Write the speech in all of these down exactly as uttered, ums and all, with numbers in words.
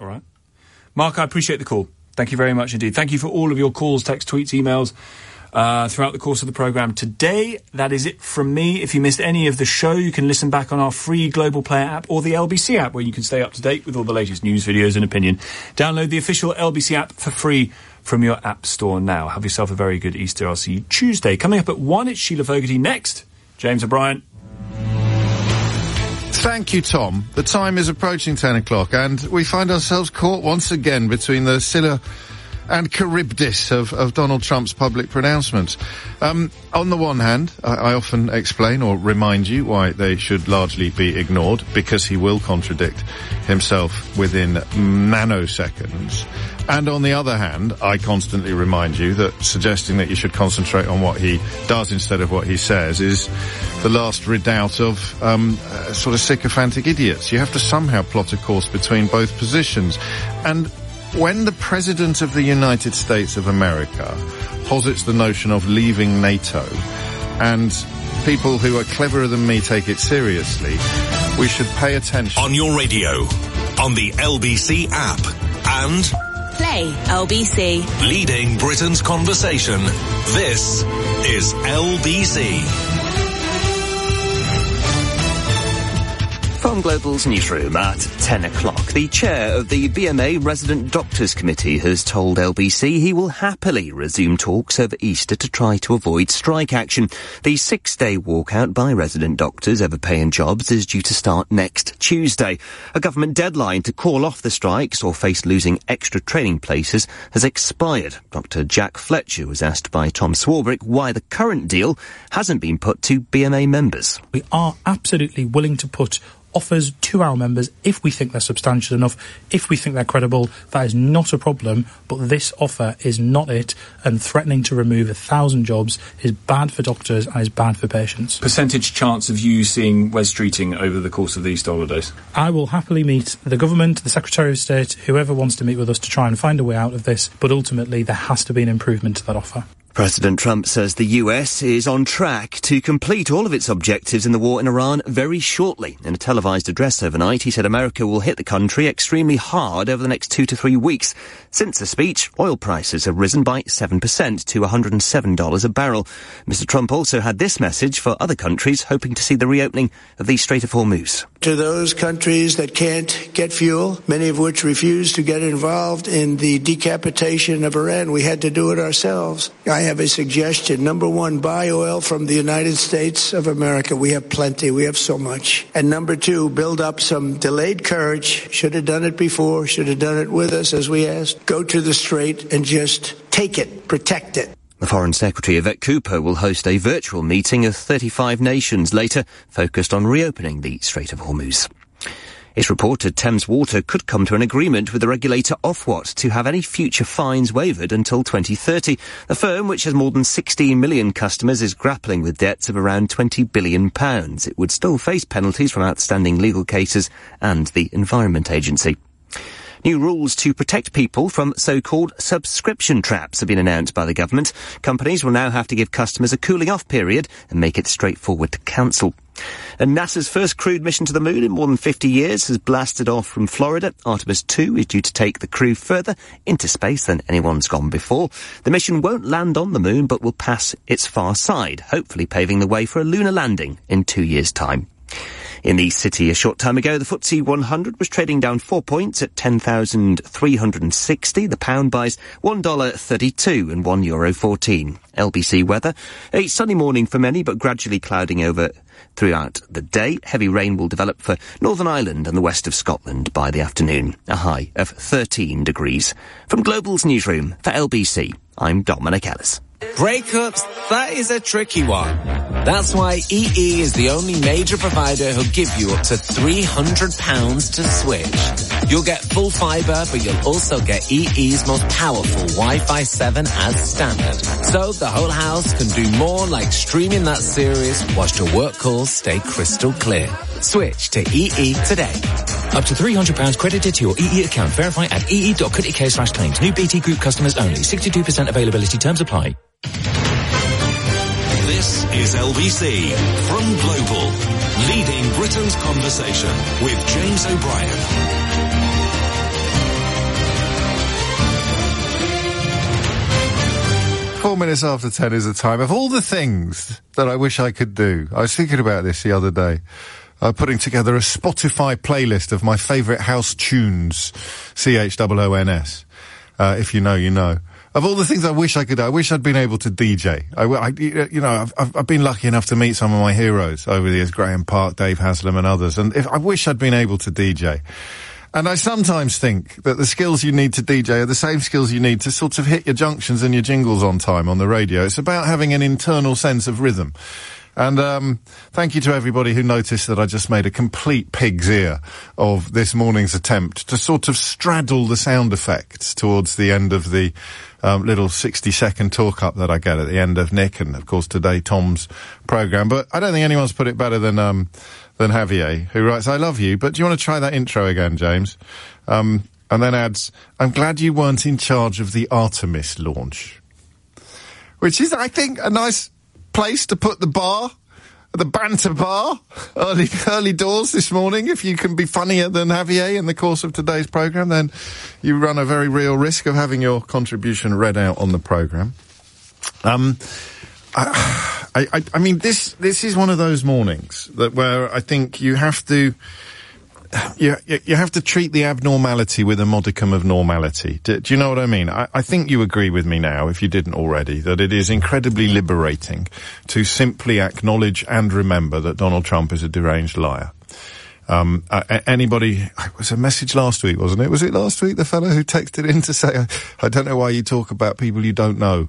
All right. Mark, I appreciate the call. Thank you very much indeed. Thank you for all of your calls, texts, tweets, emails uh, throughout the course of the programme today. That is it from me. If you missed any of the show, you can listen back on our free Global Player app or the L B C app, where you can stay up to date with all the latest news, videos and opinion. Download the official L B C app for free from your app store now. Have yourself a very good Easter. I'll see you Tuesday. Coming up at one, it's Sheila Fogarty. Next, James O'Brien. Thank you, Tom. The time is approaching ten o'clock, and we find ourselves caught once again between the Scylla and Charybdis of, of Donald Trump's public pronouncements. Um, on the one hand, I, I often explain or remind you why they should largely be ignored, because he will contradict himself within nanoseconds. And on the other hand, I constantly remind you that suggesting that you should concentrate on what he does instead of what he says is the last redoubt of um, uh, sort of sycophantic idiots. You have to somehow plot a course between both positions. And when the President of the United States of America posits the notion of leaving NATO, and people who are cleverer than me take it seriously, we should pay attention. On your radio, on the L B C app, and Play L B C. Leading Britain's conversation. This is L B C. From Global's newsroom at ten o'clock, the chair of the B M A Resident Doctors Committee has told L B C he will happily resume talks over Easter to try to avoid strike action. The six-day walkout by resident doctors over pay and jobs is due to start next Tuesday. A government deadline to call off the strikes or face losing extra training places has expired. Doctor Jack Fletcher was asked by Tom Swarbrick why the current deal hasn't been put to B M A members. We are absolutely willing to put offers to our members if we think they're substantial enough, if we think they're credible. That is not a problem, but this offer is not it, and threatening to remove a thousand jobs is bad for doctors and is bad for patients. Percentage chance of you seeing Wes Streeting over the course of the Easter holidays? I will happily meet the government, the Secretary of State, whoever wants to meet with us to try and find a way out of this, but ultimately there has to be an improvement to that offer. President Trump says the U S is on track to complete all of its objectives in the war in Iran very shortly. In a televised address overnight, he said America will hit the country extremely hard over the next two to three weeks. Since the speech, oil prices have risen by seven percent to one hundred seven dollars a barrel. Mister Trump also had this message for other countries hoping to see the reopening of the Strait of Hormuz. To those countries that can't get fuel, many of which refuse to get involved in the decapitation of Iran, we had to do it ourselves. I have a suggestion. Number one, buy oil from the United States of America. We have plenty. We have so much. And number two, build up some delayed courage. Should have done it before. Should have done it with us, as we asked. Go to the Strait and just take it. Protect it. The Foreign Secretary, Yvette Cooper, will host a virtual meeting of thirty-five nations later, focused on reopening the Strait of Hormuz. It's reported Thames Water could come to an agreement with the regulator Ofwat to have any future fines waived until twenty thirty. The firm, which has more than sixteen million customers, is grappling with debts of around twenty billion pounds. It would still face penalties from outstanding legal cases and the Environment Agency. New rules to protect people from so-called subscription traps have been announced by the government. Companies will now have to give customers a cooling-off period and make it straightforward to cancel. And NASA's first crewed mission to the moon in more than fifty years has blasted off from Florida. Artemis two is due to take the crew further into space than anyone's gone before. The mission won't land on the moon, but will pass its far side, hopefully paving the way for a lunar landing in two years' time. In the city a short time ago, the F T S E one hundred was trading down four points at ten thousand three hundred sixty. The pound buys one dollar thirty-two and one euro fourteen. L B C weather. A sunny morning for many, but gradually clouding over throughout the day. Heavy rain will develop for Northern Ireland and the west of Scotland by the afternoon. A high of thirteen degrees. From Global's newsroom for L B C, I'm Dominic Ellis. Breakups, that is a tricky one. That's why E E is the only major provider who'll give you up to three hundred pounds to switch. You'll get full fibre, but you'll also get E E's most powerful Wi-Fi seven as standard. So the whole house can do more, like streaming that series whilst your work calls stay crystal clear. Switch to E E today. Up to three hundred pounds credited to your E E account. Verify at ee.co.uk slash claims. New B T Group customers only. sixty-two percent availability. Terms apply. This is L B C from Global, leading Britain's conversation with James O'Brien. Four minutes after ten is the time. Of all the things that I wish I could do, I was thinking about this the other day. Uh, putting together a Spotify playlist of my favourite house tunes, C H O O N S. Uh, if you know, you know. Of all the things I wish I could do, I wish I'd been able to D J. I, I, you know, I've, I've been lucky enough to meet some of my heroes over the years, Graham Park, Dave Haslam and others, and if, I wish I'd been able to D J. And I sometimes think that the skills you need to D J are the same skills you need to sort of hit your junctions and your jingles on time on the radio. It's about having an internal sense of rhythm. And um thank you to everybody who noticed that I just made a complete pig's ear of this morning's attempt to sort of straddle the sound effects towards the end of the um little sixty-second talk-up that I get at the end of Nick and, of course, today Tom's programme. But I don't think anyone's put it better than um than Javier, who writes, "I love you, but do you want to try that intro again, James?" Um and then adds, "I'm glad you weren't in charge of the Artemis launch." Which is, I think, a nice place to put the bar, the banter bar, early early doors this morning. If you can be funnier than Javier in the course of today's programme, then you run a very real risk of having your contribution read out on the programme. Um, I, I, I mean, this this is one of those mornings that where I think you have to. You, you have to treat the abnormality with a modicum of normality. Do, do you know what I mean? I, I think you agree with me now, if you didn't already, that it is incredibly liberating to simply acknowledge and remember that Donald Trump is a deranged liar. Um, uh, anybody, it was a message last week, wasn't it? Was it last week, the fellow who texted in to say, I, I don't know why you talk about people you don't know.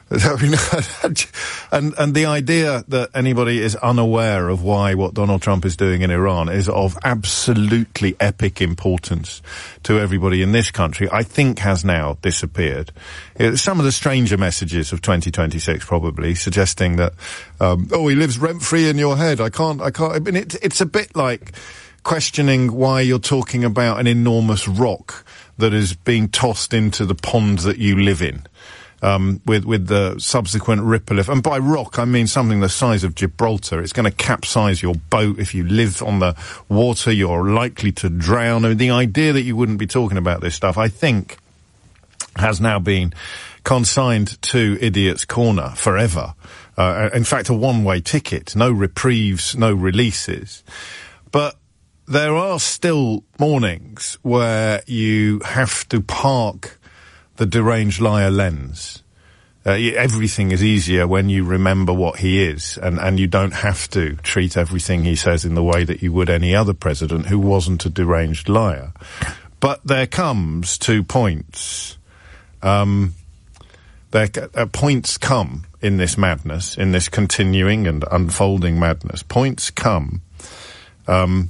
and and the idea that anybody is unaware of why what Donald Trump is doing in Iran is of absolutely epic importance to everybody in this country, I think has now disappeared. It's some of the stranger messages of twenty twenty-six probably suggesting that, um, oh, he lives rent-free in your head. I can't, I can't, I mean, it, it's a bit like questioning why you're talking about an enormous rock that is being tossed into the pond that you live in. Um, with, with the subsequent ripple effect. And by rock, I mean something the size of Gibraltar. It's going to capsize your boat. If you live on the water, you're likely to drown. I mean, the idea that you wouldn't be talking about this stuff, I think, has now been consigned to Idiot's Corner forever. Uh, in fact, a one-way ticket. No reprieves, no releases. But there are still mornings where you have to park the deranged liar lens. Uh, everything is easier when you remember what he is, and, and you don't have to treat everything he says in the way that you would any other president who wasn't a deranged liar. But there comes two points. Um, there uh, points come in this madness, in this continuing and unfolding madness. Points come um,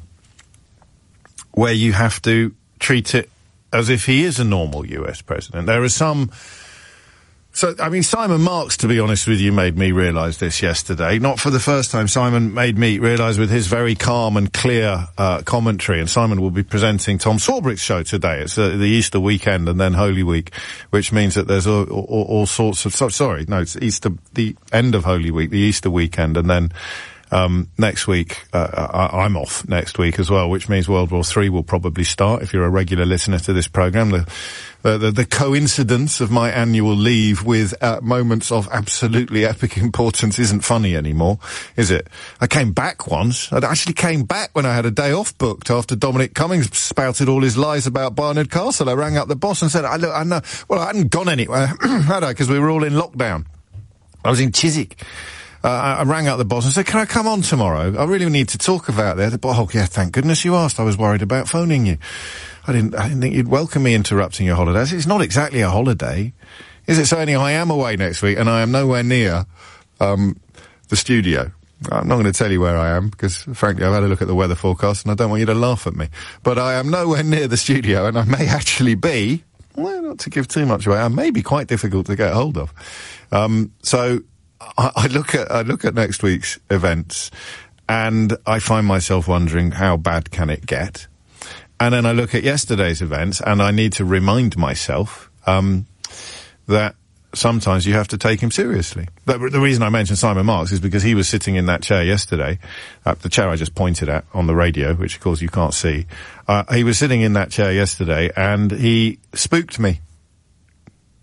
where you have to treat it as if he is a normal U S president. There are some... So, I mean, Simon Marks, to be honest with you, made me realise this yesterday. Not for the first time. Simon made me realise with his very calm and clear uh, commentary, and Simon will be presenting Tom Swarbrick's show today. It's uh, the Easter weekend and then Holy Week, which means that there's all, all, all sorts of... So, sorry, no, it's Easter, the end of Holy Week, the Easter weekend, and then... Um, next week, uh, I, I'm off next week as well, which means World War Three will probably start if you're a regular listener to this programme. The, the, the, the coincidence of my annual leave with uh, moments of absolutely epic importance isn't funny anymore, is it? I came back once. I actually came back when I had a day off booked after Dominic Cummings spouted all his lies about Barnard Castle. I rang up the boss and said, I, look, I know, well, I hadn't gone anywhere, had I? Because we were all in lockdown. I was in Chiswick. Uh, I rang up the boss and said, can I come on tomorrow? I really need to talk about that. Oh, yeah, thank goodness you asked. I was worried about phoning you. I didn't, I didn't think you'd welcome me interrupting your holidays. It's not exactly a holiday, is it? So anyhow, I am away next week and I am nowhere near, um, the studio. I'm not going to tell you where I am because, frankly, I've had a look at the weather forecast and I don't want you to laugh at me. But I am nowhere near the studio and I may actually be, well, not to give too much away, I may be quite difficult to get hold of. Um, so, I, I look at I look at next week's events, and I find myself wondering how bad can it get. And then I look at yesterday's events, and I need to remind myself um, that sometimes you have to take him seriously. The, the reason I mentioned Simon Marks is because he was sitting in that chair yesterday, uh, the chair I just pointed at on the radio, which of course you can't see. Uh, he was sitting in that chair yesterday, and he spooked me.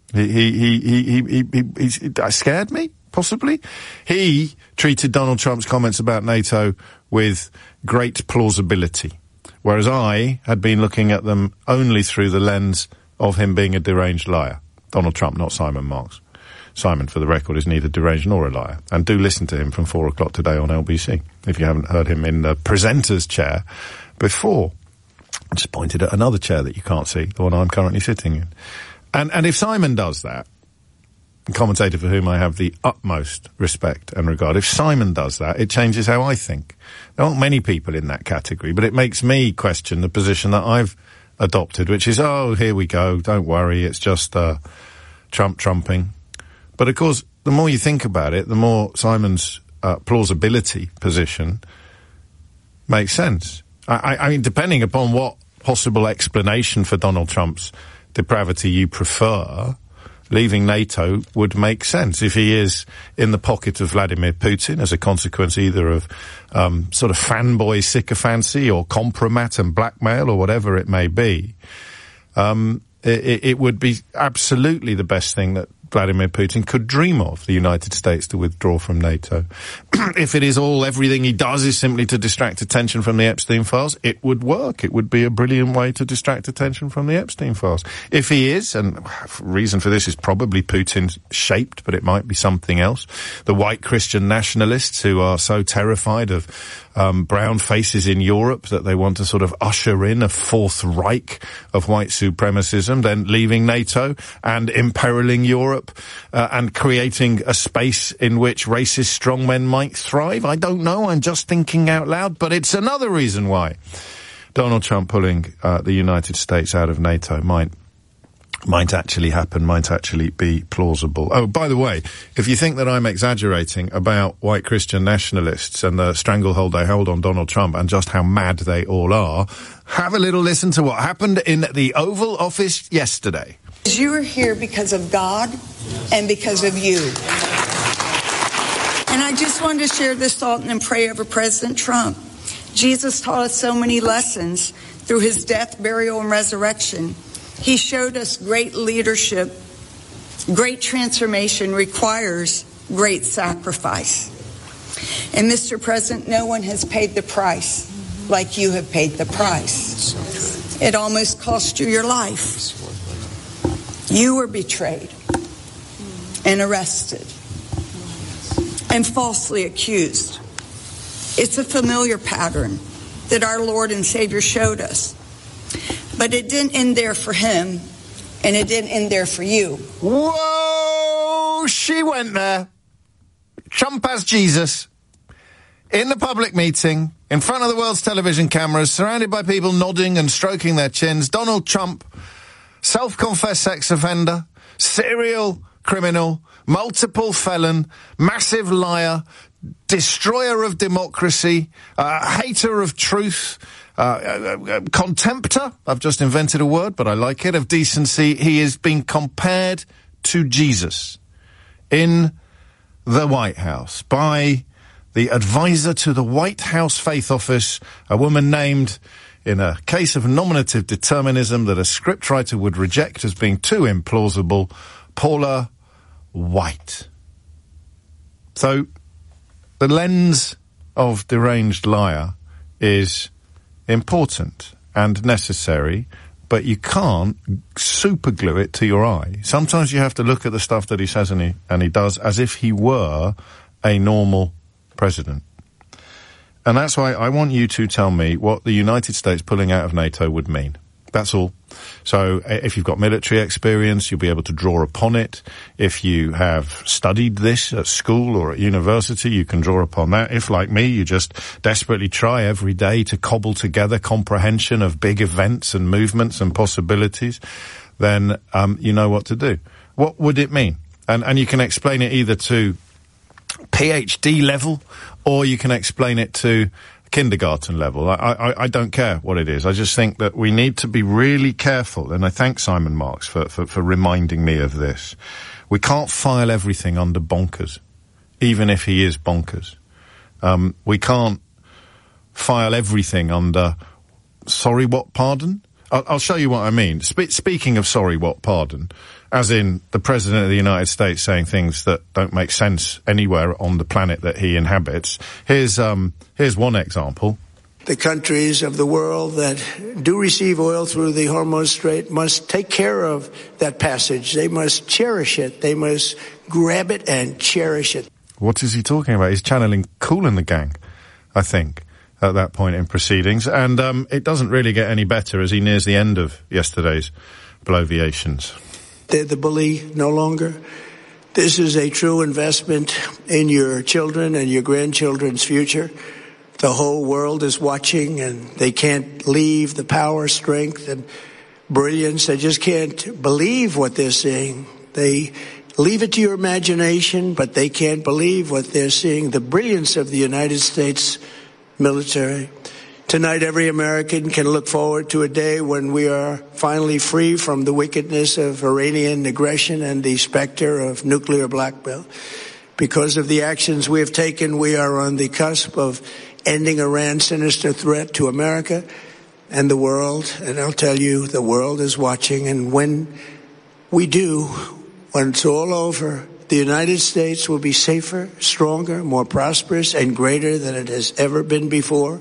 He, he, he, he, he, he, he, he, he scared me, possibly. He treated Donald Trump's comments about NATO with great plausibility, whereas I had been looking at them only through the lens of him being a deranged liar. Donald Trump, not Simon Marks. Simon, for the record, is neither deranged nor a liar. And do listen to him from four o'clock today on L B C, if you haven't heard him in the presenter's chair before. I just pointed at another chair that you can't see, the one I'm currently sitting in. And, and if Simon does that, a commentator for whom I have the utmost respect and regard, if Simon does that, it changes how I think. There aren't many people in that category, but it makes me question the position that I've adopted, which is, oh, here we go, don't worry, it's just uh, Trump trumping. But of course, the more you think about it, the more Simon's uh, plausibility position makes sense. I, I mean, depending upon what possible explanation for Donald Trump's depravity you prefer, leaving NATO would make sense. If he is in the pocket of Vladimir Putin as a consequence either of um, sort of fanboy sycophancy or compromat and blackmail or whatever it may be, um, it, it would be absolutely the best thing that Vladimir Putin could dream of, the United States to withdraw from NATO. If it is all, everything he does is simply to distract attention from the Epstein files, it would work. It would be a brilliant way to distract attention from the Epstein files. If he is, and reason for this is probably Putin shaped, but it might be something else, the white Christian nationalists who are so terrified of um, brown faces in Europe that they want to sort of usher in a fourth Reich of white supremacism, then leaving NATO and imperiling Europe Uh, and creating a space in which racist strongmen might thrive. I don't know, I'm just thinking out loud, but it's another reason why Donald Trump pulling uh, the United States out of NATO might might actually happen, might actually be plausible. Oh, by the way, if you think that I'm exaggerating about white Christian nationalists and the stranglehold they hold on Donald Trump and just how mad they all are, have a little listen to what happened in the Oval Office yesterday. You are here because of God and because of you. And I just wanted to share this thought and then pray over President Trump. Jesus taught us so many lessons through his death, burial, and resurrection. He showed us great leadership, great transformation requires great sacrifice. And Mister President, no one has paid the price like you have paid the price. It almost cost you your life. You were betrayed and arrested and falsely accused. It's a familiar pattern that our Lord and Savior showed us. But it didn't end there for him, and it didn't end there for you. Whoa! She went there. Trump as Jesus. In the public meeting, in front of the world's television cameras, surrounded by people nodding and stroking their chins, Donald Trump, self-confessed sex offender, serial criminal, multiple felon, massive liar, destroyer of democracy, uh, hater of truth, uh, uh, contemptor, I've just invented a word, but I like it, of decency. He is being compared to Jesus in the White House by the advisor to the White House Faith Office, a woman named, in a case of nominative determinism that a scriptwriter would reject as being too implausible, Paula White. So, the lens of deranged liar is important and necessary, but you can't superglue it to your eye. Sometimes you have to look at the stuff that he says and he, and he does as if he were a normal president. And that's why I want you to tell me what the United States pulling out of NATO would mean. That's all. So if you've got military experience, you'll be able to draw upon it. If you have studied this at school or at university, you can draw upon that. If, like me, you just desperately try every day to cobble together comprehension of big events and movements and possibilities, then um, you know what to do. What would it mean? And, and you can explain it either to PhD level, or you can explain it to kindergarten level. I, I, I don't care what it is. I just think that we need to be really careful, and I thank Simon Marks for, for, for reminding me of this. We can't file everything under bonkers, even if he is bonkers. Um, we can't file everything under, sorry, what, pardon? I'll, I'll show you what I mean. Spe- speaking of sorry, what, pardon, as in the President of the United States saying things that don't make sense anywhere on the planet that he inhabits. Here's, um, here's one example. The countries of the world that do receive oil through the Hormuz Strait must take care of that passage. They must cherish it. They must grab it and cherish it. What is he talking about? He's channeling Kool and the Gang, I think, at that point in proceedings. And um, it doesn't really get any better as he nears the end of yesterday's bloviations. They're the bully no longer. This is a true investment in your children and your grandchildren's future. The whole world is watching, and they can't leave the power, strength, and brilliance. They just can't believe what they're seeing. They leave it to your imagination, but they can't believe what they're seeing. The brilliance of the United States military. Tonight, every American can look forward to a day when we are finally free from the wickedness of Iranian aggression and the specter of nuclear blackmail. Because of the actions we have taken, we are on the cusp of ending Iran's sinister threat to America and the world. And I'll tell you, the world is watching. And when we do, when it's all over, the United States will be safer, stronger, more prosperous, and greater than it has ever been before.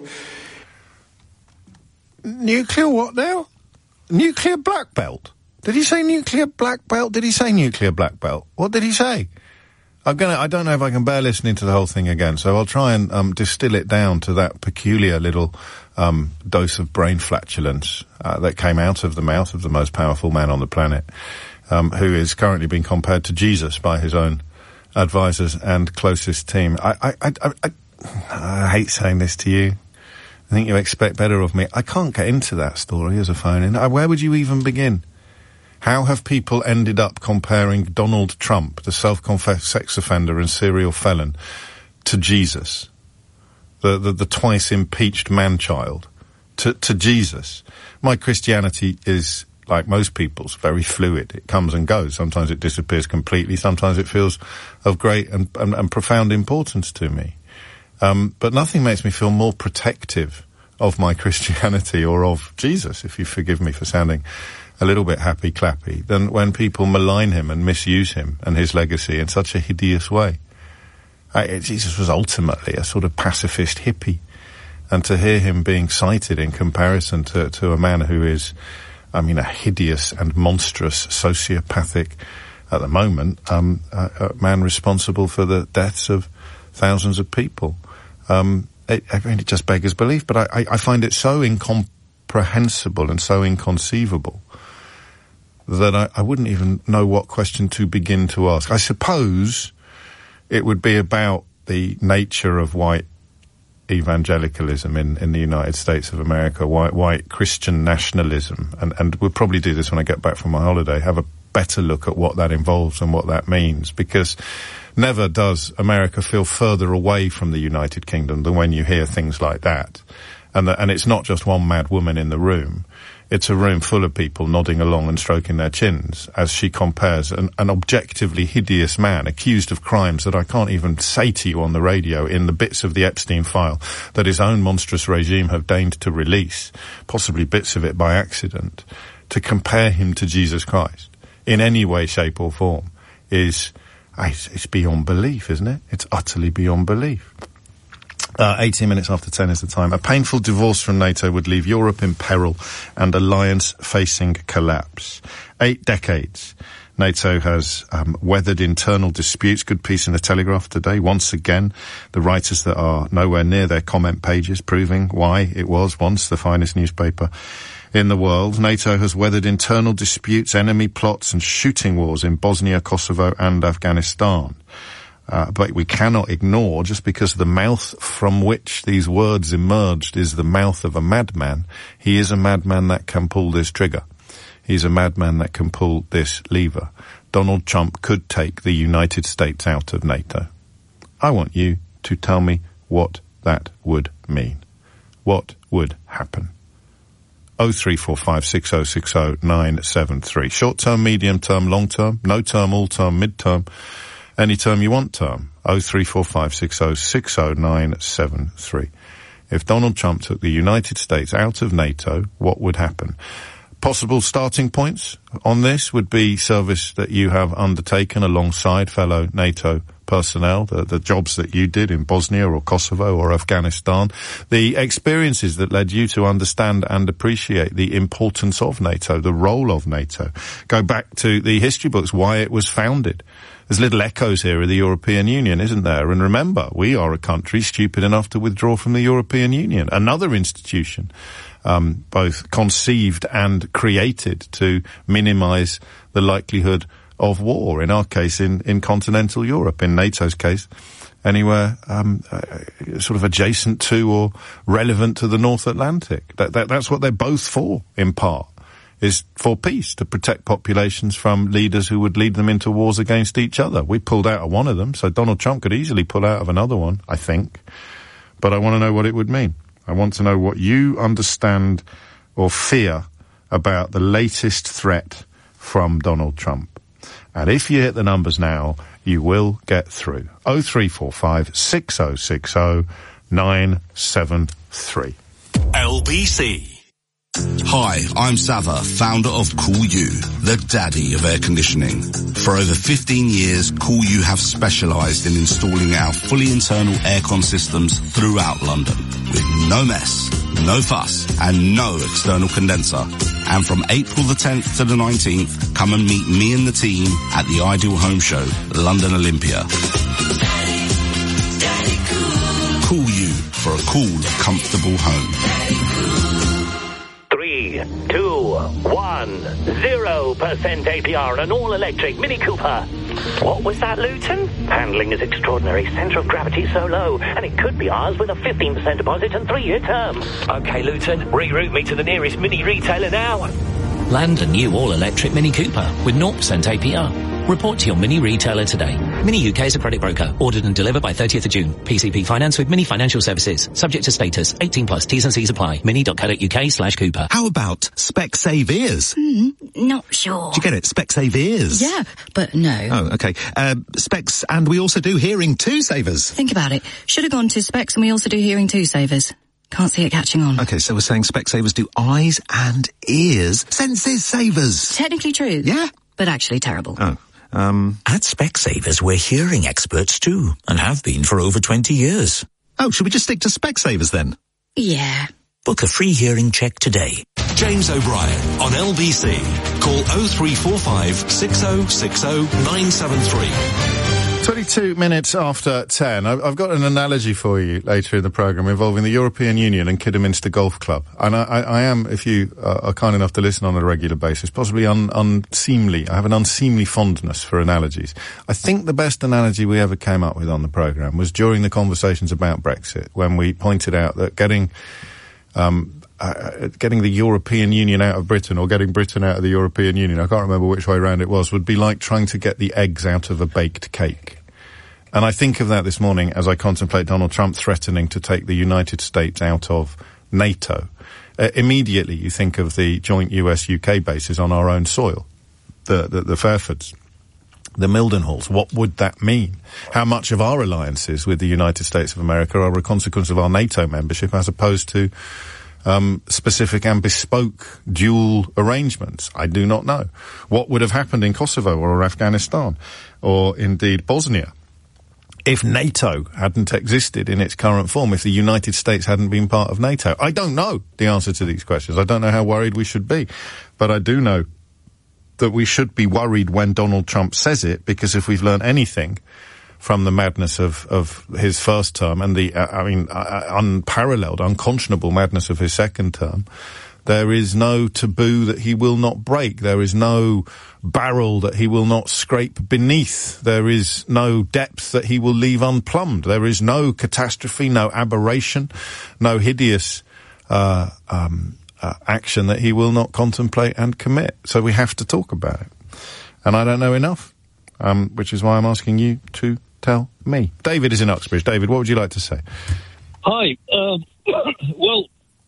Nuclear what now? Nuclear black belt? Did he say nuclear black belt? Did he say nuclear black belt? What did he say? I'm gonna, I don't know if I can bear listening to the whole thing again, so I'll try and um, distill it down to that peculiar little um, dose of brain flatulence uh, that came out of the mouth of the most powerful man on the planet, um, who is currently being compared to Jesus by his own advisors and closest team. I, I, I, I, I, I hate saying this to you. I think you expect better of me. I can't get into that story as a phone-in. Where would you even begin? How have people ended up comparing Donald Trump, the self-confessed sex offender and serial felon, to Jesus, the, the, the twice impeached man-child, to, to Jesus? My Christianity is, like most people's, very fluid. It comes and goes. Sometimes it disappears completely. Sometimes it feels of great and, and, and profound importance to me. Um, but nothing makes me feel more protective of my Christianity or of Jesus, if you forgive me for sounding a little bit happy-clappy, than when people malign him and misuse him and his legacy in such a hideous way. I, Jesus was ultimately a sort of pacifist hippie, and to hear him being cited in comparison to, to a man who is, I mean, a hideous and monstrous sociopathic, at the moment, um, a, a man responsible for the deaths of thousands of people. Um, it, I mean, it just beggars belief, but I, I find it so incomprehensible and so inconceivable that I, I wouldn't even know what question to begin to ask. I suppose it would be about the nature of white evangelicalism in, in the United States of America, white, white Christian nationalism, and, and we'll probably do this when I get back from my holiday, have a better look at what that involves and what that means, because never does America feel further away from the United Kingdom than when you hear things like that. And, the, and it's not just one mad woman in the room. It's a room full of people nodding along and stroking their chins as she compares an, an objectively hideous man accused of crimes that I can't even say to you on the radio in the bits of the Epstein file that his own monstrous regime have deigned to release, possibly bits of it by accident, to compare him to Jesus Christ in any way, shape or form is, it's, it's beyond belief, isn't it? It's utterly beyond belief. Uh, eighteen minutes after ten is the time. A painful divorce from NATO would leave Europe in peril and alliance facing collapse. Eight decades. NATO has um, weathered internal disputes. Good piece in the Telegraph today. Once again, the writers that are nowhere near their comment pages proving why it was once the finest newspaper in the world. NATO has weathered internal disputes, enemy plots and shooting wars in Bosnia, Kosovo and Afghanistan. Uh, but we cannot ignore, just because the mouth from which these words emerged is the mouth of a madman, he is a madman that can pull this trigger. He's a madman that can pull this lever. Donald Trump could take the United States out of NATO. I want you to tell me what that would mean. What would happen? oh three four five six oh six oh nine seven three. Short term, medium term, long term, no term, all term, mid term. Any term you want term, oh three four five six oh six oh nine seven three. If Donald Trump took the United States out of NATO, what would happen? Possible starting points on this would be service that you have undertaken alongside fellow NATO personnel, the, the jobs that you did in Bosnia or Kosovo or Afghanistan, the experiences that led you to understand and appreciate the importance of NATO, the role of NATO. Go back to the history books, why it was founded. There's little echoes here of the European Union, isn't there? And remember, we are a country stupid enough to withdraw from the European Union, another institution Um, both conceived and created to minimise the likelihood of war, in our case in, in continental Europe, in NATO's case anywhere um, uh, sort of adjacent to or relevant to the North Atlantic. That, that, that's what they're both for, in part, is for peace, to protect populations from leaders who would lead them into wars against each other. We pulled out of one of them, so Donald Trump could easily pull out of another one, I think. But I want to know what it would mean. I want to know what you understand or fear about the latest threat from Donald Trump. And if you hit the numbers now, you will get through. oh three four five, six oh six oh, nine seven three. L B C. Hi, I'm Sava, founder of Cool U, the daddy of air conditioning. For over fifteen years, Cool U have specialised in installing our fully internal aircon systems throughout London, with no mess, no fuss, and no external condenser. And from April the tenth to the nineteenth, come and meet me and the team at the Ideal Home Show, London Olympia. Daddy, daddy cool. Cool U, for a cool, comfortable home. Daddy cool. Three, two, one, zero percent A P R on an all-electric Mini Cooper. What was that, Luton? Handling is extraordinary, centre of gravity so low, and it could be ours with a fifteen percent deposit and three-year term. OK, Luton, reroute me to the nearest Mini retailer now. Land a new all-electric Mini Cooper with zero percent A P R. Report to your Mini retailer today. Mini U K is a credit broker. Ordered and delivered by thirtieth of June. P C P finance with Mini Financial Services. Subject to status. eighteen plus. T's and C's apply. mini.co.uk slash Cooper. How about Specsave ears? Mm, not sure. Do you get it? Specsave ears? Yeah, but no. Oh, okay. Uh, Specs, and we also do hearing two savers. Think about it. Should have gone to Specs and we also do hearing two savers. Can't see it catching on. Okay, so we're saying Specsavers do eyes and ears. Senses savers. Technically true. Yeah. But actually terrible. Oh. Um, At Specsavers, we're hearing experts too, and have been for over twenty years. Oh, should we just stick to Specsavers then? Yeah. Book a free hearing check today. James O'Brien on L B C. Call oh three four five, six oh six oh, nine seven three. twenty-two minutes after ten. I've got an analogy for you later in the programme involving the European Union and Kidderminster Golf Club. And I, I, I am, if you are kind enough to listen on a regular basis, possibly un, unseemly. I have an unseemly fondness for analogies. I think the best analogy we ever came up with on the programme was during the conversations about Brexit, when we pointed out that getting... Um, Uh, getting the European Union out of Britain or getting Britain out of the European Union, I can't remember which way round it was, would be like trying to get the eggs out of a baked cake. And I think of that this morning as I contemplate Donald Trump threatening to take the United States out of NATO. Uh, immediately you think of the joint U S U K bases on our own soil, the, the, the Fairfords, the Mildenhalls. What would that mean? How much of our alliances with the United States of America are a consequence of our NATO membership as opposed to Um, specific and bespoke dual arrangements? I do not know. What would have happened in Kosovo or Afghanistan or indeed Bosnia if NATO hadn't existed in its current form, if the United States hadn't been part of NATO? I don't know the answer to these questions. I don't know how worried we should be. But I do know that we should be worried when Donald Trump says it, because if we've learned anything from the madness of, of his first term and the, uh, I mean, uh, unparalleled, unconscionable madness of his second term, there is no taboo that he will not break. There is no barrel that he will not scrape beneath. There is no depth that he will leave unplumbed. There is no catastrophe, no aberration, no hideous uh, um, uh, action that he will not contemplate and commit. So we have to talk about it. And I don't know enough, um, which is why I'm asking you to tell me. David is in Uxbridge. David, what would you like to say? Hi. Um, well,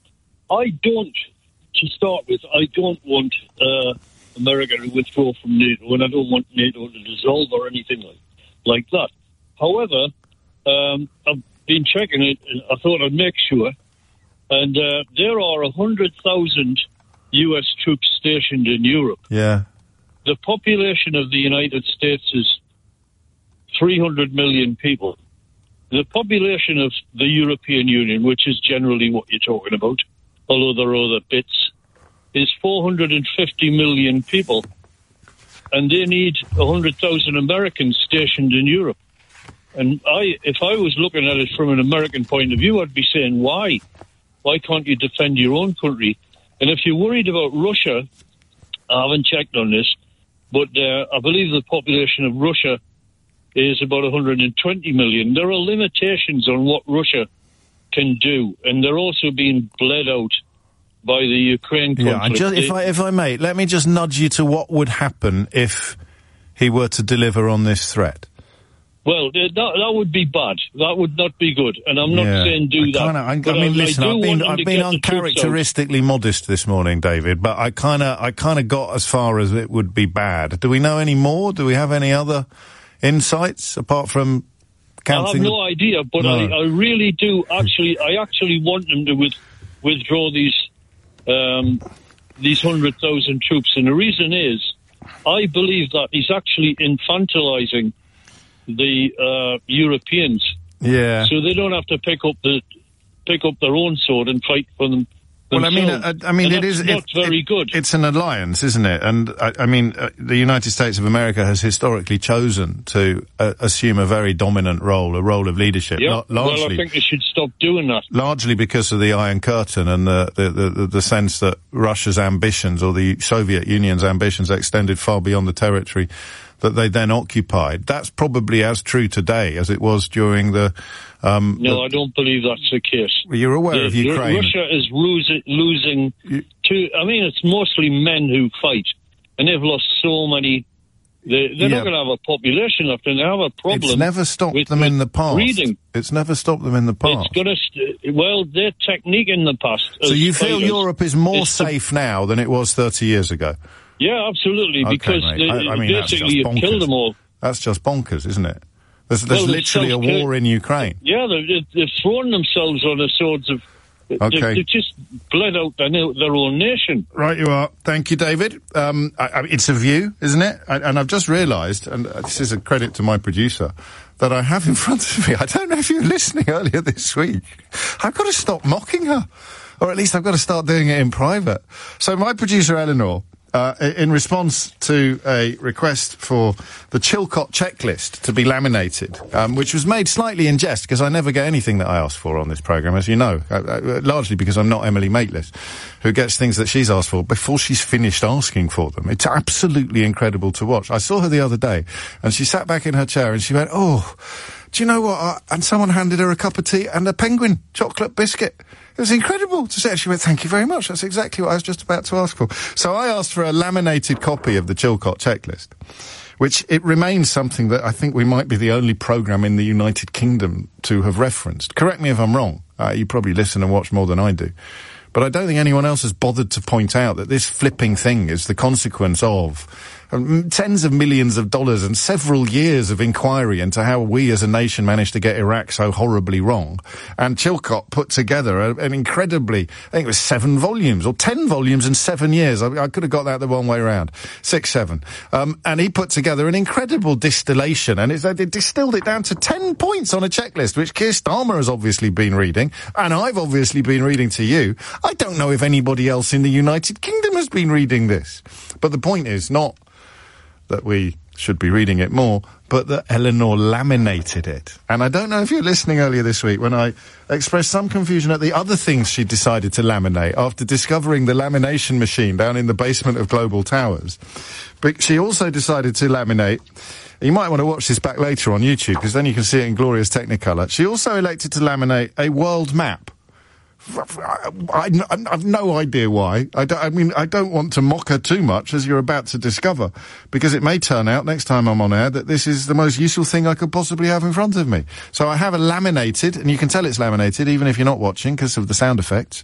I don't, to start with, I don't want uh, America to withdraw from NATO, and I don't want NATO to dissolve or anything like, like that. However, um, I've been checking it, and I thought I'd make sure, and uh, there are one hundred thousand U S troops stationed in Europe. Yeah. The population of the United States is three hundred million people. The population of the European Union, which is generally what you're talking about, although there are other bits, is four hundred fifty million people. And they need one hundred thousand Americans stationed in Europe. And I, if I was looking at it from an American point of view, I'd be saying, why? Why can't you defend your own country? And if you're worried about Russia, I haven't checked on this, but uh, I believe the population of Russia is about one hundred twenty million. There are limitations on what Russia can do, and they're also being bled out by the Ukraine conflict. Yeah, I just, if I if I may, let me just nudge you to what would happen if he were to deliver on this threat. Well, that that would be bad. That would not be good, and I'm not Yeah. saying do I that. kinda, I, I but mean, I, listen, I do I've been want them I've to been get the troops out. uncharacteristically modest this morning, David, but I kind of I kind of got as far as it would be bad. Do we know any more? Do we have any other insights apart from counting? I have no idea, but No. I, I really do actually. I actually want them to with, withdraw these um, these hundred thousand troops, and the reason is, I believe that he's actually infantilizing the uh, Europeans, Yeah. so they don't have to pick up the pick up their own sword and fight for them. Well, I mean, themselves. uh, I mean, And it that's is not it- very it- good. It's an alliance, isn't it? And I, I mean, uh, the United States of America has historically chosen to uh, assume a very dominant role, a role of leadership. Yeah, la- largely, well, I think they should stop doing that. largely because of the Iron Curtain and the, the, the, the sense that Russia's ambitions or the Soviet Union's ambitions extended far beyond the territory that they then occupied. That's probably as true today as it was during the... Um, No, the, I don't believe that's the case. Well, you're aware The- of Ukraine. Russia is losing, losing to, I mean, it's mostly men who fight, and they've lost so many. They, they're Yeah. not going to have a population left, and they have a problem. It's never stopped with, them with in the past. Breeding. It's never stopped them in the past. It's going to, st- well, their technique in the past. So as you feel fighters Europe is more is to- safe now than it was thirty years ago? Yeah, absolutely, Okay, because mate. they, I- I mean, that's basically just you've killed bonkers. them all. That's just bonkers, isn't it? There's, there's Well, literally a themselves- war in Ukraine. Yeah, they've, they've thrown themselves on the swords of. Okay. They've, they've just bled out their, their own nation. Right, you are. Thank you, David. Um, I, I, it's a view, isn't it? I, and I've just realised, and this is a credit to my producer, that I have in front of me. I don't know if you were listening earlier this week. I've got to stop mocking her, or at least I've got to start doing it in private. So my producer Eleanor, uh, in response to a request for the Chilcot checklist to be laminated, um, which was made slightly in jest because I never get anything that I ask for on this programme, as you know, uh, uh, largely because I'm not Emily Maitlis, who gets things that she's asked for before she's finished asking for them. It's absolutely incredible to watch. I saw her the other day, and she sat back in her chair and she went, oh, do you know what? Uh, and someone handed her a cup of tea and a penguin chocolate biscuit. It was incredible to see. She went, thank you very much. That's exactly what I was just about to ask for. So I asked for a laminated copy of the Chilcot checklist, which it remains something that I think we might be the only programme in the United Kingdom to have referenced. Correct me if I'm wrong. Uh, you probably listen and watch more than I do. But I don't think anyone else has bothered to point out that this flipping thing is the consequence of um, tens of millions of dollars and several years of inquiry into how we as a nation managed to get Iraq so horribly wrong. And Chilcot put together a, an incredibly, I think it was seven volumes, or ten volumes in seven years. I, I could have got that the wrong way around. Six, seven. Um, and he put together an incredible distillation, and it's, they distilled it down to ten points on a checklist, which Keir Starmer has obviously been reading, and I've obviously been reading to you. I don't know if anybody else in the United Kingdom has been reading this. But the point is not that we should be reading it more, but that Eleanor laminated it. And I don't know if you were listening earlier this week when I expressed some confusion at the other things she decided to laminate after discovering the lamination machine down in the basement of Global Towers. But she also decided to laminate... You might want to watch this back later on YouTube, because then you can see it in glorious Technicolor. She also elected to laminate a world map. I, I, I have no idea why. I, don't, I mean, I don't want to mock her too much, as you're about to discover, because it may turn out next time I'm on air that this is the most useful thing I could possibly have in front of me. So I have a laminated, and you can tell it's laminated even if you're not watching because of the sound effects.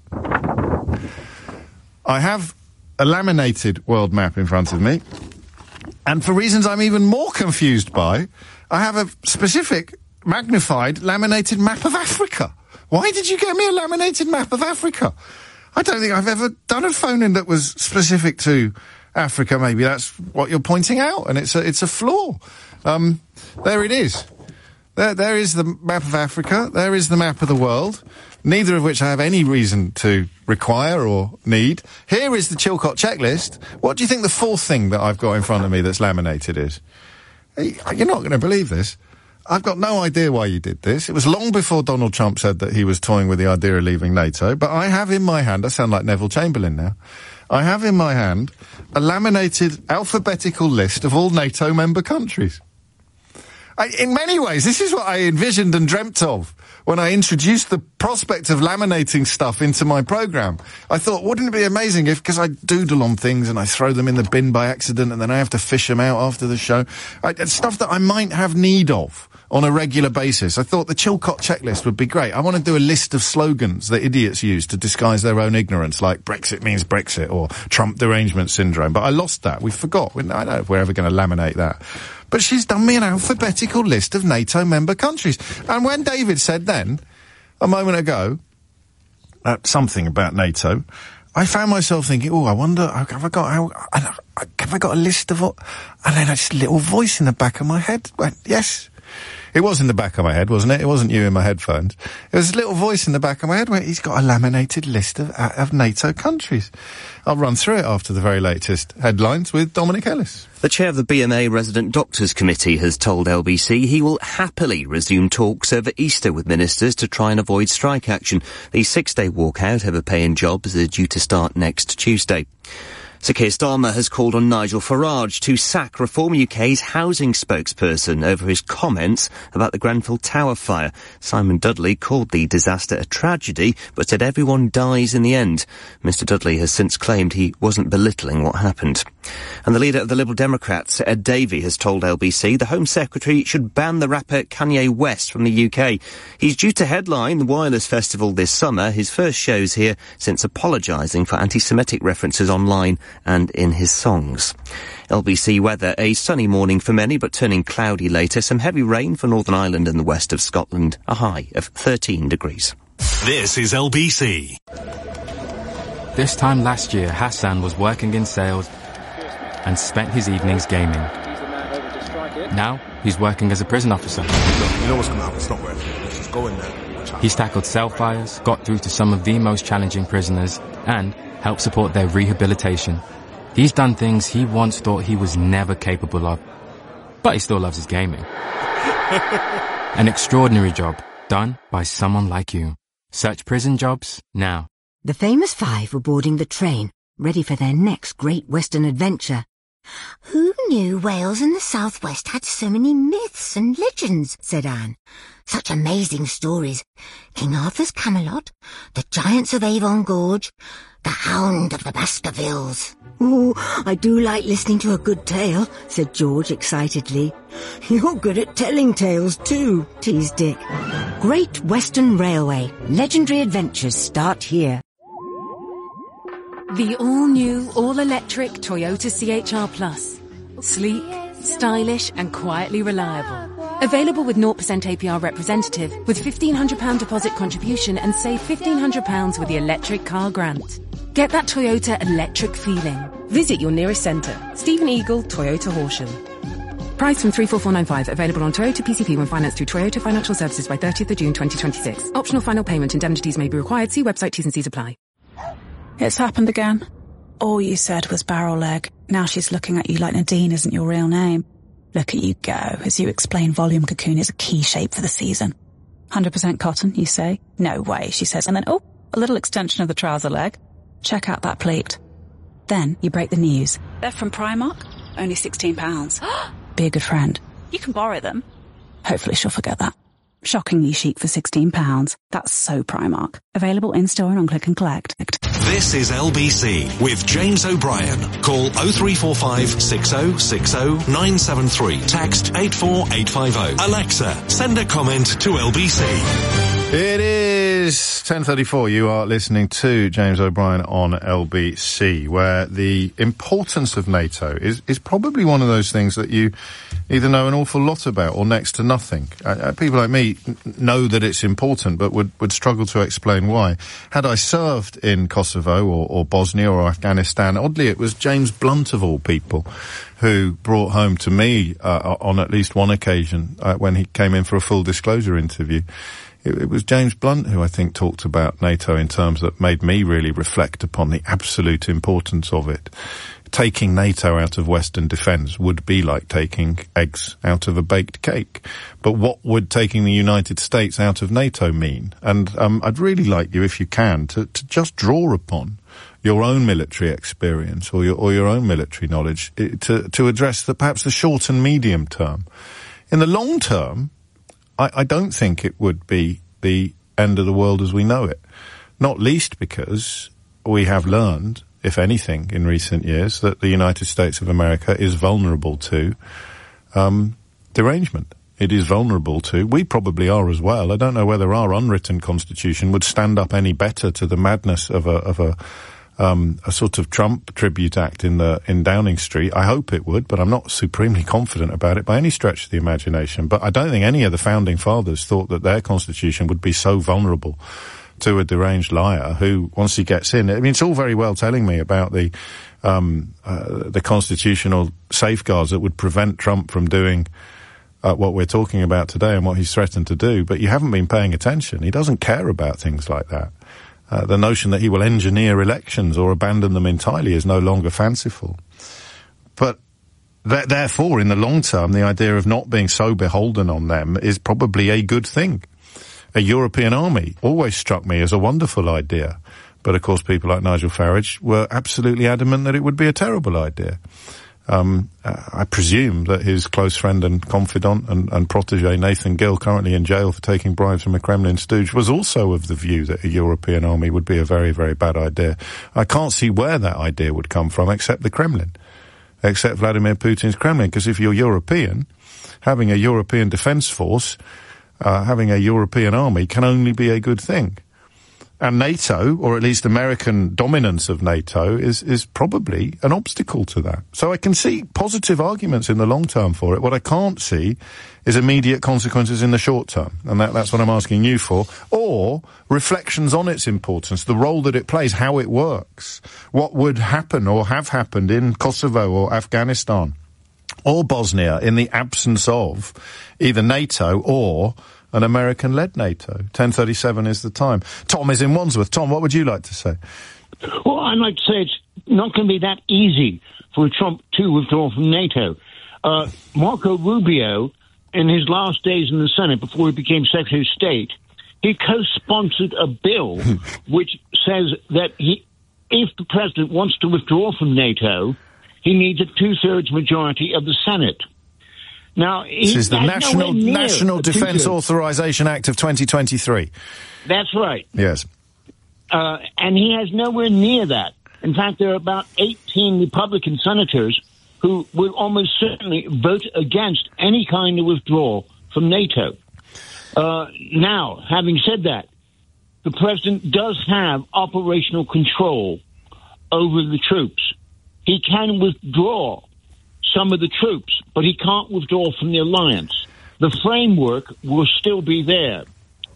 I have a laminated world map in front of me, and for reasons I'm even more confused by, I have a specific magnified laminated map of Africa. Why did you get me a laminated map of Africa? I don't think I've ever done a phone-in that was specific to Africa. Maybe that's what you're pointing out, and it's a, it's a flaw. Um, there it is. There, there is the map of Africa. There is the map of the world, neither of which I have any reason to require or need. Here is the Chilcot checklist. What do you think the fourth thing that I've got in front of me that's laminated is? You're not going to believe this. I've got no idea why you did this. It was long before Donald Trump said that he was toying with the idea of leaving NATO, but I have in my hand, I sound like Neville Chamberlain now, I have in my hand a laminated alphabetical list of all NATO member countries. I, in many ways, this is what I envisioned and dreamt of when I introduced the prospect of laminating stuff into my programme. I thought, wouldn't it be amazing if, because I doodle on things and I throw them in the bin by accident and then I have to fish them out after the show. I, it's stuff that I might have need of on a regular basis. I thought the Chilcot checklist would be great. I want to do a list of slogans that idiots use to disguise their own ignorance, like Brexit means Brexit or Trump derangement syndrome. But I lost that. We forgot. I don't know if we're ever going to laminate that. But she's done me an alphabetical list of NATO member countries. And when David said then, a moment ago, uh, something about NATO, I found myself thinking, oh, I wonder, have I got, how, have I got a list of what? And then just a little voice in the back of my head went, yes. It was in the back of my head, wasn't it? It wasn't you in my headphones. It was a little voice in the back of my head where he's got a laminated list of, uh, of NATO countries. I'll run through it after the very latest headlines with Dominic Ellis. The chair of the B M A Resident Doctors Committee has told L B C he will happily resume talks over Easter with ministers to try and avoid strike action. The six-day walkout over paying jobs is due to start next Tuesday. Sir Keir Starmer has called on Nigel Farage to sack Reform U K's housing spokesperson over his comments about the Grenfell Tower fire. Simon Dudley called the disaster a tragedy, but said everyone dies in the end. Mister Dudley has since claimed he wasn't belittling what happened. And the leader of the Liberal Democrats, Ed Davey, has told L B C the Home Secretary should ban the rapper Kanye West from the U K. He's due to headline the Wireless Festival this summer, his first shows here since apologising for anti-Semitic references online and in his songs. L B C weather, a sunny morning for many, but turning cloudy later. Some heavy rain for Northern Ireland and the west of Scotland. A high of thirteen degrees. This is L B C. This time last year, Hassan was working in sales and spent his evenings gaming. Now, he's working as a prison officer. Look, you know what's going to happen. It's not worth it. Let's just go in there. He's tackled cell fires, got through to some of the most challenging prisoners, and helped support their rehabilitation. He's done things he once thought he was never capable of. But he still loves his gaming. An extraordinary job done by someone like you. Search prison jobs now. The famous five were boarding the train, ready for their next great Western adventure. Who knew Wales and the Southwest had so many myths and legends, said Anne. Such amazing stories. King Arthur's Camelot, the Giants of Avon Gorge, the Hound of the Baskervilles. Oh, I do like listening to a good tale, said George excitedly. You're good at telling tales too, teased Dick. Great Western Railway. Legendary adventures start here. The all-new, all-electric Toyota C H R Plus. Sleek, stylish and quietly reliable. Available with zero percent A P R representative with fifteen hundred pounds deposit contribution and save fifteen hundred pounds with the electric car grant. Get that Toyota electric feeling. Visit your nearest centre. Stephen Eagle, Toyota Horsham. Price from three four four nine five. Available on Toyota P C P when financed through Toyota Financial Services by thirtieth of June twenty twenty-six. Optional final payment. Indemnities may be required. See website T's and C's apply. It's happened again. All you said was barrel leg. Now she's looking at you like Nadine isn't your real name. Look at you go, as you explain volume cocoon is a key shape for the season. one hundred percent cotton, you say? No way, she says, and then, oh, a little extension of the trouser leg. Check out that pleat. Then you break the news. They're from Primark, only sixteen pounds. Be a good friend. You can borrow them. Hopefully she'll forget that. Shockingly chic for sixteen pounds. That's so Primark. Available in-store and on click and collect. This is L B C with James O'Brien. Call oh three four five, six oh six oh, nine seven three. Text eight four eight five oh. Alexa, send a comment to L B C. It is is ten thirty-four. You are listening to James O'Brien on L B C, where the importance of NATO is, is probably one of those things that you either know an awful lot about or next to nothing. Uh, people like me n- know that it's important, but would, would struggle to explain why. Had I served in Kosovo or, or Bosnia or Afghanistan, oddly it was James Blunt of all people who brought home to me uh, on at least one occasion uh, when he came in for a full disclosure interview. It, it was James Blunt who I think talked about NATO in terms that made me really reflect upon the absolute importance of it. Taking NATO out of Western defence would be like taking eggs out of a baked cake. But what would taking the United States out of NATO mean? And um, I'd really like you, if you can, to, to just draw upon your own military experience or your, or your own military knowledge to, to address the, perhaps the short and medium term. In the long term, I, I don't think it would be the end of the world as we know it. Not least because we have learned, if anything, in recent years, that the United States of America is vulnerable to um, derangement. It is vulnerable to, we probably are as well. I don't know whether our unwritten constitution would stand up any better to the madness of a, of a, um, a sort of Trump tribute act in the, in Downing Street. I hope it would, but I'm not supremely confident about it by any stretch of the imagination. But I don't think any of the founding fathers thought that their constitution would be so vulnerable to a deranged liar who, once he gets in, I mean, it's all very well telling me about the, um, uh, the constitutional safeguards that would prevent Trump from doing uh, what we're talking about today and what he's threatened to do, but you haven't been paying attention. He doesn't care about things like that. Uh, the notion that he will engineer elections or abandon them entirely is no longer fanciful. But th- therefore, in the long term, the idea of not being so beholden on them is probably a good thing. A European army always struck me as a wonderful idea. But of course people like Nigel Farage were absolutely adamant that it would be a terrible idea. Um, uh, I presume that his close friend and confidant and, and protege Nathan Gill, currently in jail for taking bribes from a Kremlin stooge, was also of the view that a European army would be a very, very bad idea. I can't see where that idea would come from except the Kremlin, except Vladimir Putin's Kremlin, because if you're European, having a European defence force, uh, having a European army can only be a good thing. And NATO, or at least American dominance of NATO, is, is probably an obstacle to that. So I can see positive arguments in the long term for it. What I can't see is immediate consequences in the short term. And that, that's what I'm asking you for. Or reflections on its importance, the role that it plays, how it works. What would happen or have happened in Kosovo or Afghanistan or Bosnia in the absence of either NATO or an American-led NATO. ten thirty-seven is the time. Tom is in Wandsworth. Tom, what would you like to say? Well, I'd like to say it's not going to be that easy for Trump to withdraw from NATO. Uh, Marco Rubio, in his last days in the Senate, before he became Secretary of State, he co-sponsored a bill which says that he, if the president wants to withdraw from NATO, he needs a two-thirds majority of the Senate. Now, this is the National National Defence Authorization Act of twenty twenty-three. That's right. Yes. Uh, and he has nowhere near that. In fact, there are about eighteen Republican senators who will almost certainly vote against any kind of withdrawal from NATO. Uh, now, having said that, the president does have operational control over the troops. He can withdraw some of the troops, but he can't withdraw from the alliance. The framework will still be there.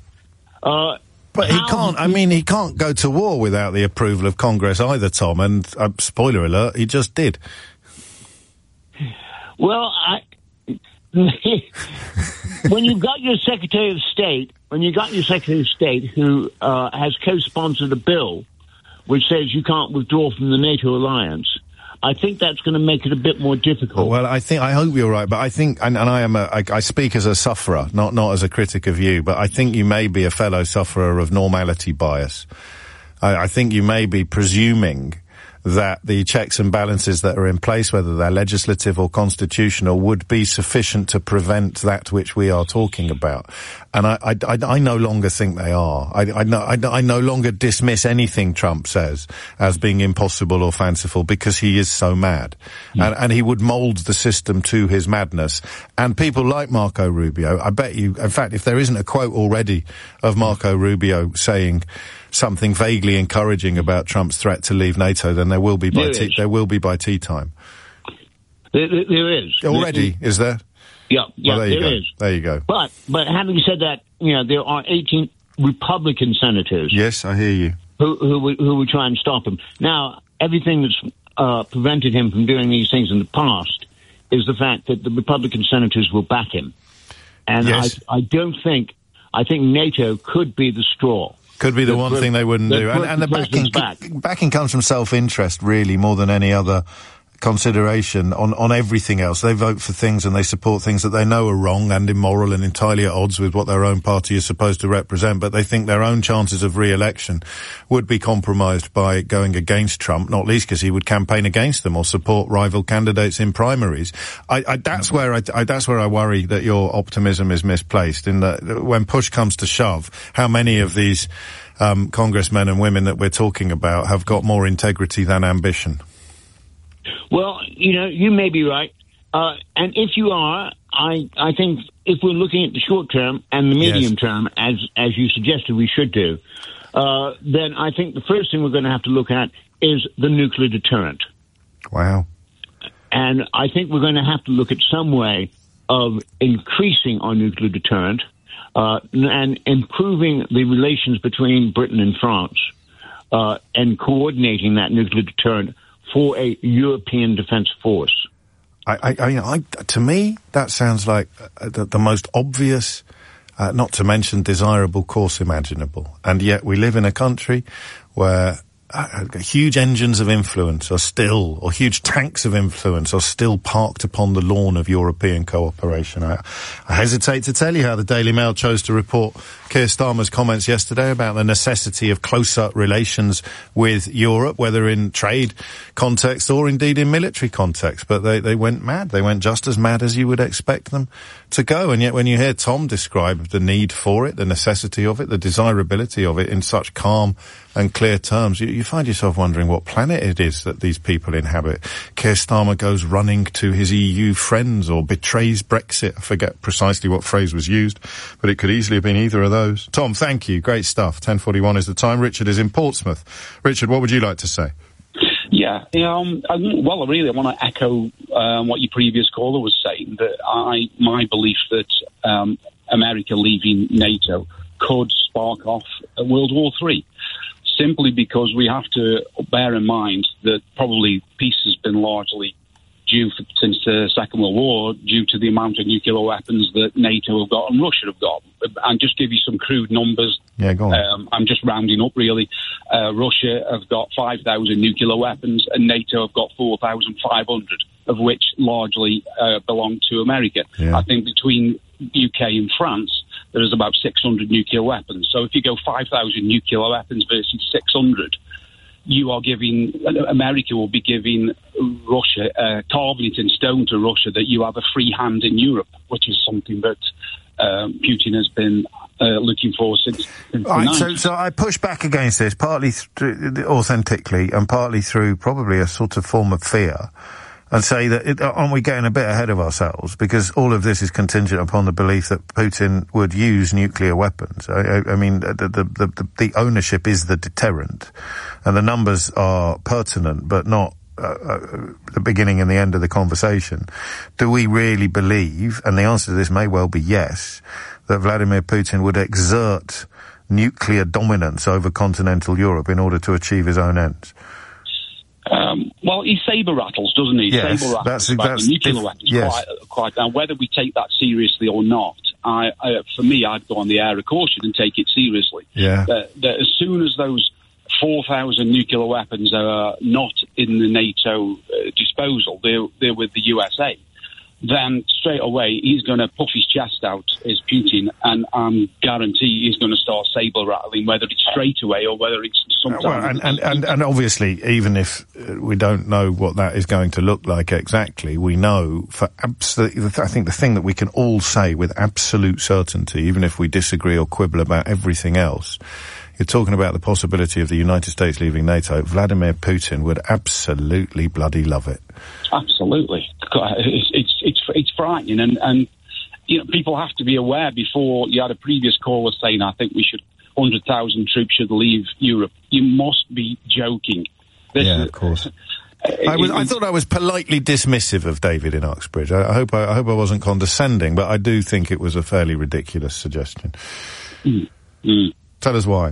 Uh, but he can't, I mean, he can't go to war without the approval of Congress either, Tom, and, uh, spoiler alert, he just did. Well, I, when you've got your Secretary of State, when you got your Secretary of State who uh, has co-sponsored a bill which says you can't withdraw from the NATO alliance, I think that's going to make it a bit more difficult. Well, I think, I hope you're right, but I think, and, and I am a, I, I speak as a sufferer, not, not as a critic of you, but I think you may be a fellow sufferer of normality bias. I, I think you may be presuming that the checks and balances that are in place, whether they're legislative or constitutional, would be sufficient to prevent that which we are talking about. And I, I, I, I no longer think they are. I, I, no, I, I no longer dismiss anything Trump says as being impossible or fanciful, because he is so mad. Mm. And, and he would mould the system to his madness. And people like Marco Rubio, I bet you, in fact, if there isn't a quote already of Marco Rubio saying something vaguely encouraging about Trump's threat to leave NATO, then there will be by there, tea, there will be by tea time. There, there, there is already. There, is there? Yeah, yeah, well, there, you there go. is. There you go. But but having said that, you know, there are eighteen Republican senators. Yes, I hear you. Who who would, who would try and stop him. Now, everything that's uh, prevented him from doing these things in the past is the fact that the Republican senators will back him, and yes. I I don't think I think NATO could be the straw. Could be the, the one the, thing they wouldn't the, do. And, and the backing, back. backing comes from self-interest, really, more than any other consideration on, on everything else. They vote for things and they support things that they know are wrong and immoral and entirely at odds with what their own party is supposed to represent, but they think their own chances of re-election would be compromised by going against Trump, not least because he would campaign against them or support rival candidates in primaries. I, I, that's where I, I, that's where I worry that your optimism is misplaced, in that when push comes to shove, how many of these um, congressmen and women that we're talking about have got more integrity than ambition? Well, you know, you may be right. Uh, and if you are, I, I think if we're looking at the short term and the medium yes. term, as, as you suggested we should do, uh, then I think the first thing we're going to have to look at is the nuclear deterrent. Wow. And I think we're going to have to look at some way of increasing our nuclear deterrent, uh, and improving the relations between Britain and France, uh, and coordinating that nuclear deterrent for a European defence force. I, I, I, I, to me, that sounds like uh, the, the most obvious, uh, not to mention desirable course imaginable. And yet we live in a country where uh, huge engines of influence are still, or huge tanks of influence are still parked upon the lawn of European cooperation. I, I hesitate to tell you how the Daily Mail chose to report Keir Starmer's comments yesterday about the necessity of closer relations with Europe, whether in trade context or indeed in military context. But they, they went mad. They went just as mad as you would expect them to go. And yet when you hear Tom describe the need for it, the necessity of it, the desirability of it in such calm and clear terms, you, you find yourself wondering what planet it is that these people inhabit. Keir Starmer goes running to his E U friends or betrays Brexit. I forget precisely what phrase was used, but it could easily have been either of those. Tom, thank you. Great stuff. ten forty-one is the time. Richard is in Portsmouth. Richard, what would you like to say? Yeah, um, I, well, really, I want to echo um, what your previous caller was saying, that I, my belief that um, America leaving NATO could spark off a World War Three, simply because we have to bear in mind that probably peace has been largely due for, since the Second World War, due to the amount of nuclear weapons that NATO have got and Russia have got. And just give you some crude numbers. Yeah, go on. Um, I'm just rounding up, really. Uh, Russia have got five thousand nuclear weapons, and NATO have got four thousand five hundred, of which largely uh, belong to America. Yeah. I think between U K and France, there is about six hundred nuclear weapons. So if you go five thousand nuclear weapons versus six hundred, you are giving, America will be giving Russia, uh, carving it in stone to Russia that you have a free hand in Europe, which is something that um, Putin has been uh, looking for since, since All right, the so, nineties. so I push back against this, partly th- authentically and partly through probably a sort of form of fear, and say that it, aren't we getting a bit ahead of ourselves? Because all of this is contingent upon the belief that Putin would use nuclear weapons. I, I, I mean, the, the, the, the ownership is the deterrent, and the numbers are pertinent, but not uh, uh, the beginning and the end of the conversation. Do we really believe, and the answer to this may well be yes, that Vladimir Putin would exert nuclear dominance over continental Europe in order to achieve his own ends? Um, well, he saber rattles, doesn't he? Yes, saber rattles that's, about that's, the nuclear if, weapons. yes. Quite, quite. Now, whether we take that seriously or not, I, I, for me, I'd go on the air of caution and take it seriously. Yeah. That, that as soon as those four thousand nuclear weapons are not in the NATO uh, disposal, they're, they're with the U S A. then straight away he's going to puff his chest out as Putin, and um, guarantee he's going to start saber rattling, whether it's straight away or whether it's sometime. Well, and, and, and, and obviously, even if uh, we don't know what that is going to look like exactly, we know for absolutely, I think the thing that we can all say with absolute certainty, even if we disagree or quibble about everything else, you're talking about the possibility of the United States leaving NATO. Vladimir Putin would absolutely bloody love it. Absolutely. It's, it's, it's, it's frightening. And, and, you know, people have to be aware. Before, you had a previous caller saying, I think we should, one hundred thousand troops should leave Europe. You must be joking. This yeah, is, of course. I, was, I thought I was politely dismissive of David in Uxbridge. I, I hope I, I hope I wasn't condescending, but I do think it was a fairly ridiculous suggestion. Mm. Mm. Tell us why.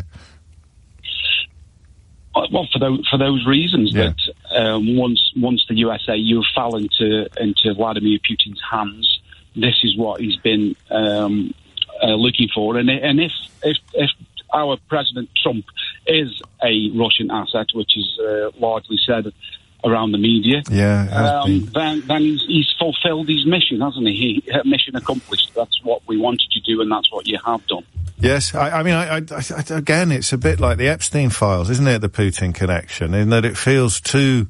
Well, for those for those reasons, yeah. that um, once once the U S A U fell into into Vladimir Putin's hands, this is what he's been um, uh, looking for. And and if if if our President Trump is a Russian asset, which is uh, largely said around the media, yeah, um, then then he's, he's fulfilled his mission, hasn't he? he? Mission accomplished. That's what we wanted to do, and that's what you have done. Yes, I, I mean, I, I, I, again, it's a bit like the Epstein files, isn't it, the Putin connection, in that it feels too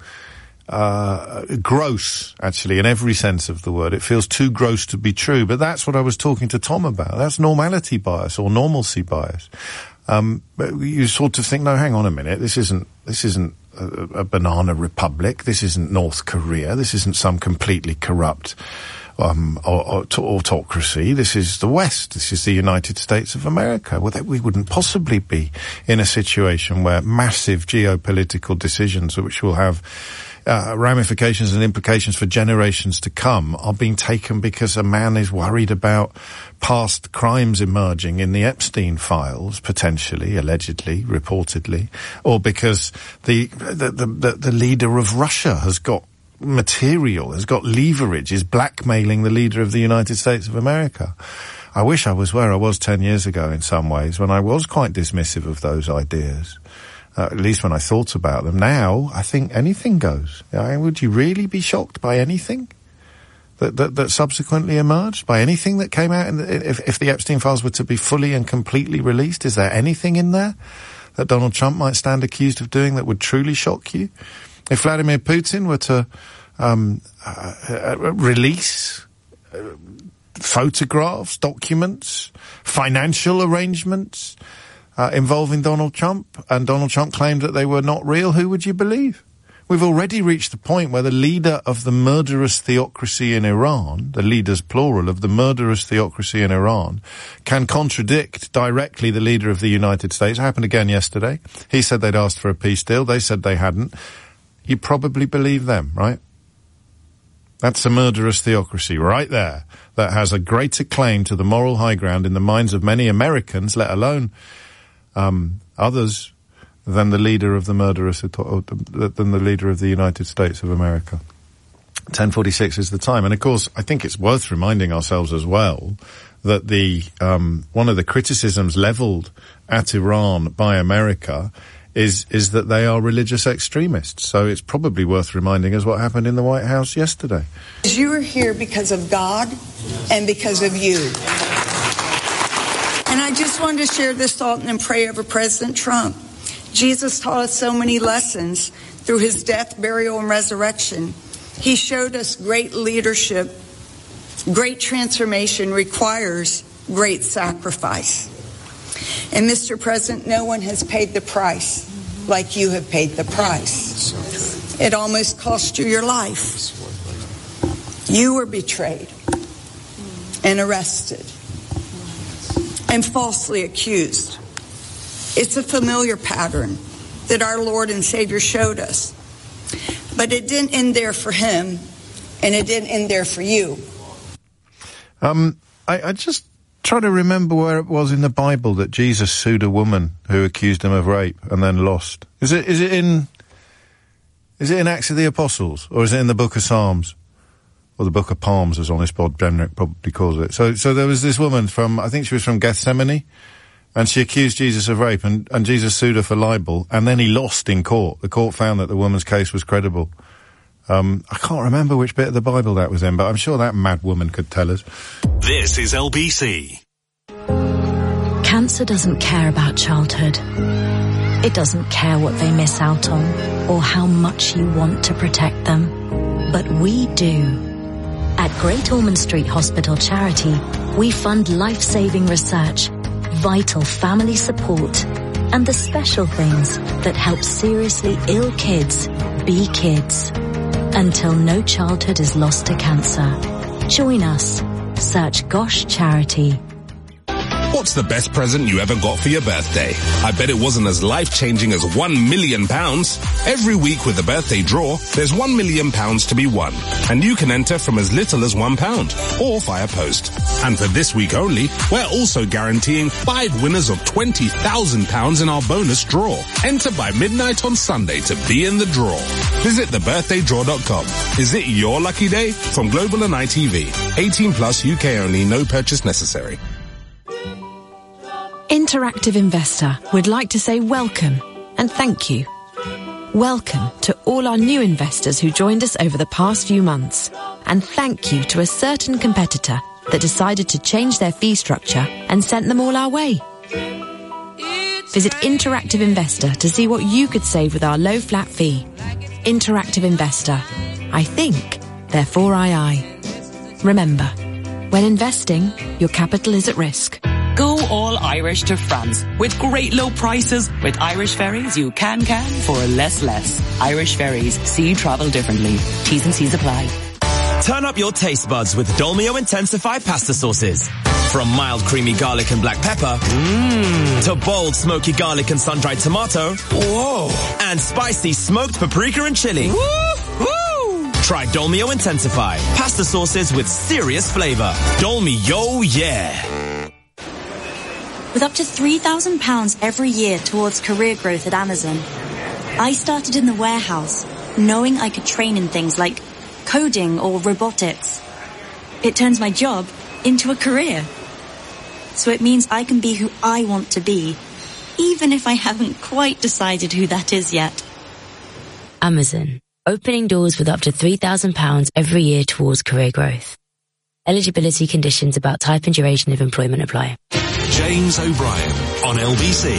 uh gross, actually, in every sense of the word. It feels too gross to be true, but that's what I was talking to Tom about. That's normality bias, or normalcy bias. Um, but you sort of think, no, hang on a minute, this isn't, this isn't a, a banana republic, this isn't North Korea, this isn't some completely corrupt Um, or, or, autocracy. This is the West. This is the United States of America. Well, that we wouldn't possibly be in a situation where massive geopolitical decisions, which will have uh, ramifications and implications for generations to come, are being taken because a man is worried about past crimes emerging in the Epstein files, potentially, allegedly, reportedly, or because the the the, the, the leader of Russia has got material, has got leverage, is blackmailing the leader of the United States of America. I wish I was where I was ten years ago in some ways, when I was quite dismissive of those ideas, uh, at least when I thought about them. Now, I think anything goes. I mean, would you really be shocked by anything that, that, that subsequently emerged? By anything that came out? In the, if, if the Epstein files were to be fully and completely released, is there anything in there that Donald Trump might stand accused of doing that would truly shock you? If Vladimir Putin were to um, uh, uh, release uh, photographs, documents, financial arrangements uh, involving Donald Trump, and Donald Trump claimed that they were not real, who would you believe? We've already reached the point where the leader of the murderous theocracy in Iran, the leaders plural of the murderous theocracy in Iran, can contradict directly the leader of the United States. It happened again yesterday. He said they'd asked for a peace deal. They said they hadn't. You probably believe them, right? That's a murderous theocracy right there that has a greater claim to the moral high ground in the minds of many Americans, let alone um, others, than the leader of the murderous, than the leader of the United States of America. ten forty-six is the time. And of course, I think it's worth reminding ourselves as well that the um, one of the criticisms leveled at Iran by America is is that they are religious extremists. So it's probably worth reminding us what happened in the White House yesterday. You are here because of God and because of you. And I just wanted to share this thought and pray over President Trump. Jesus taught us so many lessons through his death, burial, and resurrection. He showed us great leadership. Great transformation requires great sacrifice. And Mister President, no one has paid the price like you have paid the price. It almost cost you your life. You were betrayed and arrested and falsely accused. It's a familiar pattern that our Lord and Savior showed us. But it didn't end there for him, and it didn't end there for you. Um, I, I just try to remember where it was in the Bible that Jesus sued a woman who accused him of rape and then lost. Is it is it in is it in Acts of the Apostles, or is it in the Book of Psalms, or the Book of Palms, as Honest Bod Benrick probably calls it? So so there was this woman from, I think she was from Gethsemane, and she accused Jesus of rape, and, and Jesus sued her for libel, and then he lost in court. The court found that the woman's case was credible. Um, I can't remember which bit of the Bible that was in, but I'm sure that mad woman could tell us. This is L B C. Cancer doesn't care about childhood. It doesn't care what they miss out on or how much you want to protect them. But we do. At Great Ormond Street Hospital Charity, we fund life-saving research, vital family support, and the special things that help seriously ill kids be kids. Until no childhood is lost to cancer. Join us. Search Gosh Charity. What's the best present you ever got for your birthday? I bet it wasn't as life-changing as one million pounds. Every week with the birthday draw, there's one million pounds to be won. And you can enter from as little as one pound, or via post. And for this week only, we're also guaranteeing five winners of twenty thousand pounds in our bonus draw. Enter by midnight on Sunday to be in the draw. Visit the birthday draw dot com. Is it your lucky day? From Global and I T V. eighteen plus, U K only, no purchase necessary. Interactive Investor would like to say welcome and thank you. Welcome to all our new investors who joined us over the past few months, and thank you to a certain competitor that decided to change their fee structure and sent them all our way. Visit Interactive Investor to see what you could save with our low flat fee. Interactive Investor. I think, therefore I I. Remember, when investing, your capital is at risk. Go all Irish to France with great low prices. With Irish Ferries, you can can for less less. Irish Ferries, see travel differently. T's and C's apply. Turn up your taste buds with Dolmio Intensify pasta sauces. From mild creamy garlic and black pepper, mmm, to bold smoky garlic and sun-dried tomato, whoa, and spicy smoked paprika and chili. Woo-hoo! Try Dolmio Intensify pasta sauces with serious flavor. Dolmio, yeah. With up to three thousand pounds every year towards career growth at Amazon, I started in the warehouse, knowing I could train in things like coding or robotics. It turns my job into a career. So it means I can be who I want to be, even if I haven't quite decided who that is yet. Amazon, opening doors with up to three thousand pounds every year towards career growth. Eligibility conditions about type and duration of employment apply. James O'Brien on L B C.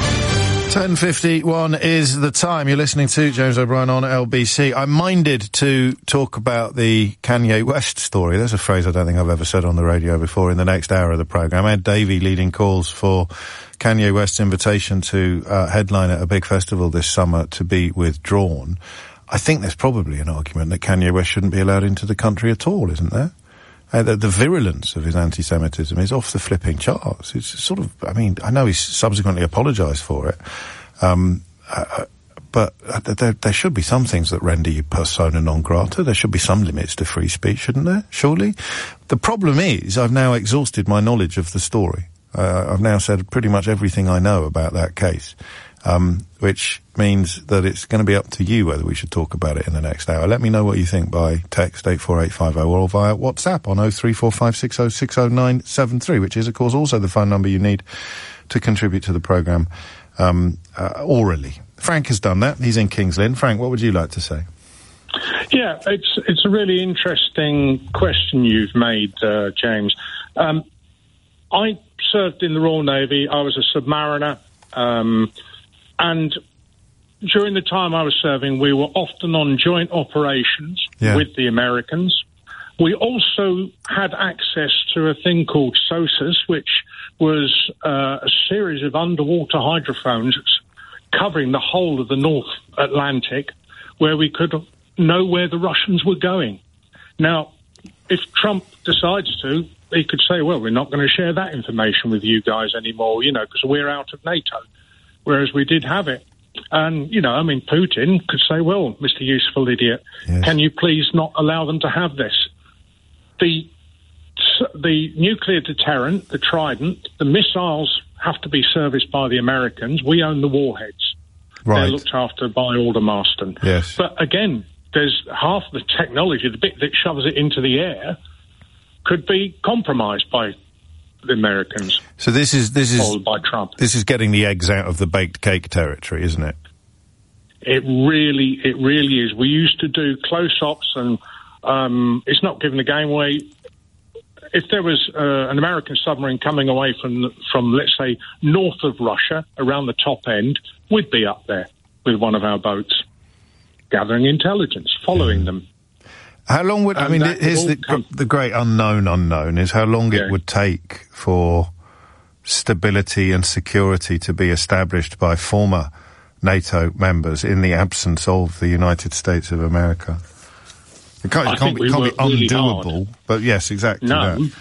ten fifty-one is the time. You're listening to James O'Brien on L B C. I'm minded to talk about the Kanye West story. There's a phrase I don't think I've ever said on the radio before in the next hour of the programme. Ed Davey leading calls for Kanye West's invitation to uh, headline at a big festival this summer to be withdrawn. I think there's probably an argument that Kanye West shouldn't be allowed into the country at all, isn't there? Uh, the, the virulence of his anti-Semitism is off the flipping charts. It's sort of, I mean, I know he's subsequently apologised for it, um, uh, but uh, there, there should be some things that render you persona non grata. There should be some limits to free speech, shouldn't there? Surely? The problem is, I've now exhausted my knowledge of the story. Uh, I've now said pretty much everything I know about that case. Um, which means that it's going to be up to you whether we should talk about it in the next hour. Let me know what you think by text eight four eight five zero or via WhatsApp on oh three four five six oh six oh nine seven three, which is, of course, also the phone number you need to contribute to the programme um, uh, orally. Frank has done that. He's in Kings Lynn. Frank, what would you like to say? Yeah, it's it's a really interesting question you've made, uh, James. Um, I served in the Royal Navy. I was a submariner. Um, And during the time I was serving, we were often on joint operations yeah. with the Americans. We also had access to a thing called SOSUS, which was uh, a series of underwater hydrophones covering the whole of the North Atlantic, where we could know where the Russians were going. Now, if Trump decides to, he could say, well, we're not going to share that information with you guys anymore, you know, because we're out of NATO. Whereas we did have it. And, you know, I mean, Putin could say, well, Mister Useful Idiot, yes. can you please not allow them to have this? The the nuclear deterrent, the Trident, the missiles have to be serviced by the Americans. We own the warheads. Right. They're looked after by Aldermaston. Yes. But again, there's half the technology, the bit that shoves it into the air, could be compromised by the Americans. So this is this is by Trump. This is getting the eggs out of the baked cake territory, isn't it? It really, it really is. We used to do close-ups, and um, it's not giving the game away. If there was uh, an American submarine coming away from, from, let's say, north of Russia, around the top end, we'd be up there with one of our boats, gathering intelligence, following mm. them. How long would, and I mean, here's the, come, the great unknown unknown, is how long yeah. it would take for stability and security to be established by former NATO members in the absence of the United States of America. It can't, it can't, be, it can't be undoable, really but yes, exactly no. that.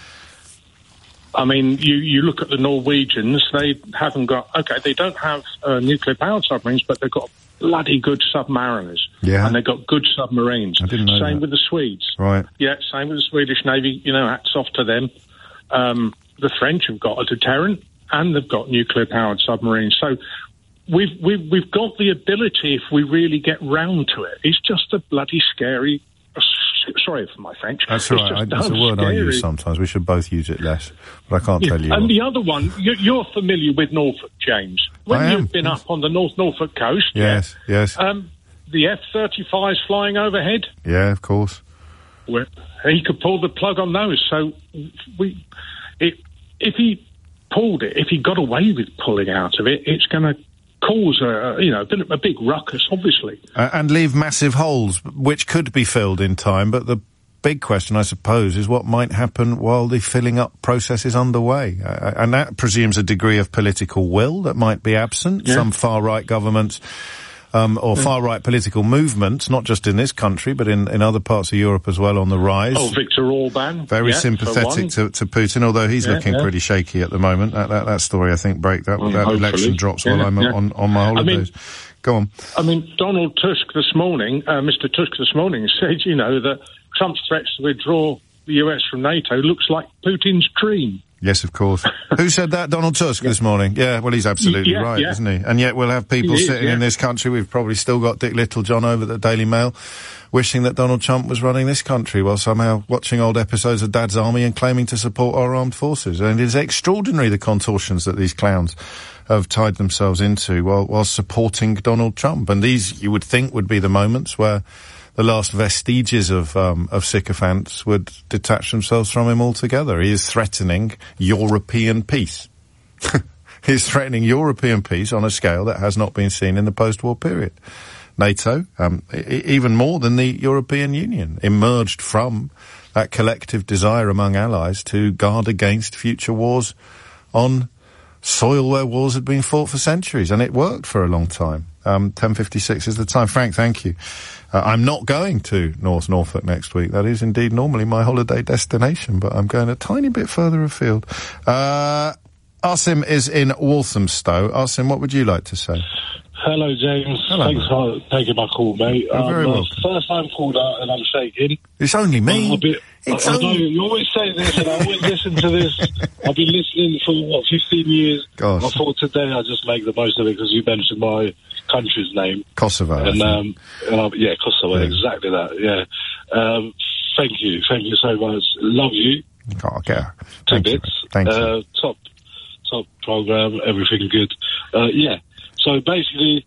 I mean, you, you look at the Norwegians, they haven't got, okay, they don't have uh, nuclear-powered submarines, but they've got bloody good submariners. Yeah. And they've got good submarines. I didn't know Same that. with the Swedes. Right. Yeah, same with the Swedish Navy, you know, hats off to them. Um, the French have got a deterrent, and they've got nuclear-powered submarines. So we've, we've, we've got the ability, if we really get round to it. It's just a bloody scary... Sorry for my French. That's all right. I, that's a word scary. I use sometimes. We should both use it less, but I can't yeah. tell you. And what. the other one, you, you're familiar with Norfolk, James. When I you've am. been up on the North Norfolk coast, yes, yeah, yes, um, the F thirty-fives flying overhead. Yeah, of course. Where he could pull the plug on those. So we, it, if he pulled it, if he got away with pulling out of it, it's going to cause a, you know, a, bit of a big ruckus, obviously. Uh, and leave massive holes, which could be filled in time, but the big question, I suppose, is what might happen while the filling up process is underway. Uh, and that presumes a degree of political will that might be absent. Yeah. Some far-right governments um, or yeah. far-right political movements, not just in this country, but in, in other parts of Europe as well, on the rise. Oh, Viktor Orban. Very yeah, sympathetic to, to Putin, although he's yeah, looking yeah. pretty shaky at the moment. That, that, that story, I think, break that, well, that hopefully. election drops yeah, while I'm yeah. on, on my holidays. I mean, Go on. I mean, Donald Tusk this morning, uh, Mister Tusk this morning said, you know, that Trump's threats to withdraw the U S from NATO looks like Putin's dream. Yes, of course. Who said that? Donald Tusk yeah. this morning. Yeah, well, he's absolutely yeah, right, yeah. isn't he? And yet we'll have people he sitting is, yeah. in this country. We've probably still got Dick Littlejohn over at the Daily Mail wishing that Donald Trump was running this country while somehow watching old episodes of Dad's Army and claiming to support our armed forces. And it is extraordinary the contortions that these clowns have tied themselves into while, while supporting Donald Trump. And these, you would think, would be the moments where the last vestiges of um, of sycophants would detach themselves from him altogether. He is threatening European peace. He's threatening European peace on a scale that has not been seen in the post-war period. NATO, um, e- even more than the European Union, emerged from that collective desire among allies to guard against future wars on soil where wars had been fought for centuries, and it worked for a long time. Um, ten fifty-six is the time. Frank, thank you. Uh, I'm not going to North Norfolk next week. That is indeed normally my holiday destination, but I'm going a tiny bit further afield. Uh, Asim is in Walthamstow. Asim, what would you like to say? Hello, James. Hello, Thanks for taking my call, mate. You're very um, welcome. First time called out and I'm shaking. It's only me. I'm a bit, it's I, I only... know you always say this and I always listen to this. I've been listening for, what, fifteen years? Gosh. I thought today I'd just make the most of it because you mentioned my country's name. Kosovo. And, um, and I, yeah, Kosovo, yeah. exactly that, yeah. Um, thank you. Thank you so much. Love you. Oh, okay. Two Thank bits. you. Thank uh, you. Top, top program, everything good. Uh, yeah. So basically,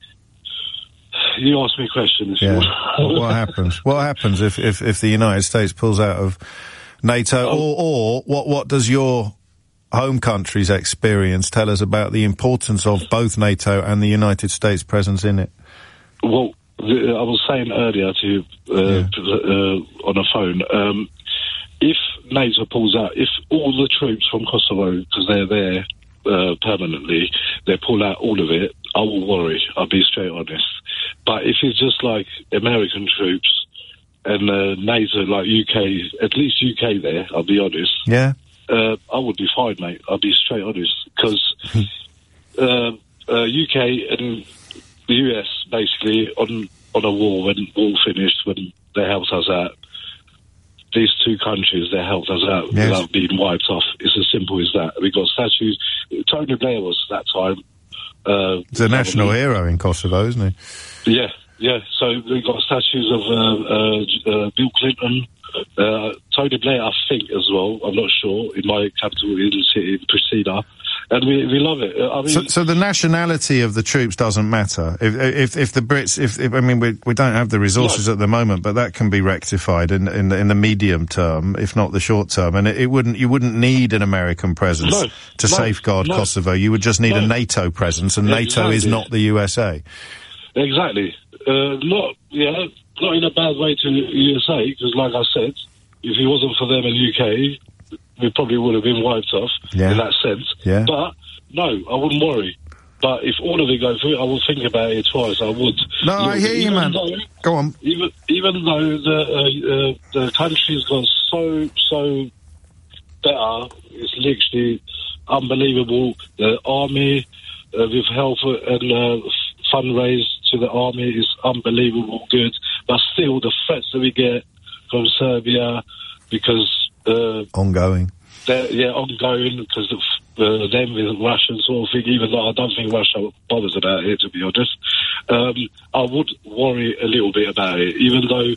you asked me questions. Yeah. what, what happens? What happens if, if, if the United States pulls out of NATO? Um, or, or what, what does your home country's experience tell us about the importance of both NATO and the United States' presence in it? Well, the, I was saying earlier to you uh, Yeah. uh, on the phone, um, if NATO pulls out, if all the troops from Kosovo, because they're there uh, permanently, they pull out all of it, I will worry. I'll be straight honest. But if it's just like American troops and uh, NATO, like U K, at least U K there, I'll be honest. Yeah. Uh, I would be fine, mate. I'll be straight honest. Because uh, uh, U K and the U S, basically, on, on a war, when war finished, when they helped us out, these two countries, they helped us out Yes. without being wiped off. It's as simple as that. We got statues. Tony Blair was that time. Uh, He's a national hero in Kosovo, isn't he? Yeah, yeah. So we got statues of uh, uh, uh, Bill Clinton, uh, Tony Blair, I think, as well. I'm not sure. In my capital in the city, Pristina. and we we love it. I mean, so, so the nationality of the troops doesn't matter. If if, if the Brits, if, if I mean, we we don't have the resources no. at the moment, but that can be rectified in in the, in the medium term, if not the short term. And it, it wouldn't you wouldn't need an American presence no, to no, safeguard no. Kosovo. You would just need no. a NATO presence, and exactly. NATO is not the U S A. Exactly. Uh, not yeah, not in a bad way to the U S A, because, like I said, if it wasn't for them in the U K, we probably would have been wiped off yeah. in that sense. Yeah. But, no, I wouldn't worry. But if all of it go through, I will think about it twice. I would. No, I hear you, man. Though, Go on. Even, even though the, uh, uh, the country's got so, so better, it's literally unbelievable. The army, uh, with health and uh, fundraise to the army is unbelievable good. But still, the threats that we get from Serbia, because... Uh, ongoing. Yeah, ongoing, because of uh, them with Russian sort of thing, even though I don't think Russia bothers about it, to be honest. Um, I would worry a little bit about it, even though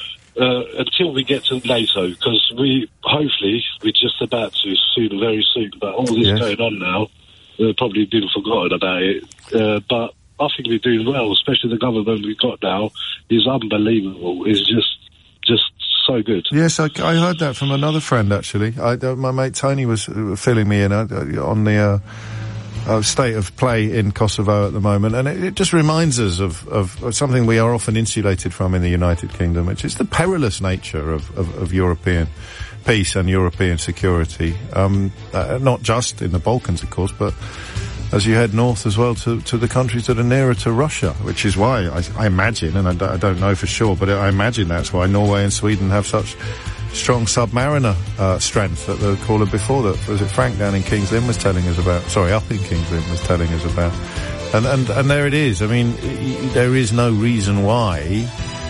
uh, until we get to NATO, because we, hopefully, we're just about to soon, very soon, but all this yes. going on now, we've probably been forgotten about it. Uh, but I think we're doing well, especially the government we've got now is unbelievable. It's just, just so good. Yes, I, I heard that from another friend, actually. I, uh, my mate Tony was uh, filling me in uh, on the uh, uh, state of play in Kosovo at the moment, and it, it just reminds us of, of, of something we are often insulated from in the United Kingdom, which is the perilous nature of, of, of European peace and European security. Um, uh, not just in the Balkans, of course, but as you head north as well to, to the countries that are nearer to Russia, which is why I, I imagine, and I, d- I don't know for sure, but I imagine that's why Norway and Sweden have such strong submariner uh, strength that the caller before that, was it Frank down in King's Lynn was telling us about, sorry, up in King's Lynn was telling us about. And, and, and there it is. I mean, y- there is no reason why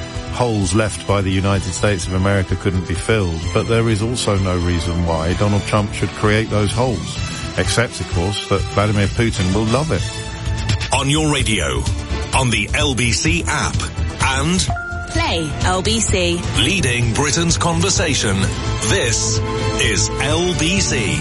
holes left by the United States of America couldn't be filled, but there is also no reason why Donald Trump should create those holes. Except, of course, that Vladimir Putin will love it. On your radio, on the L B C app, and... Play L B C. Leading Britain's conversation, this is L B C.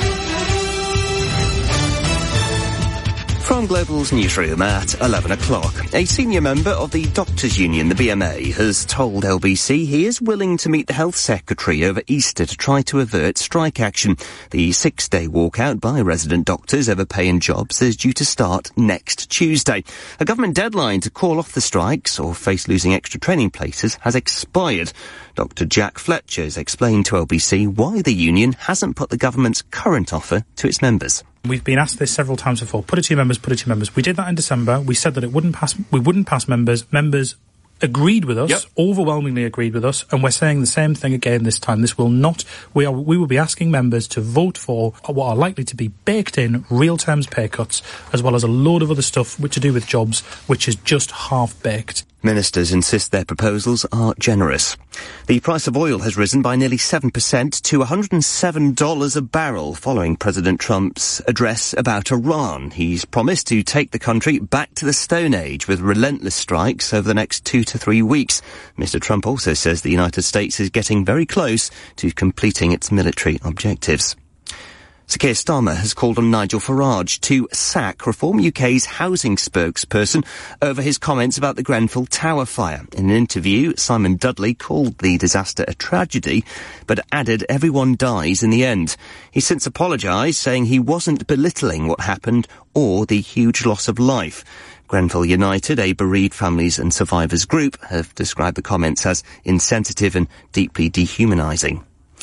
From Global's newsroom at eleven o'clock, a senior member of the Doctors' Union, the B M A, has told L B C he is willing to meet the Health Secretary over Easter to try to avert strike action. The six-day walkout by resident doctors over pay and jobs is due to start next Tuesday. A government deadline to call off the strikes or face losing extra training places has expired. Doctor Jack Fletcher has explained to L B C why the union hasn't put the government's current offer to its members. We've been asked this several times before. Put it to your members, put it to your members. We did that in December. We said that it wouldn't pass, we wouldn't pass members. Members agreed with us, yep. overwhelmingly agreed with us, and we're saying the same thing again this time. This will not, we are, we will be asking members to vote for what are likely to be baked in real terms pay cuts, as well as a load of other stuff which to do with jobs, which is just half baked. Ministers insist their proposals are generous. The price of oil has risen by nearly seven percent to one hundred seven dollars a barrel following President Trump's address about Iran. He's promised to take the country back to the Stone Age with relentless strikes over the next two to three weeks. Mister Trump also says the United States is getting very close to completing its military objectives. Sir Keir Starmer has called on Nigel Farage to sack Reform U K's housing spokesperson over his comments about the Grenfell Tower fire. In an interview, Simon Dudley called the disaster a tragedy, but added everyone dies in the end. He's since apologised, saying he wasn't belittling what happened or the huge loss of life. Grenfell United, a bereaved families and survivors group, have described the comments as insensitive and deeply dehumanising.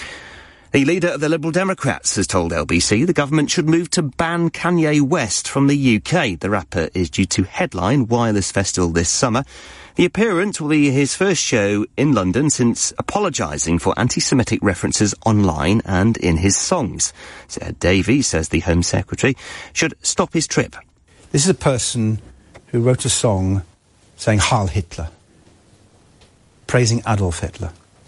The leader of the Liberal Democrats has told L B C the government should move to ban Kanye West from the U K. The rapper is due to headline Wireless Festival this summer. The appearance will be his first show in London since apologising for anti-Semitic references online and in his songs. Ed Davey says the Home Secretary should stop his trip. This is a person who wrote a song saying Heil Hitler, praising Adolf Hitler.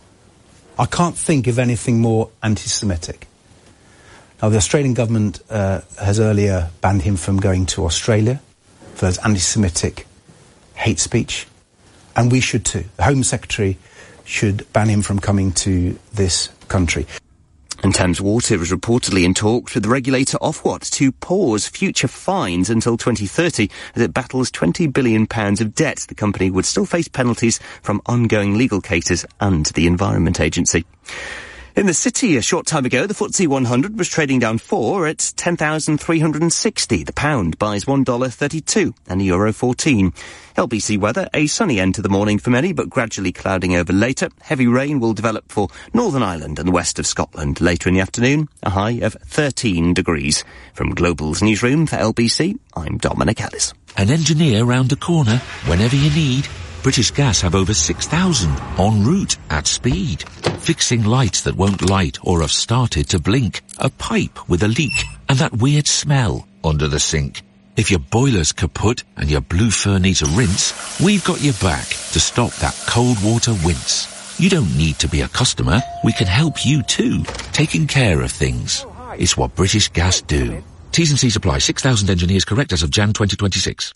I can't think of anything more anti-Semitic. Now, the Australian government uh, has earlier banned him from going to Australia for those anti-Semitic hate speech, and we should too. The Home Secretary should ban him from coming to this country. And Thames Water is reportedly in talks with the regulator Ofwat to pause future fines until twenty thirty as it battles twenty billion pounds of debt. The company would still face penalties from ongoing legal cases and the Environment Agency. In the city, a short time ago, the F T S E one hundred was trading down four at ten thousand three hundred sixty. The pound buys one dollar thirty-two and the euro fourteen. L B C weather, a sunny end to the morning for many, but gradually clouding over later. Heavy rain will develop for Northern Ireland and the west of Scotland. Later in the afternoon, a high of thirteen degrees. From Global's newsroom for L B C, I'm Dominic Ellis. An engineer round the corner, whenever you need. British Gas have over six thousand en route at speed. Fixing lights that won't light or have started to blink. A pipe with a leak and that weird smell under the sink. If your boiler's kaput and your blue fur needs a rinse, we've got your back to stop that cold water wince. You don't need to be a customer. We can help you too. Taking care of things. It's what British Gas do. T's and C's apply. six thousand engineers correct as of January twenty twenty-six.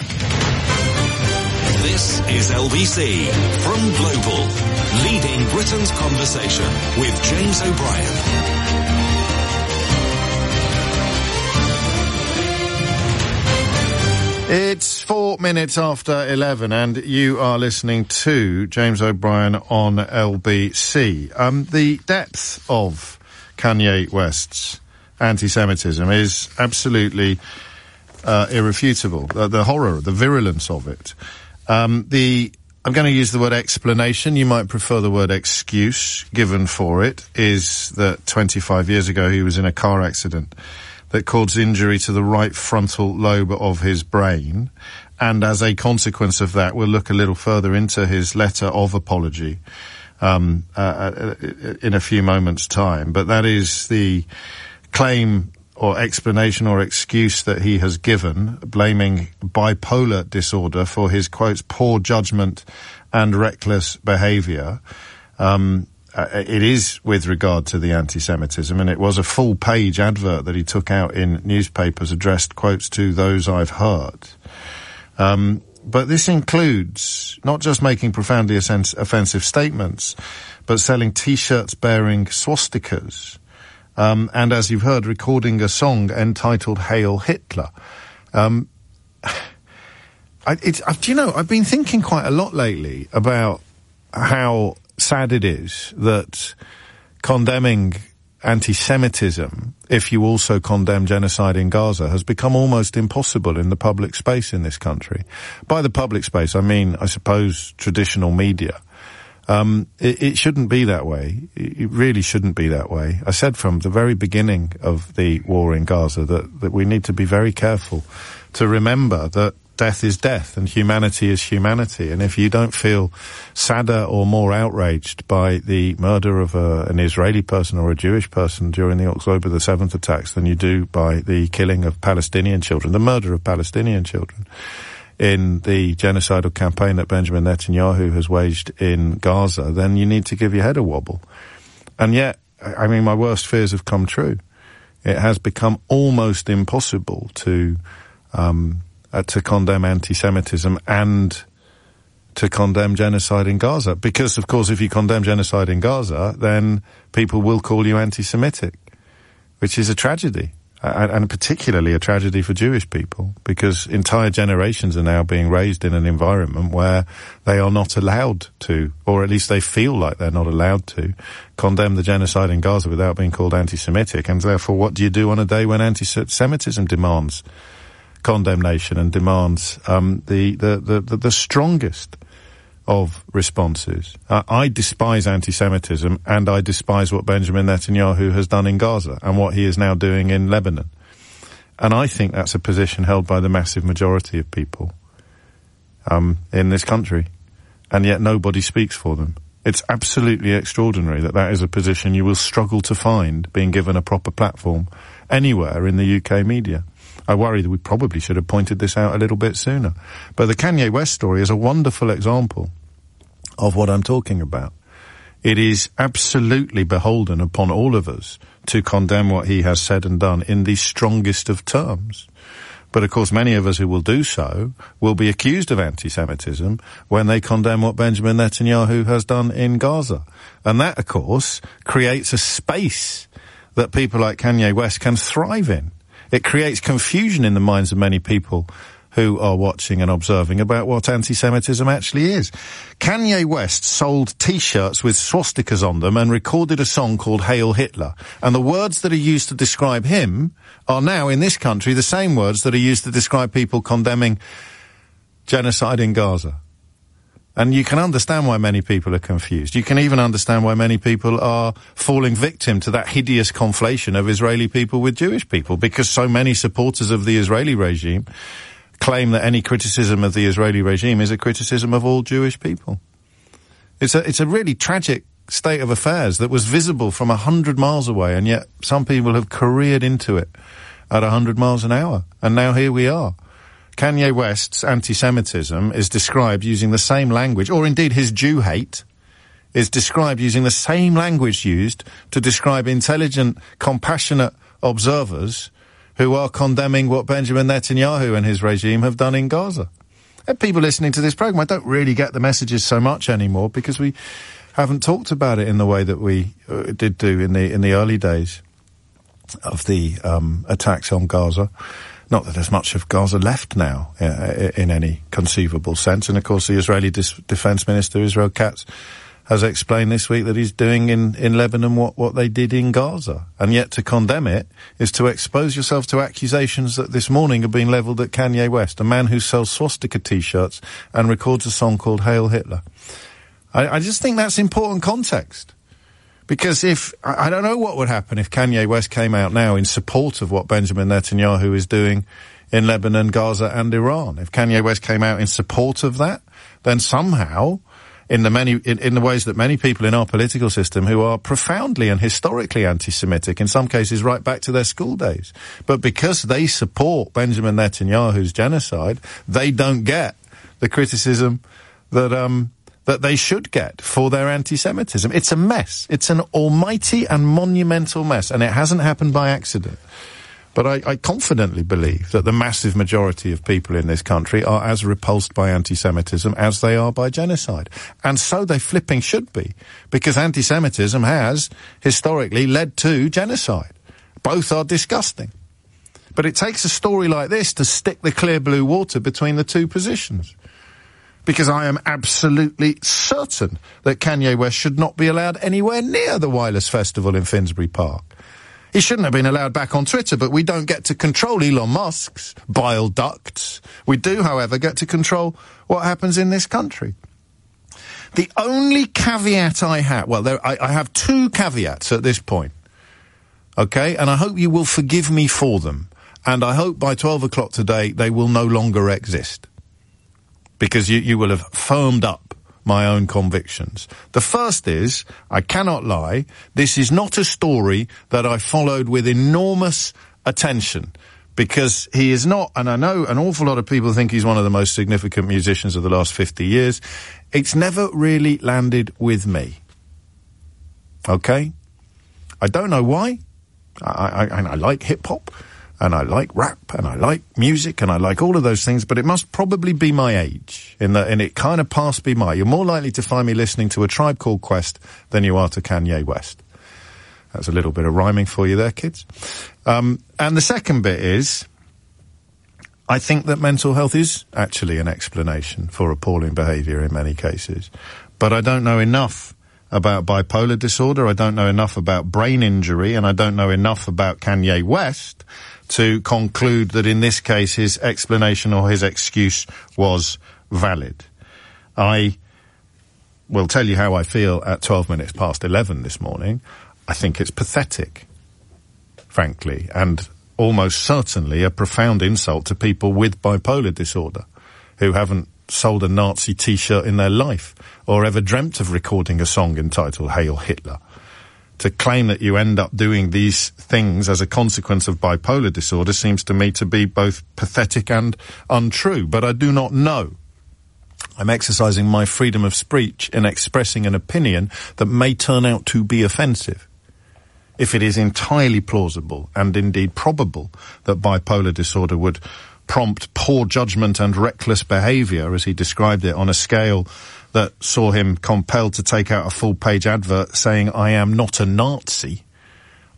This is L B C from Global, leading Britain's conversation with James O'Brien. It's four minutes after eleven, and you are listening to James O'Brien on L B C. Um, the depth of Kanye West's anti-Semitism is absolutely uh, irrefutable. The, the horror, the virulence of it. Um, the, I'm going to use the word explanation. You might prefer the word excuse given for it, is that twenty-five years ago he was in a car accident that caused injury to the right frontal lobe of his brain. And as a consequence of that, we'll look a little further into his letter of apology, um, uh, in a few moments' time. But that is the claim or explanation or excuse that he has given, blaming bipolar disorder for his, quotes, poor judgment and reckless behaviour. Um, uh, it is with regard to the anti-Semitism, and it was a full-page advert that he took out in newspapers addressed, quotes, to those I've heard. Um, but this includes not just making profoundly offensive statements, but selling T-shirts bearing swastikas. Um, and as you've heard, recording a song entitled Hail Hitler. Um, I, it's, uh, do you know, I've been thinking quite a lot lately about how sad it is that condemning anti-Semitism, if you also condemn genocide in Gaza, has become almost impossible in the public space in this country. By the public space, I mean, I suppose, traditional media. Um, it, it shouldn't be that way. It really shouldn't be that way. I said from the very beginning of the war in Gaza that, that we need to be very careful to remember that death is death and humanity is humanity. And if you don't feel sadder or more outraged by the murder of a, an Israeli person or a Jewish person during the October the seventh attacks than you do by the killing of Palestinian children, the murder of Palestinian children, in the genocidal campaign that Benjamin Netanyahu has waged in Gaza, then you need to give your head a wobble. And yet, I mean, my worst fears have come true. It has become almost impossible to, um, uh, to condemn anti-Semitism and to condemn genocide in Gaza. Because, of course, if you condemn genocide in Gaza, then people will call you anti-Semitic, which is a tragedy. And, and particularly a tragedy for Jewish people, because entire generations are now being raised in an environment where they are not allowed to, or at least they feel like they're not allowed to, condemn the genocide in Gaza without being called anti-Semitic. And therefore, what do you do on a day when anti-Semitism demands condemnation and demands um, the, the, the, the, the strongest of responses? Uh, I despise anti-Semitism, and I despise what Benjamin Netanyahu has done in Gaza and what he is now doing in Lebanon. And I think that's a position held by the massive majority of people um, in this country. And yet nobody speaks for them. It's absolutely extraordinary that that is a position you will struggle to find being given a proper platform anywhere in the U K media. I worry that we probably should have pointed this out a little bit sooner. But the Kanye West story is a wonderful example of what I'm talking about. It is absolutely beholden upon all of us to condemn what he has said and done in the strongest of terms. But of course many of us who will do so will be accused of anti-Semitism when they condemn what Benjamin Netanyahu has done in Gaza. And that, of course, creates a space that people like Kanye West can thrive in. It creates confusion in the minds of many people who are watching and observing about what anti-Semitism actually is. Kanye West sold T-shirts with swastikas on them and recorded a song called Hail Hitler. And the words that are used to describe him are now, in this country, the same words that are used to describe people condemning genocide in Gaza. And you can understand why many people are confused. You can even understand why many people are falling victim to that hideous conflation of Israeli people with Jewish people, because so many supporters of the Israeli regime claim that any criticism of the Israeli regime is a criticism of all Jewish people. It's a, it's a really tragic state of affairs that was visible from a hundred miles away, and yet some people have careered into it at a hundred miles an hour. And now here we are. Kanye West's anti-Semitism is described using the same language, or indeed his Jew hate is described using the same language used to describe intelligent, compassionate observers who are condemning what Benjamin Netanyahu and his regime have done in Gaza. And people listening to this program, I don't really get the messages so much anymore because we haven't talked about it in the way that we uh, did do in the in the early days of the um, attacks on Gaza. Not that there's much of Gaza left now uh, in any conceivable sense. And of course, the Israeli dis- Defense Minister, Israel Katz, has explained this week that he's doing in, in Lebanon what, what they did in Gaza. And yet to condemn it is to expose yourself to accusations that this morning have been levelled at Kanye West, a man who sells swastika T-shirts and records a song called Hail Hitler. I, I just think that's important context. Because if, I, I don't know what would happen if Kanye West came out now in support of what Benjamin Netanyahu is doing in Lebanon, Gaza and Iran. If Kanye West came out in support of that, then somehow in the many, in, in the ways that many people in our political system who are profoundly and historically anti-Semitic, in some cases right back to their school days. But because they support Benjamin Netanyahu's genocide, they don't get the criticism that, um, that they should get for their anti-Semitism. It's a mess. It's an almighty and monumental mess, and it hasn't happened by accident. But I, I confidently believe that the massive majority of people in this country are as repulsed by anti-Semitism as they are by genocide. And so they flipping should be, because anti-Semitism has historically led to genocide. Both are disgusting. But it takes a story like this to stick the clear blue water between the two positions. Because I am absolutely certain that Kanye West should not be allowed anywhere near the Wireless Festival in Finsbury Park. He shouldn't have been allowed back on Twitter, but we don't get to control Elon Musk's bile ducts. We do, however, get to control what happens in this country. The only caveat I have, well, there, I, I have two caveats at this point, okay? And I hope you will forgive me for them. And I hope by twelve o'clock today they will no longer exist. Because you, you will have firmed up my own convictions. The first is, I cannot lie, this is not a story that I followed with enormous attention, because he is not, and I know an awful lot of people think he's one of the most significant musicians of the last fifty years. It's never really landed with me. Okay? I don't know why. I, I, I, I like hip-hop, and I like rap, and I like music, and I like all of those things, but it must probably be my age, in that, and it kind of passed me by. You're more likely to find me listening to A Tribe Called Quest than you are to Kanye West. That's a little bit of rhyming for you there, kids. Um, and the second bit is, I think that mental health is actually an explanation for appalling behaviour in many cases. But I don't know enough about bipolar disorder, I don't know enough about brain injury, and I don't know enough about Kanye West to conclude that in this case his explanation or his excuse was valid. I will tell you how I feel at twelve minutes past eleven this morning. I think it's pathetic, frankly, and almost certainly a profound insult to people with bipolar disorder who haven't sold a Nazi T-shirt in their life or ever dreamt of recording a song entitled Hail Hitler. To claim that you end up doing these things as a consequence of bipolar disorder seems to me to be both pathetic and untrue, but I do not know. I'm exercising my freedom of speech in expressing an opinion that may turn out to be offensive. If it is entirely plausible and indeed probable that bipolar disorder would prompt poor judgment and reckless behaviour, as he described it, on a scale that saw him compelled to take out a full-page advert saying, I am not a Nazi,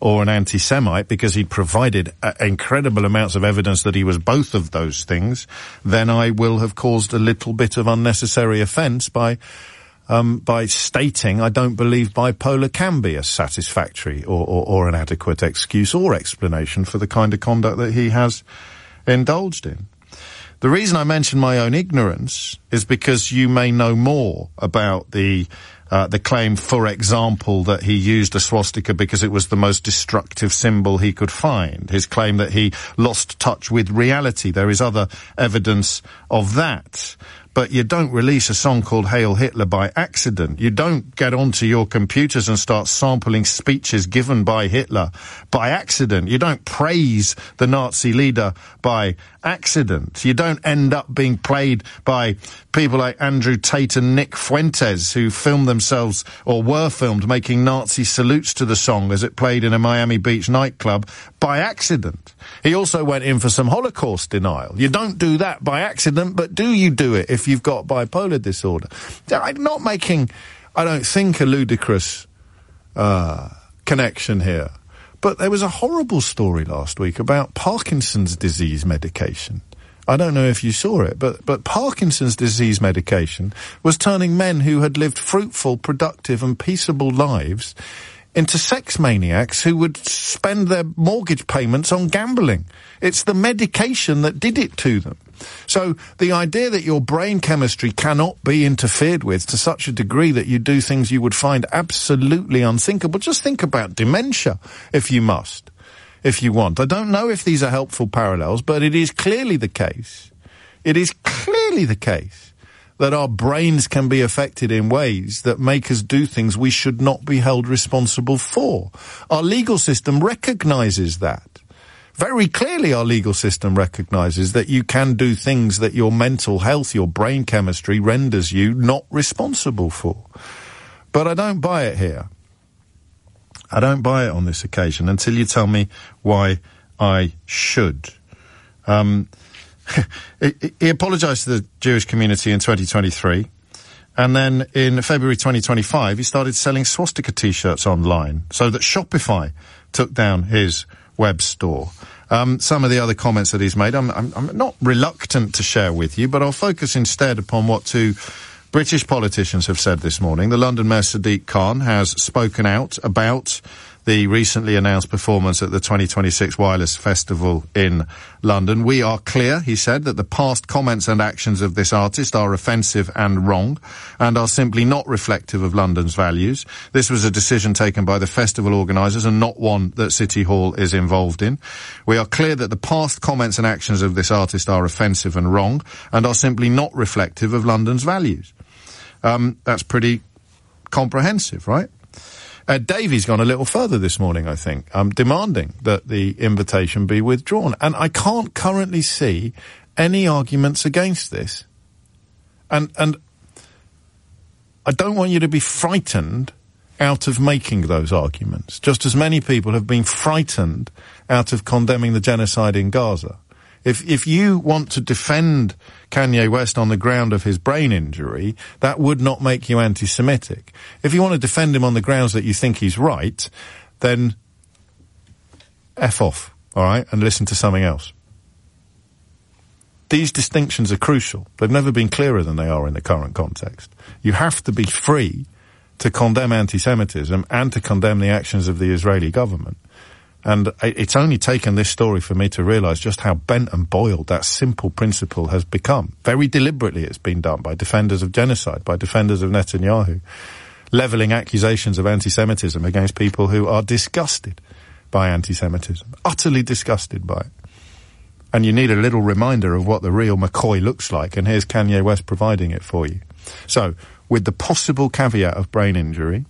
or an anti-Semite because he'd provided uh, incredible amounts of evidence that he was both of those things, then I will have caused a little bit of unnecessary offence by um, by stating I don't believe bipolar can be a satisfactory or, or, or an adequate excuse or explanation for the kind of conduct that he has indulged in. The reason I mention my own ignorance is because you may know more about the uh, the claim, for example, that he used a swastika because it was the most destructive symbol he could find. His claim that he lost touch with reality. There is other evidence of that. But you don't release a song called Hail Hitler by accident. You don't get onto your computers and start sampling speeches given by Hitler by accident. You don't praise the Nazi leader by accident. You don't end up being played by people like Andrew Tate and Nick Fuentes, who filmed themselves or were filmed making Nazi salutes to the song as it played in a Miami Beach nightclub by accident. He also went in for some Holocaust denial. You don't do that by accident, but do you do it if you've got bipolar disorder? I'm not making, I don't think, a ludicrous uh, connection here. But there was a horrible story last week about Parkinson's disease medication. I don't know if you saw it, but, but Parkinson's disease medication was turning men who had lived fruitful, productive and peaceable lives into sex maniacs who would spend their mortgage payments on gambling. It's the medication that did it to them. So the idea that your brain chemistry cannot be interfered with to such a degree that you do things you would find absolutely unthinkable. Just think about dementia, if you must, if you want. I don't know if these are helpful parallels, but it is clearly the case. It is clearly the case that our brains can be affected in ways that make us do things we should not be held responsible for. Our legal system recognises that. Very clearly our legal system recognises that you can do things that your mental health, your brain chemistry renders you not responsible for. But I don't buy it here. I don't buy it on this occasion until you tell me why I should. Um... He apologised to the Jewish community in twenty twenty-three, and then in February twenty twenty-five he started selling swastika t-shirts online, so that Shopify took down his web store. Um, some of the other comments that he's made, I'm, I'm, I'm not reluctant to share with you, but I'll focus instead upon what two British politicians have said this morning. The London Mayor Sadiq Khan has spoken out about the recently announced performance at the twenty twenty-six Wireless Festival in London. We are clear, he said, that the past comments and actions of this artist are offensive and wrong and are simply not reflective of London's values. This was a decision taken by the festival organisers and not one that City Hall is involved in. We are clear that the past comments and actions of this artist are offensive and wrong and are simply not reflective of London's values. Um, that's pretty comprehensive, right? Ed Davey's gone a little further this morning, I think, um, demanding that the invitation be withdrawn. And I can't currently see any arguments against this. And, and I don't want you to be frightened out of making those arguments, just as many people have been frightened out of condemning the genocide in Gaza. If, if you want to defend Kanye West on the ground of his brain injury, that would not make you anti-Semitic. If you want to defend him on the grounds that you think he's right, then F off, all right, and listen to something else. These distinctions are crucial. They've never been clearer than they are in the current context. You have to be free to condemn anti-Semitism and to condemn the actions of the Israeli government. And it's only taken this story for me to realise just how bent and boiled that simple principle has become. Very deliberately it's been done by defenders of genocide, by defenders of Netanyahu, levelling accusations of anti-Semitism against people who are disgusted by anti-Semitism, utterly disgusted by it. And you need a little reminder of what the real McCoy looks like, and here's Kanye West providing it for you. So, with the possible caveat of brain injury,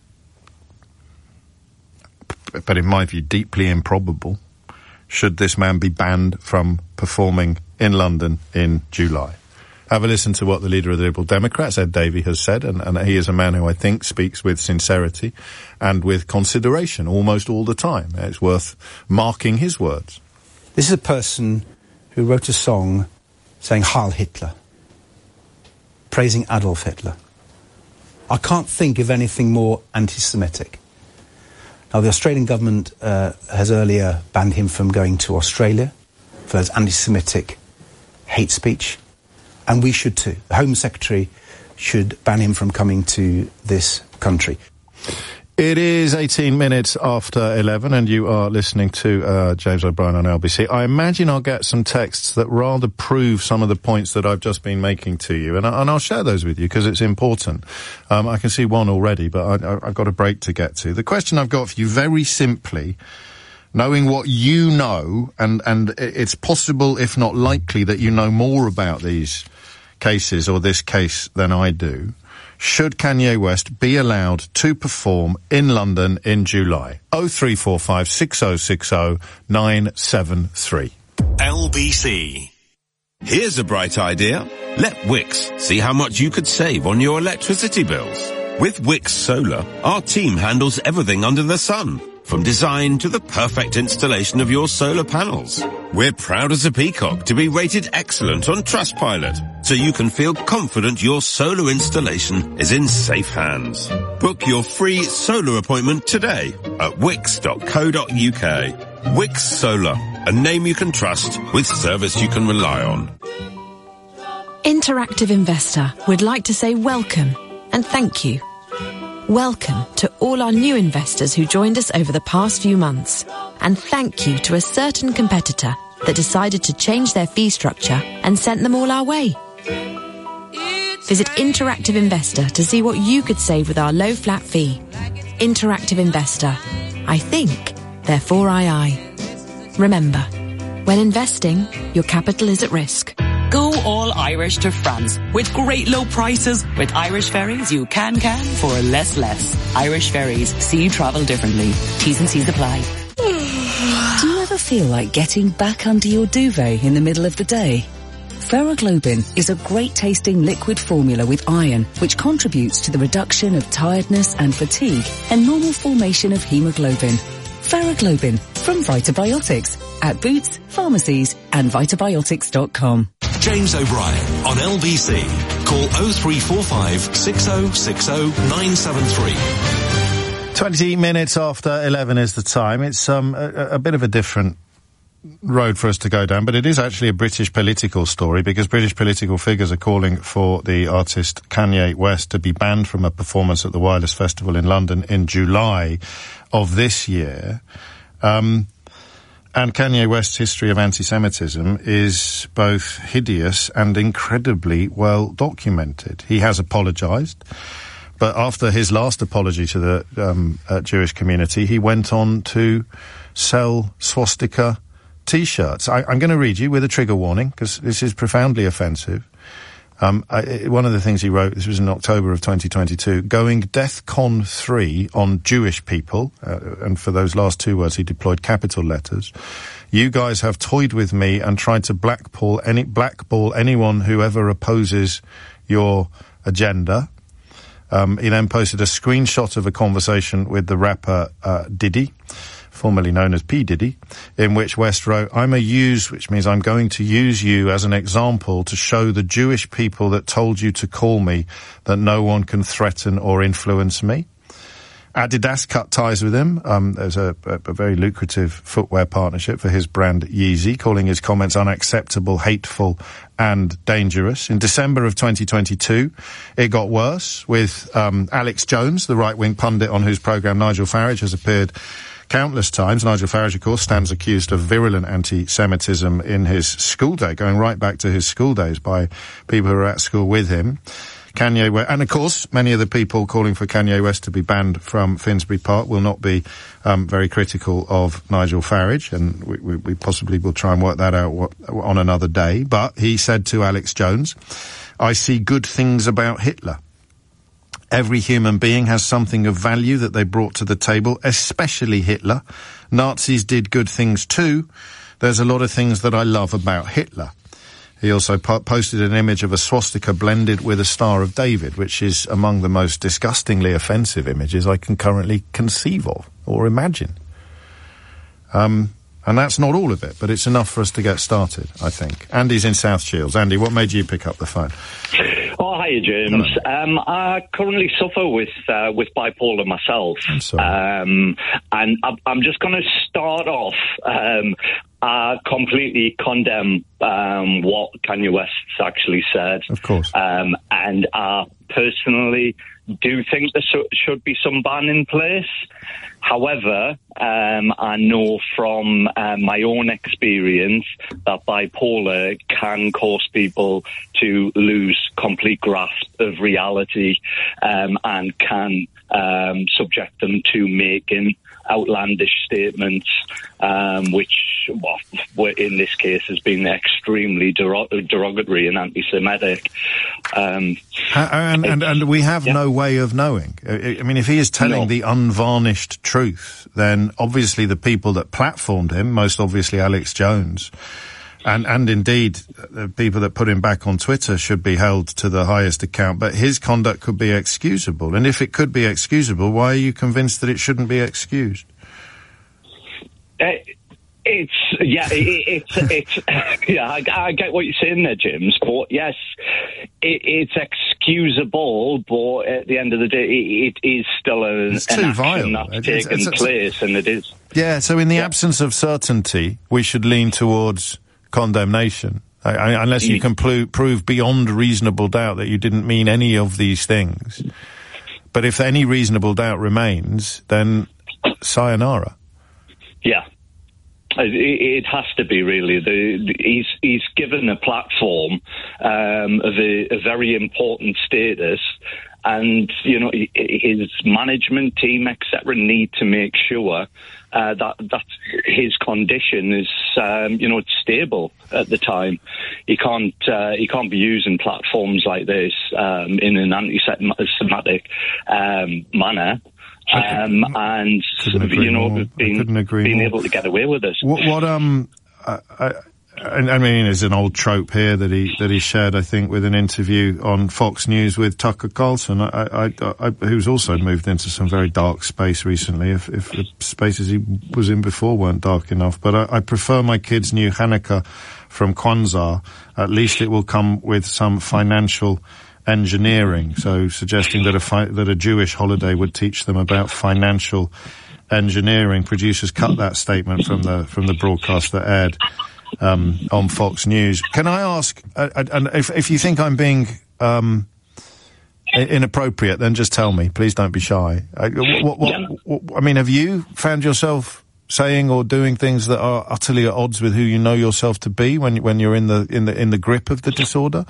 but in my view deeply improbable, should this man be banned from performing in London in July. Have a listen to what the leader of the Liberal Democrats, Ed Davey, has said, and, and he is a man who I think speaks with sincerity and with consideration almost all the time. It's worth marking his words. This is a person who wrote a song saying Heil Hitler, praising Adolf Hitler. I can't think of anything more anti-Semitic. Now, the Australian government uh, has earlier banned him from going to Australia for his anti-Semitic hate speech, and we should too. The Home Secretary should ban him from coming to this country. It is eighteen minutes after eleven, and you are listening to uh, James O'Brien on L B C. I imagine I'll get some texts that rather prove some of the points that I've just been making to you, and, I, and I'll share those with you because it's important. Um, I can see one already, but I, I, I've got a break to get to. The question I've got for you, very simply, knowing what you know, and, and it's possible, if not likely, that you know more about these cases or this case than I do. Should Kanye West be allowed to perform in London in July? oh three four five, six oh six oh, nine seven three. L B C. Here's a bright idea. Let Wix see how much you could save on your electricity bills. With Wix Solar, our team handles everything under the sun, from design to the perfect installation of your solar panels. We're proud as a peacock to be rated excellent on Trustpilot, so you can feel confident your solar installation is in safe hands. Book your free solar appointment today at wix dot co dot uk. Wix Solar, a name you can trust with service you can rely on. Interactive Investor would like to say welcome and thank you. Welcome to all our new investors who joined us over the past few months, and thank you to a certain competitor that decided to change their fee structure and sent them all our way. Visit Interactive Investor to see what you could save with our low flat fee. Interactive Investor. I think, therefore I I. Remember, when investing, your capital is at risk. Go all Irish to France with great low prices. With Irish Ferries, you can can for less less. Irish Ferries, see travel differently. T's and C's apply. Do you ever feel like getting back under your duvet in the middle of the day? Ferroglobin is a great tasting liquid formula with iron, which contributes to the reduction of tiredness and fatigue and normal formation of hemoglobin. Ferroglobin from Vitabiotics at Boots, pharmacies and vitabiotics dot com. James O'Brien on L B C. Call oh three four five, six oh six oh, nine seven three. twenty minutes after eleven is the time. It's um, a, a bit of a different road for us to go down, but it is actually a British political story, because British political figures are calling for the artist Kanye West to be banned from a performance at the Wireless Festival in London in July of this year. Um, and Kanye West's history of anti-Semitism is both hideous and incredibly well documented. He has apologised, but after his last apology to the um, uh, Jewish community, he went on to sell swastika T-shirts. I, I'm going to read you with a trigger warning, because this is profoundly offensive. Um, I, one of the things he wrote, this was in October of twenty twenty-two, going DEFCON three on Jewish people, uh, and for those last two words he deployed capital letters. You guys have toyed with me and tried to blackball any, blackball anyone who ever opposes your agenda. Um, he then posted a screenshot of a conversation with the rapper uh, Diddy, formerly known as P. Diddy, in which West wrote, I'm a use, which means I'm going to use you as an example to show the Jewish people that told you to call me that no one can threaten or influence me. Adidas cut ties with him. Um, there's a, a, a very lucrative footwear partnership for his brand Yeezy, calling his comments unacceptable, hateful, and dangerous. In December of twenty twenty-two, it got worse with um, Alex Jones, the right-wing pundit on whose programme Nigel Farage has appeared countless times. Nigel Farage, of course, stands accused of virulent anti-Semitism in his school day, going right back to his school days by people who were at school with him. Kanye West, and of course, many of the people calling for Kanye West to be banned from Finsbury Park will not be um, very critical of Nigel Farage, and we, we, we possibly will try and work that out on another day. But he said to Alex Jones, I see good things about Hitler. Every human being has something of value that they brought to the table, especially Hitler. Nazis did good things too. There's a lot of things that I love about Hitler. He also po- posted an image of a swastika blended with a Star of David, which is among the most disgustingly offensive images I can currently conceive of or imagine. Um, and that's not all of it, but it's enough for us to get started, I think. Andy's in South Shields. Andy, what made you pick up the phone? Oh, hi, Hi, James. Um, I currently suffer with uh, with bipolar myself. I'm sorry. Um, and I'm, I'm just going to start off. Um, I completely condemn um, what Kanye West actually said. Of course. Um, and I personally do think there sh- should be some ban in place. However, um, I know from uh, my own experience that bipolar can cause people to lose complete grasp of reality um, and can um, subject them to making outlandish statements, um, which, well, in this case, has been extremely derog- derogatory and anti-Semitic. Um, and, and, and we have yeah. no way of knowing. I mean, if he is telling no. the unvarnished truth, then obviously the people that platformed him, most obviously Alex Jones, and, and indeed the people that put him back on Twitter should be held to the highest account. But his conduct could be excusable. And if it could be excusable, why are you convinced that it shouldn't be excused? Uh, It's yeah, it, it's it's yeah. I, I get what you're saying there, James. But yes, it, it's excusable. But at the end of the day, it, it is still a, an action vile. that's it's, taken it's, it's, place, and it is. Yeah. So in the yeah. absence of certainty, we should lean towards condemnation, I, I, unless you can pl- prove beyond reasonable doubt that you didn't mean any of these things. But if any reasonable doubt remains, then sayonara. Yeah. It has to be, really. The, the, he's he's given a platform um, of a, a very important status, and you know his management team, et cetera, need to make sure uh, that that his condition is, um, you know, it's stable at the time. He can't uh, he can't be using platforms like this um, in an anti-Semitic um, manner. Um, and, you know, more. being, being more. able to get away with it. What, what um, I, I, I mean, there's an old trope here that he, that he shared, I think, with an interview on Fox News with Tucker Carlson, I, I, I, who's also moved into some very dark space recently, if, if the spaces he was in before weren't dark enough. But I, I prefer my kids' new Hanukkah from Kwanzaa. At least it will come with some financial engineering, so suggesting that a fi- that a Jewish holiday would teach them about financial engineering. Producers cut that statement from the from the broadcast that aired um, on Fox News. Can I ask, uh, and if if you think I'm being um, inappropriate, then just tell me. Please don't be shy. Uh, what, what, what, I mean, have you found yourself saying or doing things that are utterly at odds with who you know yourself to be when when you're in the in the in the grip of the disorder?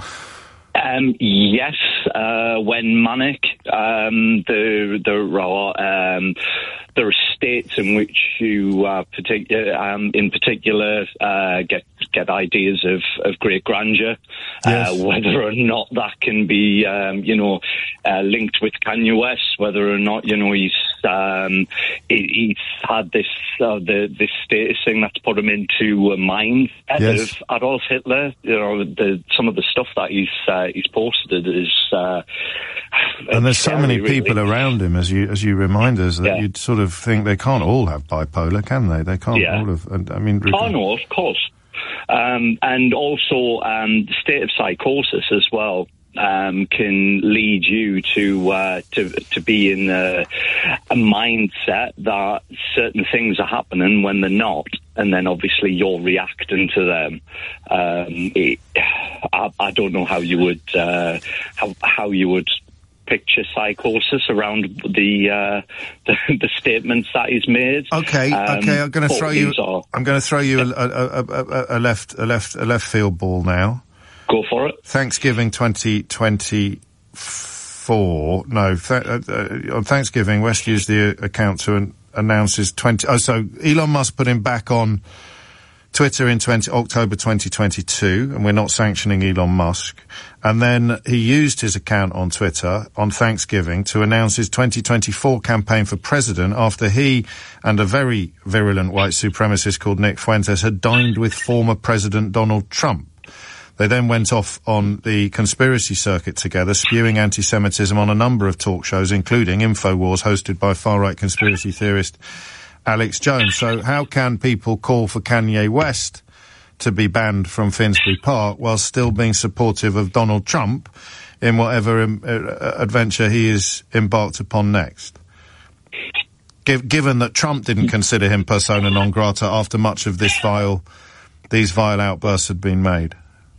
Um, yes, uh, when manic, um, there, there are, um, there are states in which you, uh, particular, um, in particular, uh, get, get ideas of, of great grandeur, yes. uh, whether or not that can be, um, you know, uh, linked with Kanye West, whether or not, you know, he's, um, he, he's had this, uh, the, this status thing that's put him into a mindset yes. of Adolf Hitler. You know, the, some of the stuff that he's, uh, he's posted is, uh, and there's so many really. people around him, as you, as you remind us, that yeah. you'd sort of think they can't all have bipolar, can they? They can't yeah. all have, and, I mean... Oh, no, of course. Um, and also, um, the state of psychosis as well. Um, can lead you to uh, to to be in a, a mindset that certain things are happening when they're not, and then obviously you're reacting to them. Um, it, I, I don't know how you would uh, how how you would picture psychosis around the uh, the, the statements that he's made. Okay, um, okay, I'm going to throw you. Are, I'm going to throw you a, a, a, a left a left a left field ball now. Go for it. Thanksgiving twenty twenty-four. No, th- uh, uh, on Thanksgiving, West used the account to an- announce his twenty. Oh, so Elon Musk put him back on Twitter in twenty October twenty twenty-two, and we're not sanctioning Elon Musk. And then he used his account on Twitter on Thanksgiving to announce his twenty twenty-four campaign for president after he and a very virulent white supremacist called Nick Fuentes had dined with former President Donald Trump. They then went off on the conspiracy circuit together, spewing anti-Semitism on a number of talk shows, including InfoWars, hosted by far-right conspiracy theorist Alex Jones. So how can people call for Kanye West to be banned from Finsbury Park while still being supportive of Donald Trump in whatever um, uh, adventure he is embarked upon next? G- given that Trump didn't consider him persona non grata after much of this vile, these vile outbursts had been made.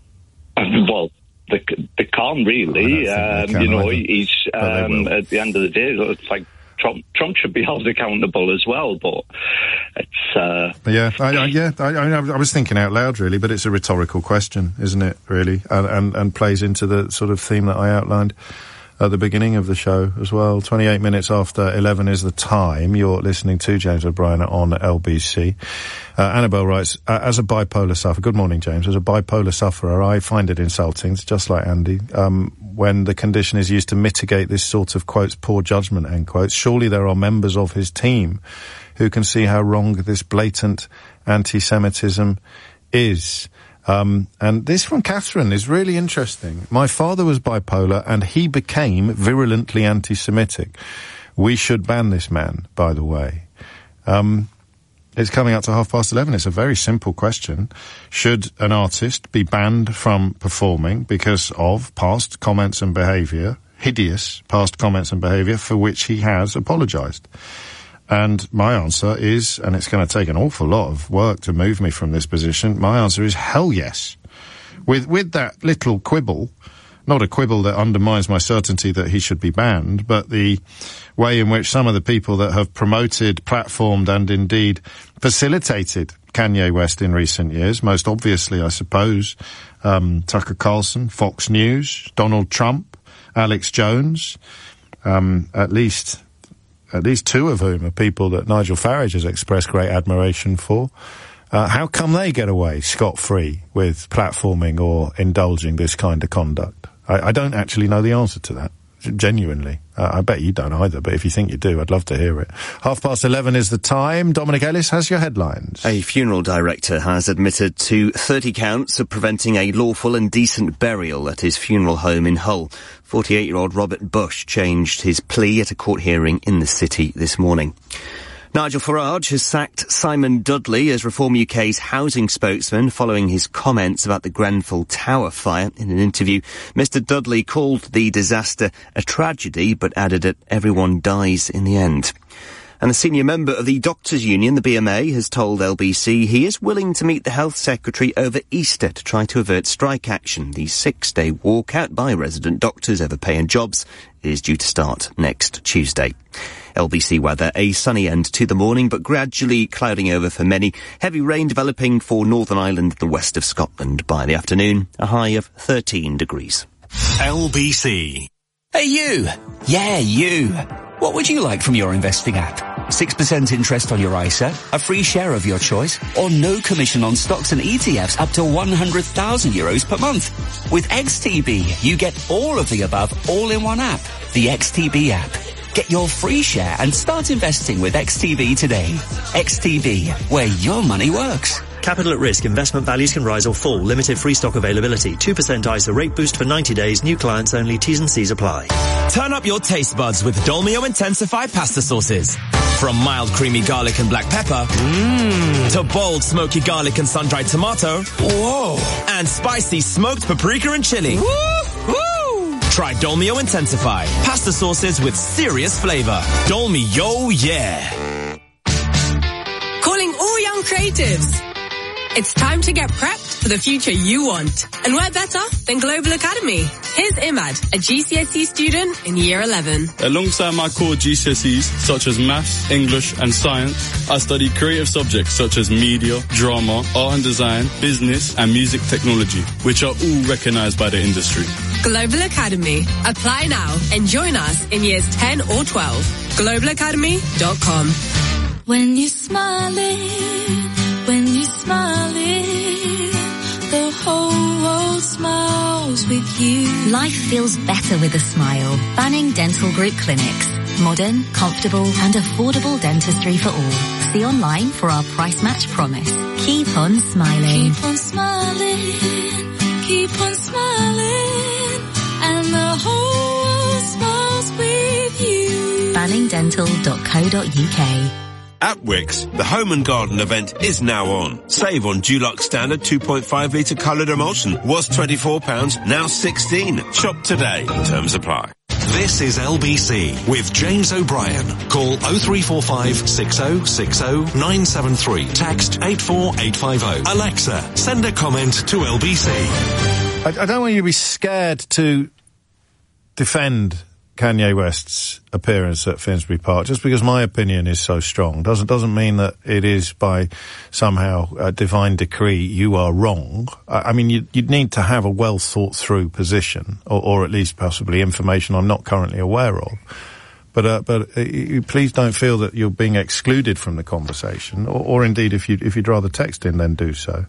Well, they, they can't really. Um, they can you know, either, he's um, at the end of the day, it's like Trump. Trump should be held accountable as well. But it's uh, yeah, I, I, yeah. I, I, I was thinking out loud, really, but it's a rhetorical question, isn't it? Really, and, and and plays into the sort of theme that I outlined at the beginning of the show as well. twenty-eight minutes after eleven is the time. You're listening to James O'Brien on L B C. Uh, Annabelle writes, uh, as a bipolar sufferer, good morning, James, as a bipolar sufferer, I find it insulting, just like Andy, um, when the condition is used to mitigate this sort of, quotes, poor judgment, end quotes. Surely there are members of his team who can see how wrong this blatant anti-Semitism is. Um, and this from Catherine is really interesting. My father was bipolar and he became virulently anti-Semitic. We should ban this man, by the way. Um, it's coming up to half past eleven. It's a very simple question. Should an artist be banned from performing because of past comments and behaviour, hideous past comments and behaviour for which he has apologised? And my answer is, and it's going to take an awful lot of work to move me from this position, my answer is hell yes. With with that little quibble, not a quibble that undermines my certainty that he should be banned, but the way in which some of the people that have promoted, platformed, and indeed facilitated Kanye West in recent years, most obviously, I suppose, um, Tucker Carlson, Fox News, Donald Trump, Alex Jones, um, at least... at least two of whom are people that Nigel Farage has expressed great admiration for. Uh, how come they get away scot-free with platforming or indulging this kind of conduct? I, I don't actually know the answer to that, genuinely. Uh, I bet you don't either, but if you think you do, I'd love to hear it. Half past eleven is the time. Dominic Ellis has your headlines. A funeral director has admitted to thirty counts of preventing a lawful and decent burial at his funeral home in Hull. forty-eight-year-old Robert Bush changed his plea at a court hearing in the city this morning. Nigel Farage has sacked Simon Dudley as Reform U K's housing spokesman following his comments about the Grenfell Tower fire. In an interview, Mister Dudley called the disaster a tragedy, but added that everyone dies in the end. And a senior member of the Doctors' Union, the B M A, has told L B C he is willing to meet the Health Secretary over Easter to try to avert strike action. The six-day walkout by resident doctors over pay and jobs is due to start next Tuesday. L B C weather, a sunny end to the morning, but gradually clouding over for many. Heavy rain developing for Northern Ireland and the west of Scotland. By the afternoon, a high of thirteen degrees. L B C. Hey you! Yeah, you! What would you like from your investing app? six percent interest on your I S A, a free share of your choice, or no commission on stocks and E T Fs up to one hundred thousand euros per month? With X T B, you get all of the above all in one app. The X T B app. Get your free share and start investing with X T B today. X T B, where your money works. Capital at risk. Investment values can rise or fall. Limited free stock availability. two percent I S A rate boost for ninety days. New clients only. T's and C's apply. Turn up your taste buds with Dolmio Intensify pasta sauces. From mild creamy garlic and black pepper mm, to bold smoky garlic and sun-dried tomato. Whoa! And spicy smoked paprika and chili. Woo! Woo! Try Dolmio Intensify. Pasta sauces with serious flavor. Dolmio, yeah. Calling all young creatives. It's time to get prepped for the future you want. And where better than Global Academy? Here's Imad, a G C S E student in year eleven. Alongside my core G C S Es, such as maths, English and science, I study creative subjects such as media, drama, art and design, business and music technology, which are all recognised by the industry. Global Academy. Apply now and join us in years ten or twelve. global academy dot com. When you're smiling, when you're smiling, the whole world smiles with you. Life feels better with a smile. Banning Dental Group Clinics. Modern, comfortable and affordable dentistry for all. See online for our price match promise. Keep on smiling. Keep on smiling, keep on smiling, and the whole world smiles with you. banning dental dot co dot uk. At Wickes, the Home and Garden event is now on. Save on Dulux Standard two point five litre coloured emulsion. Was twenty-four pounds, now sixteen. Shop today. Terms apply. This is L B C with James O'Brien. Call oh three four five, six oh six oh, nine seven three. Text eight four eight five oh. Alexa, send a comment to L B C. I, I don't want you to be scared to defend Kanye West's appearance at Finsbury Park. Just because my opinion is so strong doesn't doesn't mean that it is by somehow a divine decree you are wrong. I, I mean, you, you'd need to have a well thought through position, or, or at least possibly information I'm not currently aware of. But uh, but uh, you, please don't feel that you're being excluded from the conversation, or, or indeed if you if you'd rather text in, then do so.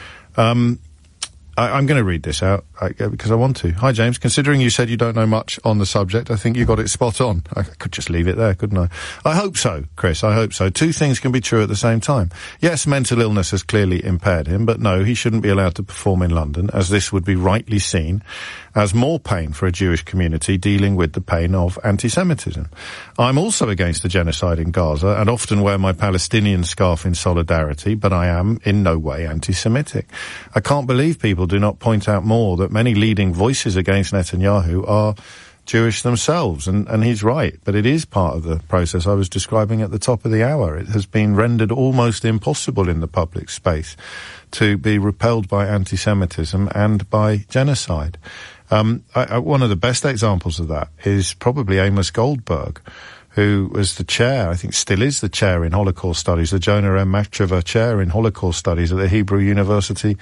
Um, I, I'm going to read this out I, because I want to. Hi, James. Considering you said you don't know much on the subject, I think you got it spot on. I could just leave it there, couldn't I? I hope so, Chris. I hope so. Two things can be true at the same time. Yes, mental illness has clearly impaired him, but no, he shouldn't be allowed to perform in London, as this would be rightly seen as more pain for a Jewish community dealing with the pain of anti-Semitism. I'm also against the genocide in Gaza and often wear my Palestinian scarf in solidarity, but I am in no way anti-Semitic. I can't believe people do not point out more that many leading voices against Netanyahu are Jewish themselves, and, and he's right, but it is part of the process I was describing at the top of the hour. It has been rendered almost impossible in the public space to be repelled by anti-Semitism and by genocide. Um, I, I, one of the best examples of that is probably Amos Goldberg, who was the chair, I think still is the chair in Holocaust Studies, the Jonah M. Machtreva Chair in Holocaust Studies at the Hebrew University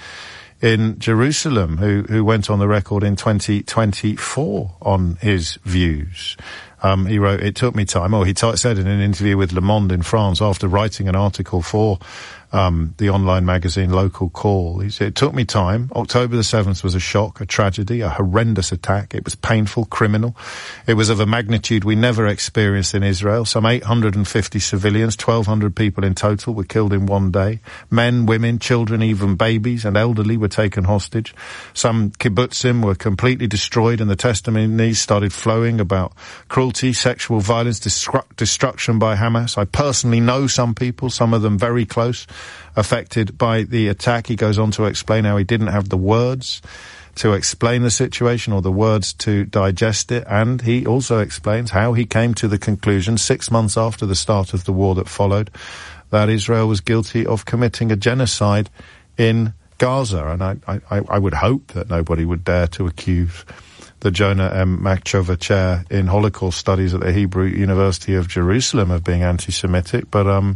in Jerusalem, who, who went on the record in twenty twenty-four on his views. Um, he wrote, it took me time, or he t- said in an interview with Le Monde in France after writing an article for um, the online magazine Local Call. He said, it took me time. October the seventh was a shock, a tragedy, a horrendous attack. It was painful, criminal. It was of a magnitude we never experienced in Israel. Some eight hundred fifty civilians, twelve hundred people in total were killed in one day. Men, women, children, even babies and elderly were taken hostage. Some kibbutzim were completely destroyed and the testimonies started flowing about cruelty, sexual violence, destru- destruction by Hamas. I personally know some people, some of them very close, affected by the attack. He goes on to explain how he didn't have the words to explain the situation or the words to digest it, and he also explains how he came to the conclusion six months after the start of the war that followed that Israel was guilty of committing a genocide in Gaza. And I, I, I would hope that nobody would dare to accuse the Jonah M. Machtreva Chair in Holocaust Studies at the Hebrew University of Jerusalem of being anti-Semitic, but um,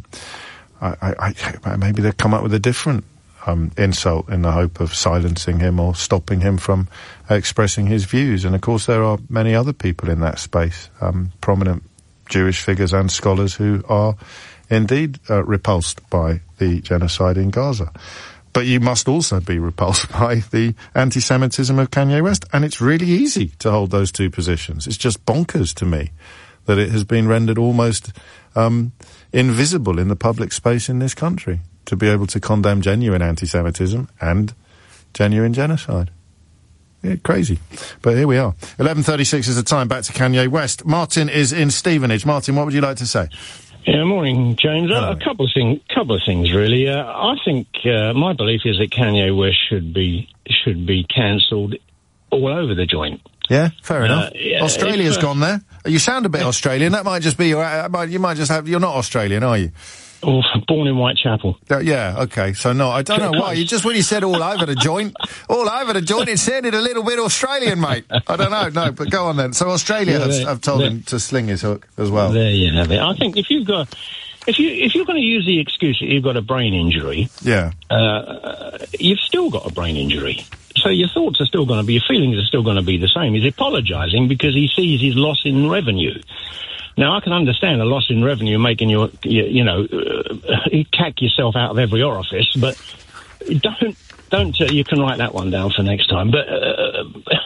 I, I, I, maybe they'll come up with a different um, insult in the hope of silencing him or stopping him from expressing his views. And of course there are many other people in that space, um, prominent Jewish figures and scholars who are indeed uh, repulsed by the genocide in Gaza. But you must also be repulsed by the anti-Semitism of Kanye West. And it's really easy to hold those two positions. It's just bonkers to me that it has been rendered almost um, invisible in the public space in this country to be able to condemn genuine anti-Semitism and genuine genocide. Yeah, crazy. But here we are. eleven thirty-six is the time. Back to Kanye West. Martin is in Stevenage. Martin, what would you like to say? Yeah, morning, James. Uh, a couple of things. Couple of things, really. Uh, I think uh, my belief is that Kanye West should be should be cancelled all over the joint. Yeah, fair Uh, enough. yeah, Australia's if, uh, gone there. You sound a bit Australian. That might just be your. Uh, might- you might just have. You're not Australian, are you? Oh, born in Whitechapel. Uh, yeah. Okay. So no, I don't know why. You just when you said all over the joint, all over the joint, it sounded a little bit Australian, mate. I don't know. No, but go on then. So Australia Yeah, have, they- have told they- him to sling his hook as well. There you have it. I think if you've got, if you if you're going to use the excuse that you've got a brain injury, Yeah. uh, you've still got a brain injury. So your thoughts are still going to be, your feelings are still going to be the same. He's apologising because he sees his loss in revenue. Now, I can understand a loss in revenue making you, you, you know, uh, cack yourself out of every orifice, but don't, don't, uh, you can write that one down for next time. But, uh,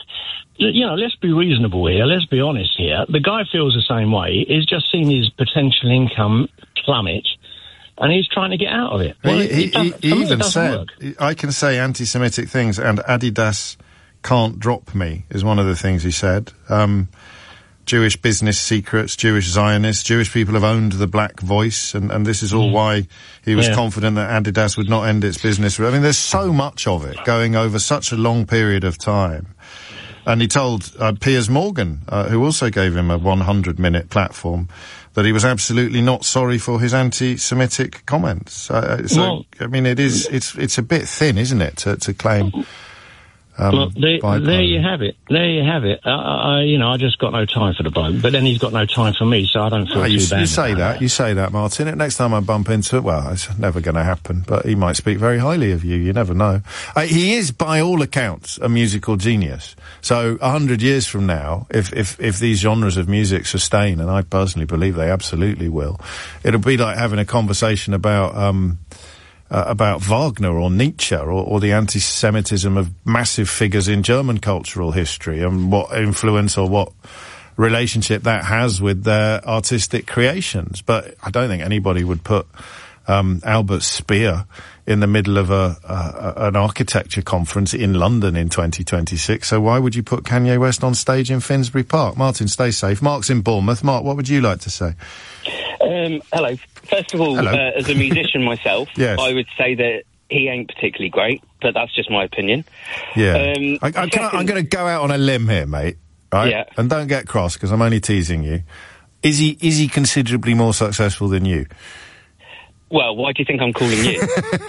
you know, let's be reasonable here. Let's be honest here. The guy feels the same way. He's just seen his potential income plummet, and he's trying to get out of it. Well, he it- he, it doesn't- he, for he me, it even doesn't said, work. I can say anti-Semitic things and Adidas can't drop me, is one of the things he said. Um, Jewish business secrets, Jewish Zionists, Jewish people have owned the Black Voice, and, and this is all why he was Yeah. confident that Adidas would not end its business. I mean, there's so much of it going over such a long period of time. And he told uh, Piers Morgan, uh, who also gave him a one hundred minute platform, that he was absolutely not sorry for his anti-Semitic comments. Uh, so, Well- I mean, it is, it's, it's a bit thin, isn't it, to, to claim... Um, well, there, by there you have it. There you have it. I, I, you know, I just got no time for the bloke, but then he's got no time for me, so I don't feel Well, too you, bad. you say that, you say that, Martin. Next time I bump into it, well, it's never going to happen, but he might speak very highly of you. You never know. Uh, he is, by all accounts, a musical genius. So, a hundred years from now, if, if, if these genres of music sustain, and I personally believe they absolutely will, it'll be like having a conversation about, um, Uh, about Wagner or Nietzsche or, or the anti-Semitism of massive figures in German cultural history and what influence or what relationship that has with their artistic creations. But I don't think anybody would put um, Albert Speer in the middle of a, a an architecture conference in London in twenty twenty-six. So why would you put Kanye West on stage in Finsbury Park? Martin, stay safe. Mark's in Bournemouth. Mark, what would you like to say? Um, hello. First of all, Hello. uh, as a musician myself, Yes. I would say that he ain't particularly great, but that's just my opinion. Yeah. Um, I, I can, I'm going to go out on a limb here, mate. Right? Yeah. And don't get cross, because I'm only teasing you. Is he, is he considerably more successful than you? Well, why do you think I'm calling you?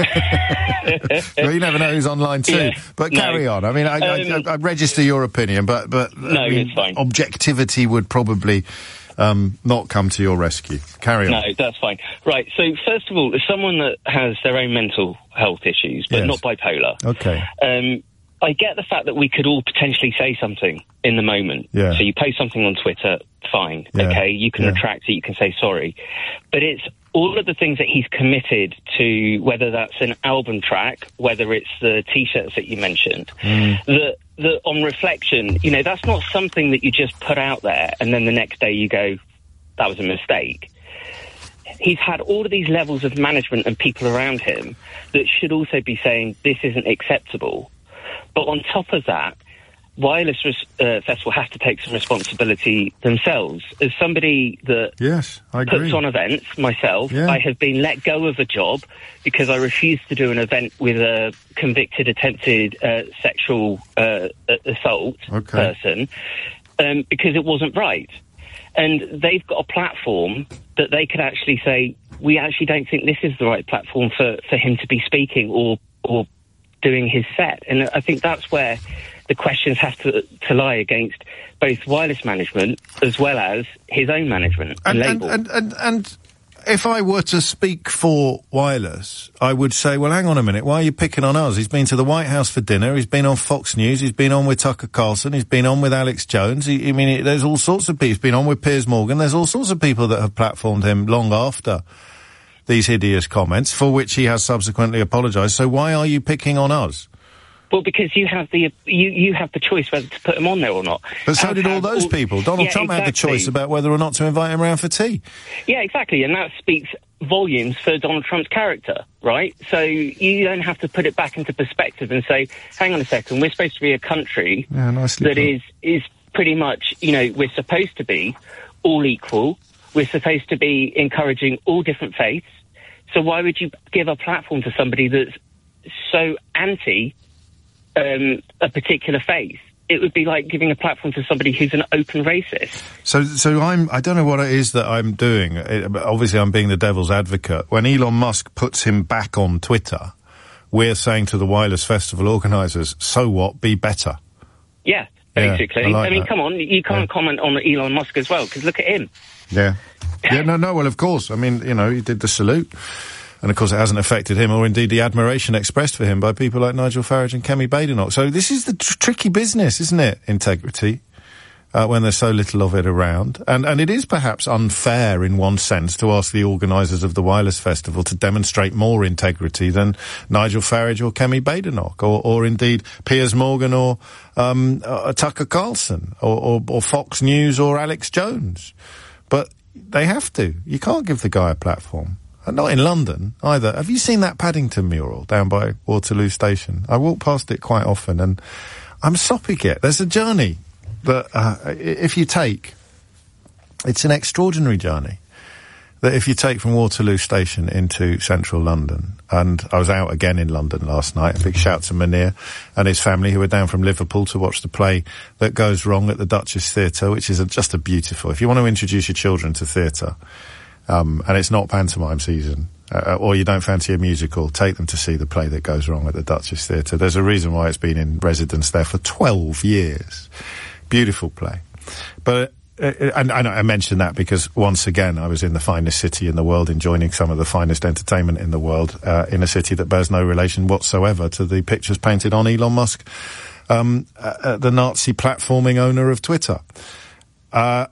Well, you never know who's online too. Yeah. But No. carry on. I mean, I, Um, I, I, I register your opinion, but, but No, I mean, it's fine. objectivity would probably um, not come to your rescue. Carry on. No, that's fine. Right, so first of all, as someone that has their own mental health issues, but Yes. not bipolar, Okay. um, I get the fact that we could all potentially say something in the moment. Yeah. So you post something on Twitter, fine, Yeah. okay, you can Yeah. retract it, you can say sorry. But it's all of the things that he's committed to, whether that's an album track, whether it's the T-shirts that you mentioned, Mm. that, that on reflection, you know, that's not something that you just put out there and then the next day you go, that was a mistake. He's had all of these levels of management and people around him that should also be saying this isn't acceptable. But on top of that, Wireless uh, Festival has to take some responsibility themselves. As somebody that yes, I agree. puts on events myself, Yeah. I have been let go of a job because I refused to do an event with a convicted attempted uh, sexual uh, assault Okay. person um, because it wasn't right. And they've got a platform that they could actually say, we actually don't think this is the right platform for, for him to be speaking or or doing his set. And I think that's where the questions have to, to lie against both Wireless management as well as his own management and, And, label. and, and, and, and if I were to speak for Wireless, I would say, well, hang on a minute, why are you picking on us? He's been to the White House for dinner, he's been on Fox News, he's been on with Tucker Carlson, he's been on with Alex Jones, he, I mean, it, there's all sorts of people, he's been on with Piers Morgan, there's all sorts of people that have platformed him long after these hideous comments, for which he has subsequently apologised, so why are you picking on us? Well, because you have the you, you have the choice whether to put him on there or not. But so As did all have those people. Donald Yeah, Trump had the exactly. choice about whether or not to invite him around for tea. Yeah, exactly, and that speaks volumes for Donald Trump's character, right? So you don't have to put it back into perspective and say, hang on a second, we're supposed to be a country Yeah, nicely that put. is is pretty much, you know, we're supposed to be all equal. We're supposed to be encouraging all different faiths. So why would you give a platform to somebody that's so anti um, a particular faith? It would be like giving a platform to somebody who's an open racist. So, so I'm, I don't know what it is that I'm doing. It, obviously, I'm being the devil's advocate. When Elon Musk puts him back on Twitter, we're saying to the Wireless Festival organisers, so what, be better. Yeah, Yeah, basically. I like I mean, that. come on, you can't Yeah. comment on Elon Musk as well, because look at him. Yeah. Yeah, no, no, well, of course. I mean, you know, he did the salute. And, of course, it hasn't affected him, or indeed the admiration expressed for him by people like Nigel Farage and Kemi Badenoch. So this is the tr- tricky business, isn't it, integrity, uh, when there's so little of it around. And, and it is perhaps unfair, in one sense, to ask the organisers of the Wireless Festival to demonstrate more integrity than Nigel Farage or Kemi Badenoch, or, or indeed Piers Morgan or um, uh, Tucker Carlson, or, or, or Fox News or Alex Jones. But they have to. You can't give the guy a platform. And not in London, either. Have you seen that Paddington mural down by Waterloo Station? I walk past it quite often, and I'm sopping it. There's a journey that, uh, if you take it's an extraordinary journey that if you take from Waterloo Station into central London, and I was out again in London last night, a big shout to Munir and his family who were down from Liverpool to watch the play That Goes Wrong at the Duchess Theatre, which is a, just a beautiful, if you want to introduce your children to theatre, um, and it's not pantomime season, uh, or you don't fancy a musical, take them to see the play That Goes Wrong at the Duchess Theatre. There's a reason why it's been in residence there for twelve years. Beautiful play. But Uh, and, and I mentioned that because, once again, I was in the finest city in the world, enjoying some of the finest entertainment in the world, uh, in a city that bears no relation whatsoever to the pictures painted on Elon Musk, um, uh, the Nazi platforming owner of Twitter. Uh,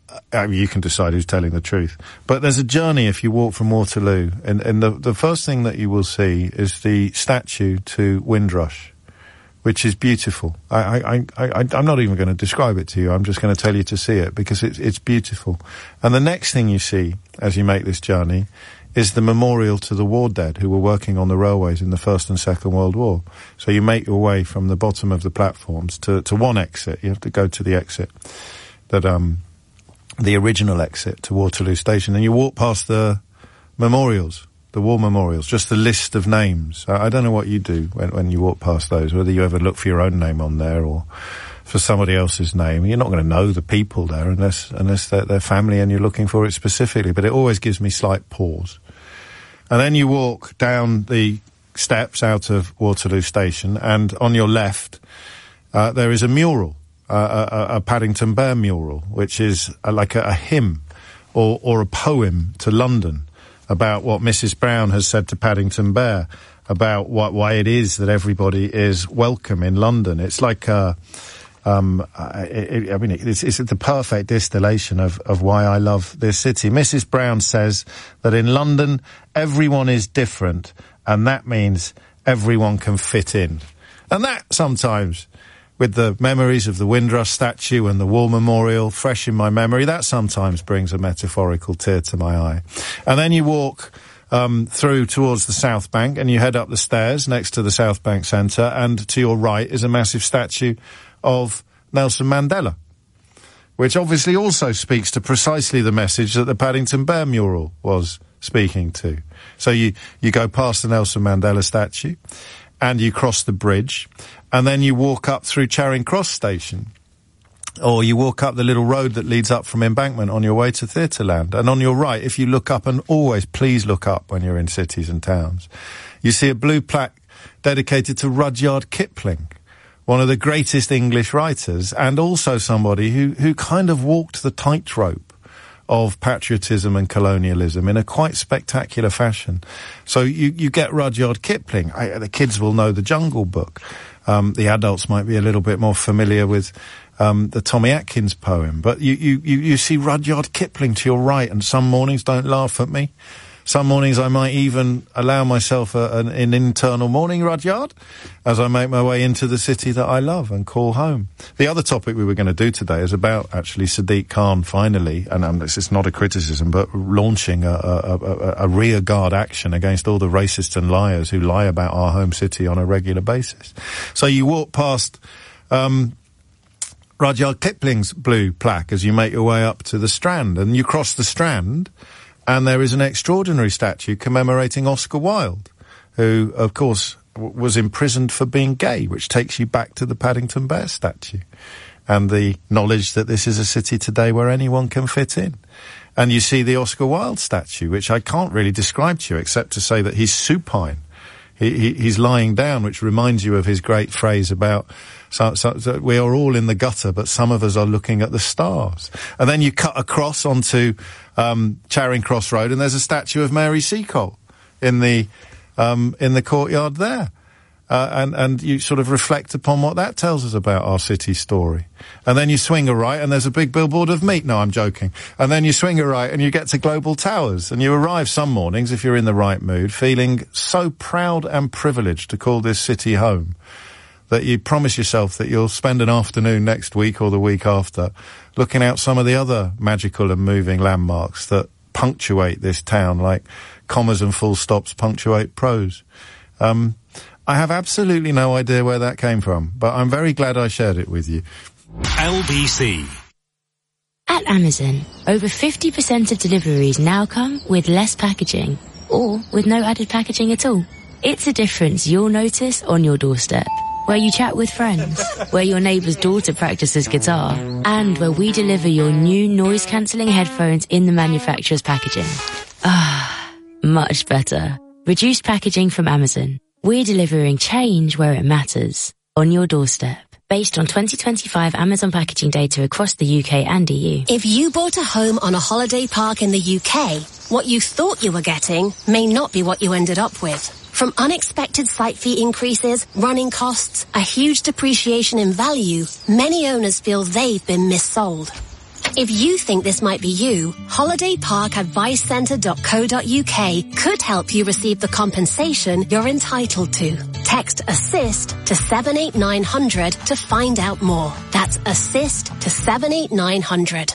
I mean, you can decide who's telling the truth. But there's a journey if you walk from Waterloo, and, and the, the first thing that you will see is the statue to Windrush, which is beautiful. I, I, I, I'm not even going to describe it to you. I'm just going to tell you to see it because it's, it's beautiful. And the next thing you see as you make this journey is the memorial to the war dead who were working on the railways in the First and Second World War. So you make your way from the bottom of the platforms to, to one exit. You have to go to the exit that, um, the original exit to Waterloo Station, and you walk past the memorials. The war memorials, just the list of names. I, I don't know what you do when, when you walk past those, whether you ever look for your own name on there or for somebody else's name. You're not going to know the people there unless unless they're, they're family and you're looking for it specifically, but it always gives me slight pause. And then you walk down the steps out of Waterloo Station, and on your left uh, there is a mural, uh, a, a Paddington Bear mural, which is a, like a, a hymn or, or a poem to London about what Missus Brown has said to Paddington Bear, about what, why it is that everybody is welcome in London. It's like, uh, um, it, it, I mean, it's, it's the perfect distillation of, of why I love this city. Missus Brown says that in London, everyone is different, and that means everyone can fit in. And that sometimes, with the memories of the Windrush statue and the War Memorial fresh in my memory, that sometimes brings a metaphorical tear to my eye. And then you walk um, through towards the South Bank, and you head up the stairs next to the South Bank Centre, and to your right is a massive statue of Nelson Mandela, which obviously also speaks to precisely the message that the Paddington Bear mural was speaking to. So you, you go past the Nelson Mandela statue, and you cross the bridge, and then you walk up through Charing Cross Station, or you walk up the little road that leads up from Embankment on your way to Theatreland. And on your right, if you look up, and always please look up when you're in cities and towns, you see a blue plaque dedicated to Rudyard Kipling, one of the greatest English writers, and also somebody who, who kind of walked the tightrope of patriotism and colonialism in a quite spectacular fashion. So you, you get Rudyard Kipling. I, the kids will know the Jungle Book. Um, the adults might be a little bit more familiar with um, the Tommy Atkins poem. But you, you, you, you see Rudyard Kipling to your right, and some mornings, don't laugh at me, some mornings I might even allow myself a, an, an internal morning Rudyard as I make my way into the city that I love and call home. The other topic we were going to do today is about actually Sadiq Khan finally, and um, this is not a criticism, but launching a, a, a, a rear guard action against all the racists and liars who lie about our home city on a regular basis. So you walk past um, Rudyard Kipling's blue plaque as you make your way up to the Strand, and you cross the Strand, and there is an extraordinary statue commemorating Oscar Wilde, who, of course, w- was imprisoned for being gay, which takes you back to the Paddington Bear statue and the knowledge that this is a city today where anyone can fit in. And you see the Oscar Wilde statue, which I can't really describe to you except to say that he's supine. He, he, he's lying down, which reminds you of his great phrase about so, so, so we are all in the gutter, but some of us are looking at the stars. And then you cut across onto um, Charing Cross Road, and there's a statue of Mary Seacole in the um, in the courtyard there. Uh, and, and you sort of reflect upon what that tells us about our city story. And then you swing a right and there's a big billboard of meat. No, I'm joking. And then you swing a right and you get to Global Towers, and you arrive some mornings, if you're in the right mood, feeling so proud and privileged to call this city home that you promise yourself that you'll spend an afternoon next week or the week after looking out some of the other magical and moving landmarks that punctuate this town, like commas and full stops punctuate prose. Um, I have absolutely no idea where that came from, but I'm very glad I shared it with you. L B C. At Amazon, over fifty percent of deliveries now come with less packaging, or with no added packaging at all. It's a difference you'll notice on your doorstep, where you chat with friends, where your neighbour's daughter practices guitar, and where we deliver your new noise-cancelling headphones in the manufacturer's packaging. Ah, much better. Reduced packaging from Amazon. We're delivering change where it matters, on your doorstep. Based on twenty twenty-five Amazon packaging data across the U K and E U. If you bought a home on a holiday park in the U K, what you thought you were getting may not be what you ended up with. From unexpected site fee increases, running costs, a huge depreciation in value, many owners feel they've been missold. If you think this might be you, holiday park advice centre dot co dot U K could help you receive the compensation you're entitled to. Text ASSIST to seven eight nine hundred to find out more. That's ASSIST to seven eight nine hundred.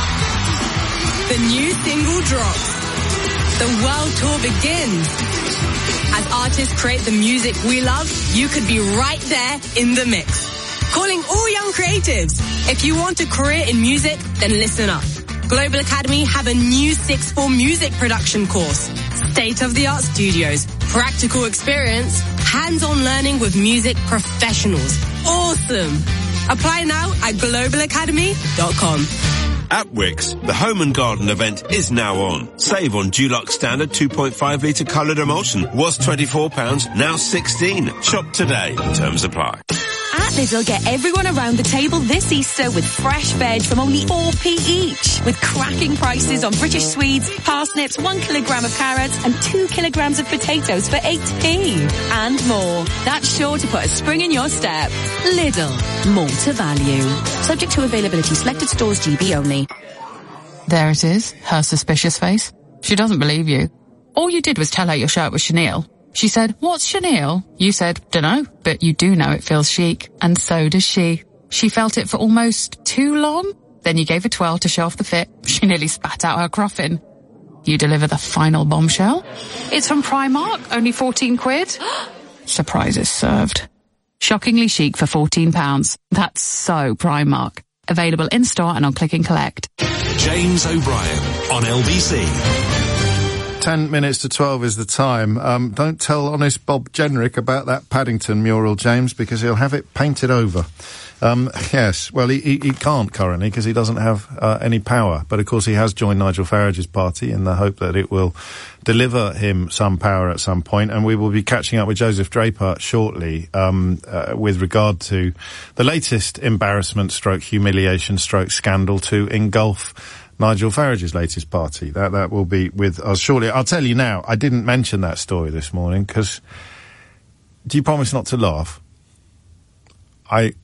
The new single drops. The world tour begins. As artists create the music we love, you could be right there in the mix. Calling all young creatives. If you want a career in music, then listen up. Global Academy have a new sixth form music production course. State-of-the-art studios, practical experience, hands-on learning with music professionals. Awesome! Apply now at global academy dot com. At Wickes, the Home and Garden event is now on. Save on Dulux Standard two point five litre coloured emulsion. Was twenty-four pounds, now sixteen. Shop today. Terms apply. At Lidl, get everyone around the table this Easter with fresh veg from only four p each. With cracking prices on British Swedes, parsnips, one kilogramme of carrots and two kilograms of potatoes for eight p. And more. That's sure to put a spring in your step. Lidl. More to value. Subject to availability. Selected stores G B only. There it is, her suspicious face. She doesn't believe you. All you did was tell her your shirt was chenille. She said, "What's chenille?" You said, "Dunno, but you do know it feels chic." And so does she. She felt it for almost too long. Then you gave her twirl to show off the fit. She nearly spat out her croffin. You deliver the final bombshell. It's from Primark, only fourteen quid. Surprise is served. Shockingly chic for fourteen pounds. That's so Primark. Available in-store and on Click and Collect. James O'Brien on L B C. Ten minutes to twelve is the time. Um, don't tell honest Bob Jenrick about that Paddington mural, James, because he'll have it painted over. Um, yes, well, he, he, he can't currently because he doesn't have uh, any power. But, of course, he has joined Nigel Farage's party in the hope that it will deliver him some power at some point. And we will be catching up with Joseph Draper shortly um, uh, with regard to the latest embarrassment stroke humiliation stroke scandal to engulf Nigel Farage's latest party. That that will be with us shortly. I'll tell you now, I didn't mention that story this morning because... Do you promise not to laugh? I...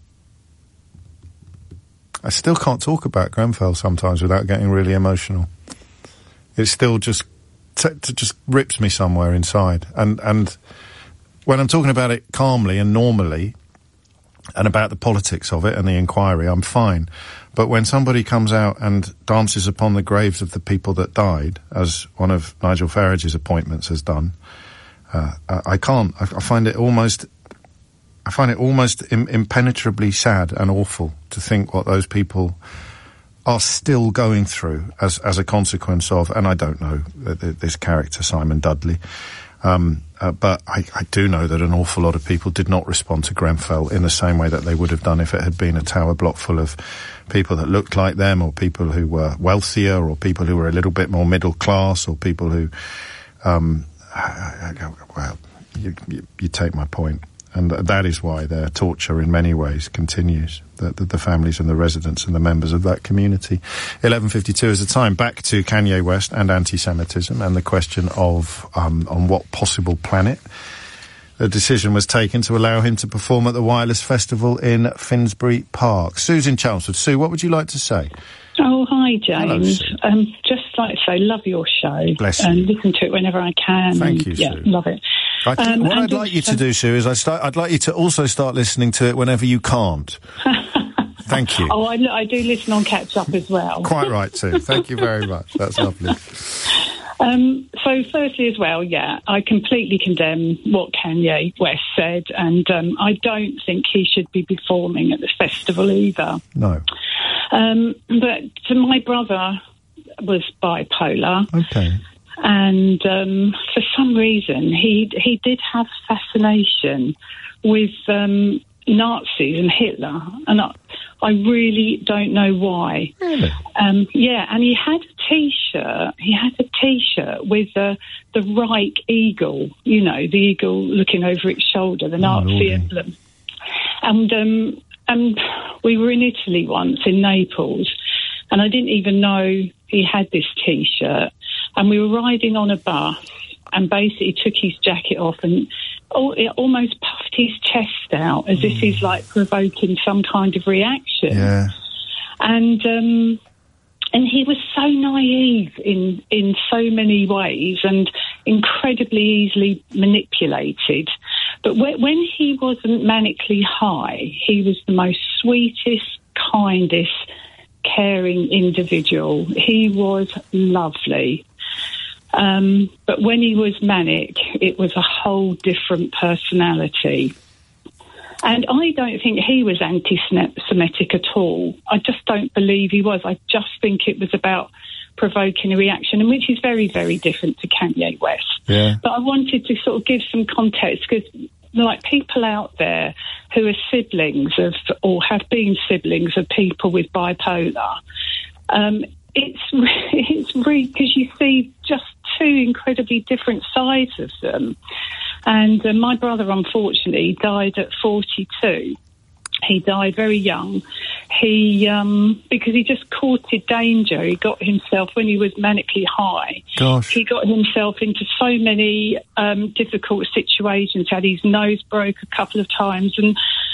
I still can't talk about Grenfell sometimes without getting really emotional. It still just t- t- just rips me somewhere inside. And and when I'm talking about it calmly and normally, and about the politics of it and the inquiry, I'm fine. But when somebody comes out and dances upon the graves of the people that died, as one of Nigel Farage's appointments has done, uh, I, I can't. I, I find it almost... I find it almost im- impenetrably sad and awful to think what those people are still going through as as a consequence of, and I don't know uh, this character, Simon Dudley, um, uh, but I, I do know that an awful lot of people did not respond to Grenfell in the same way that they would have done if it had been a tower block full of people that looked like them, or people who were wealthier, or people who were a little bit more middle class, or people who, um, well, you, you, you take my point. And that is why their torture in many ways continues, the, the, the families and the residents and the members of that community. eleven fifty-two is the time. Back to Kanye West and anti-Semitism and the question of um, on what possible planet the decision was taken to allow him to perform at the Wireless Festival in Finsbury Park. Sue's in Chelmsford. Sue, what would you like to say? Oh, hi, James. Hello, um, just like to say, love your show. Bless you. And listen to it whenever I can. Thank you, yeah, Sue. love it. I think Um, what and I'd like you to do, Sue, is I start, I'd like you to also start listening to it whenever you can't. Thank you. Oh, I, I do listen on Catch Up as well. Quite right, too. Thank you very much. That's lovely. Um, so firstly as well, yeah, I completely condemn what Kanye West said, and um, I don't think he should be performing at the festival either. No. Um, but to my brother was bipolar. Okay. And um, for some reason, he he did have fascination with um, Nazis and Hitler, and I, I really don't know why. Really? Um, yeah, and he had a T-shirt. He had a T-shirt with uh, the Reich eagle. You know, the eagle looking over its shoulder, the Nazi Lordy. emblem. And um, and we were in Italy once, in Naples, and I didn't even know he had this T-shirt. And we were riding on a bus, and basically took his jacket off and al- it almost puffed his chest out as if he's like provoking some kind of reaction. Yeah. And um, and he was so naive in in so many ways and incredibly easily manipulated. But when, when he wasn't manically high, he was the most sweetest, kindest, caring individual. He was lovely. Um, but when he was manic, it was a whole different personality. And I don't think he was anti-Semitic at all. I just don't believe he was. I just think it was about provoking a reaction, and which is very, very different to Kanye West. Yeah. But I wanted to sort of give some context, because like people out there who are siblings of, or have been siblings of people with bipolar, um, it's it's really, because you see just two incredibly different sides of them. And uh, my brother, unfortunately, died at forty-two. He died very young. He, um, because he just courted danger. He got himself, when he was manically high, Gosh. he got himself into so many um, difficult situations. Had his nose broke a couple of times, and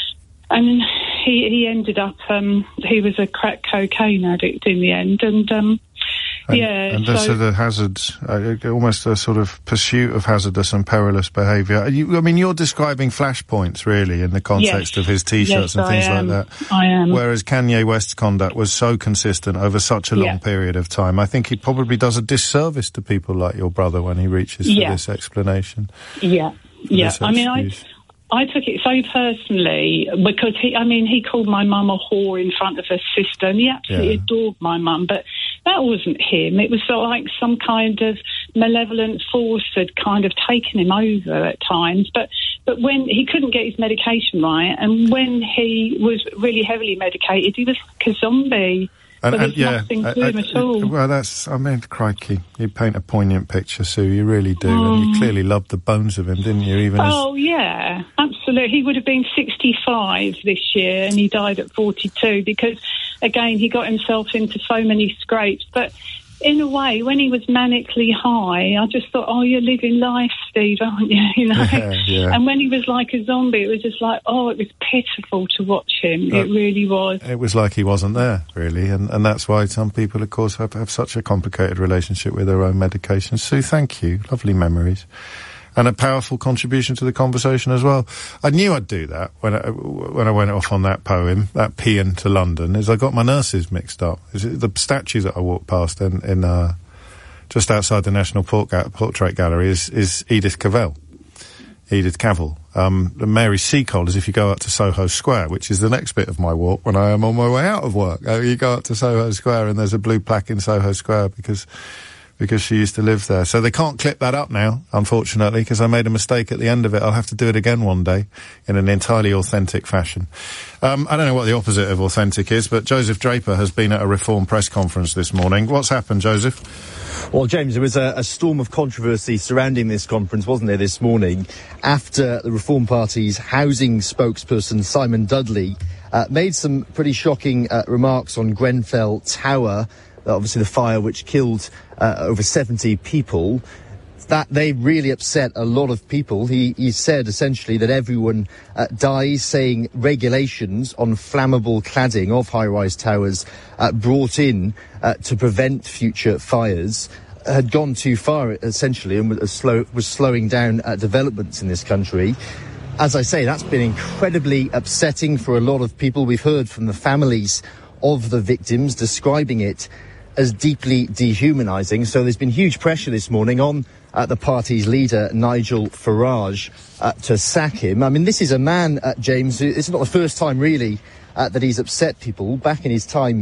and he he ended up. Um, he was a crack cocaine addict in the end, and. Um, And, yeah, and this so, is a hazard, uh, almost a sort of pursuit of hazardous and perilous behaviour. You, I mean, you're describing flashpoints, really, in the context yes. of his T-shirts yes, and things I am. like that. I am. Whereas Kanye West's conduct was so consistent over such a long Yeah. period of time. I think he probably does a disservice to people like your brother when he reaches for Yeah. this explanation. Yeah, yeah. this I mean, I. excuse. I took it so personally because he, I mean, he called my mum a whore in front of her sister, and he absolutely Yeah. adored my mum, but that wasn't him. It was sort of like some kind of malevolent force had kind of taken him over at times. But, but when he couldn't get his medication right, and when he was really heavily medicated, he was like a zombie. And, There and was yeah, nothing uh, to him uh, at all. well, that's, I mean, crikey, you paint a poignant picture, Sue, you really do, and you Mm. clearly loved the bones of him, didn't you, even as... Oh, yeah, absolutely. He would have been sixty-five this year, and he died at forty-two because, again, he got himself into so many scrapes. But in a way, when he was manically high, I just thought, oh, you're living life, Steve, aren't you? You know? Yeah, yeah. And when he was like a zombie, it was just like, oh, it was pitiful to watch him. Uh, it really was. It was like he wasn't there, really, and, and that's why some people, of course, have, have such a complicated relationship with their own medications. Sue, thank you. Lovely memories. And a powerful contribution to the conversation as well. I knew I'd do that when I, when I went off on that poem, that paean to London, is I got my nurses mixed up. Is it the statue that I walked past in, in uh, just outside the National Port Ga- Portrait Gallery is, is Edith Cavell. Edith Cavell. Um, Mary Seacole is if you go out to Soho Square, which is the next bit of my walk when I am on my way out of work. Uh, you go out to Soho Square and there's a blue plaque in Soho Square because... because she used to live there. So they can't clip that up now, unfortunately, because I made a mistake at the end of it. I'll have to do it again one day in an entirely authentic fashion. Um, I don't know what the opposite of authentic is, but Joseph Draper has been at a Reform press conference this morning. What's happened, Joseph? Well, James, there was a, a storm of controversy surrounding this conference, wasn't there, this morning, after the Reform Party's housing spokesperson, Simon Dudley, uh, made some pretty shocking uh, remarks on Grenfell Tower, obviously the fire which killed uh, over seventy people. That they really upset a lot of people. He, he said essentially that everyone uh, dies, saying regulations on flammable cladding of high-rise towers uh, brought in uh, to prevent future fires had gone too far, essentially, and was, slow, was slowing down uh, developments in this country. As I say, that's been incredibly upsetting for a lot of people. We've heard from the families of the victims describing it as deeply dehumanising. So there's been huge pressure this morning on uh, the party's leader, Nigel Farage, uh, to sack him. I mean, this is a man, uh, James, who, it's not the first time, really, uh, that he's upset people. Back in his time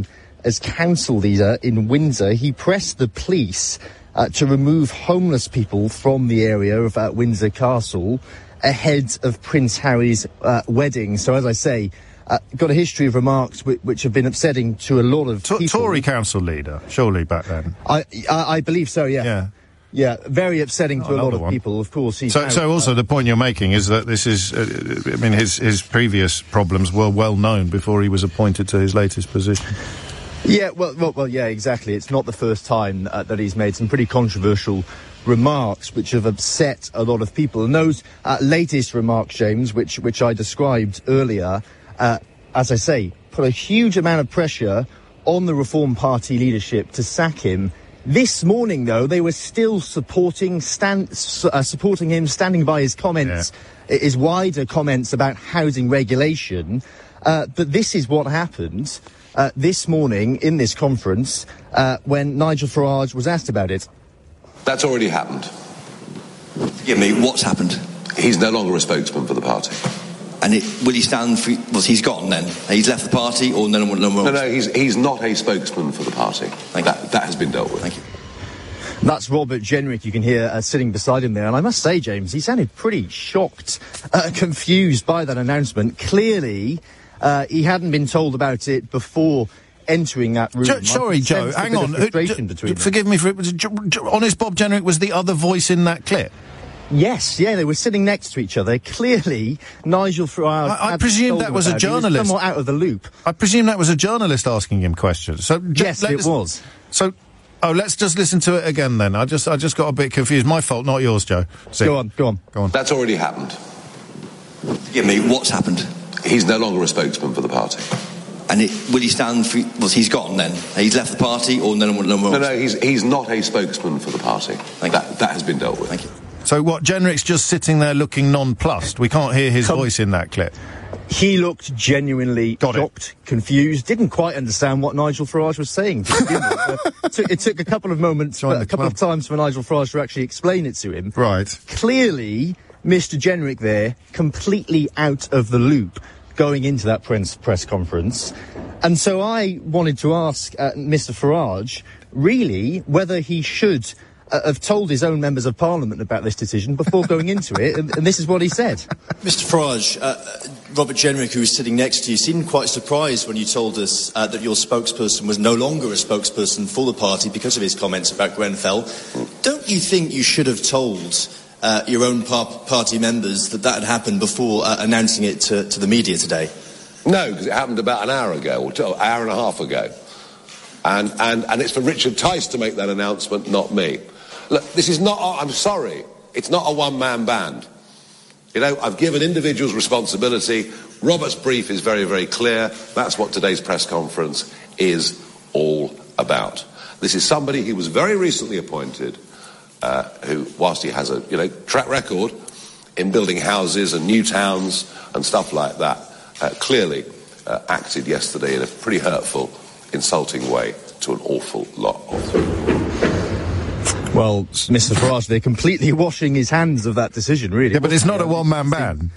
as council leader in Windsor, he pressed the police uh, to remove homeless people from the area of uh, Windsor Castle ahead of Prince Harry's uh, wedding. So, as I say, uh, got a history of remarks which, which have been upsetting to a lot of T- people. Tory council leader, surely, back then. I, I, I believe so, yeah. Yeah. Yeah, very upsetting Oh, to a lot of one. people, of course. He's So, now, so also uh, the point you're making is that this is, uh, I mean, his, his previous problems were well known before he was appointed to his latest position. Yeah, well, well, well yeah, exactly. It's not the first time uh, that he's made some pretty controversial remarks which have upset a lot of people. And those uh, latest remarks, James, which which I described earlier, uh, as I say, put a huge amount of pressure on the Reform Party leadership to sack him. This morning, though, they were still supporting stand, uh, supporting him, standing by his comments, yeah. his wider comments about housing regulation. Uh, but this is what happened uh, this morning in this conference uh, when Nigel Farage was asked about it. That's already happened. Forgive me, what's happened? He's no longer a spokesman for the party. And it, will he stand for... Well, he's gone then? He's left the party or no one... No, no, no, he's, he's not a spokesman for the party. Thank that, you. That has been dealt with. Thank you. That's Robert Jenrick, you can hear uh, sitting beside him there. And I must say, James, he sounded pretty shocked, uh, confused by that announcement. Clearly, uh, he hadn't been told about it before entering that room. Jo- sorry, Joe, hang on. Uh, j- forgive me for it. Was it j- j- Honest Bob Jenrick was the other voice in that clip? Yes, yeah, they were sitting next to each other. Clearly, Nigel Farage. I, I presume that was a journalist. He was somewhat out of the loop. I presume that was a journalist asking him questions. So j- yes, it was. So, oh, let's just listen to it again then. I just, I just got a bit confused. My fault, not yours, Joe. See. Go on, go on, go on. That's already happened. Forgive me, what's happened? He's no longer a spokesman for the party. And it, will he stand for... Well, he's gone then? He's left the party or no one... No, no, no, he's, he's not a spokesman for the party. Thank that, you. That has been dealt with. Thank you. So what, Jenrick's just sitting there looking nonplussed? We can't hear his Come. voice in that clip. He looked genuinely Got shocked, it. confused, didn't quite understand what Nigel Farage was saying. To begin with. Uh, it, took, it took a couple of moments, uh, a couple club. of times for Nigel Farage to actually explain it to him. Right. Clearly, Mister Jenrick there, completely out of the loop going into that press, press conference. And so I wanted to ask uh, Mister Farage, really, whether he should uh, have told his own members of Parliament about this decision before going into it, and, and this is what he said. Mister Farage, uh, Robert Jenrick, who was sitting next to you, seemed quite surprised when you told us uh, that your spokesperson was no longer a spokesperson for the party because of his comments about Grenfell. Don't you think you should have told uh, your own par- party members that that had happened before uh, announcing it to, to the media today? No, because it happened about an hour ago, or two, an hour and a half ago. And, and, and it's for Richard Tice to make that announcement, not me. Look, this is not, I'm sorry, it's not a one-man band. You know, I've given individuals responsibility. Robert's brief is very, very clear. That's what today's press conference is all about. This is somebody who was very recently appointed, uh, who, whilst he has a, you know, track record in building houses and new towns and stuff like that, uh, clearly uh, acted yesterday in a pretty hurtful, insulting way to an awful lot of people. Well, Mister Farage, they're completely washing his hands of that decision, really. Yeah, but it's not a one-man band.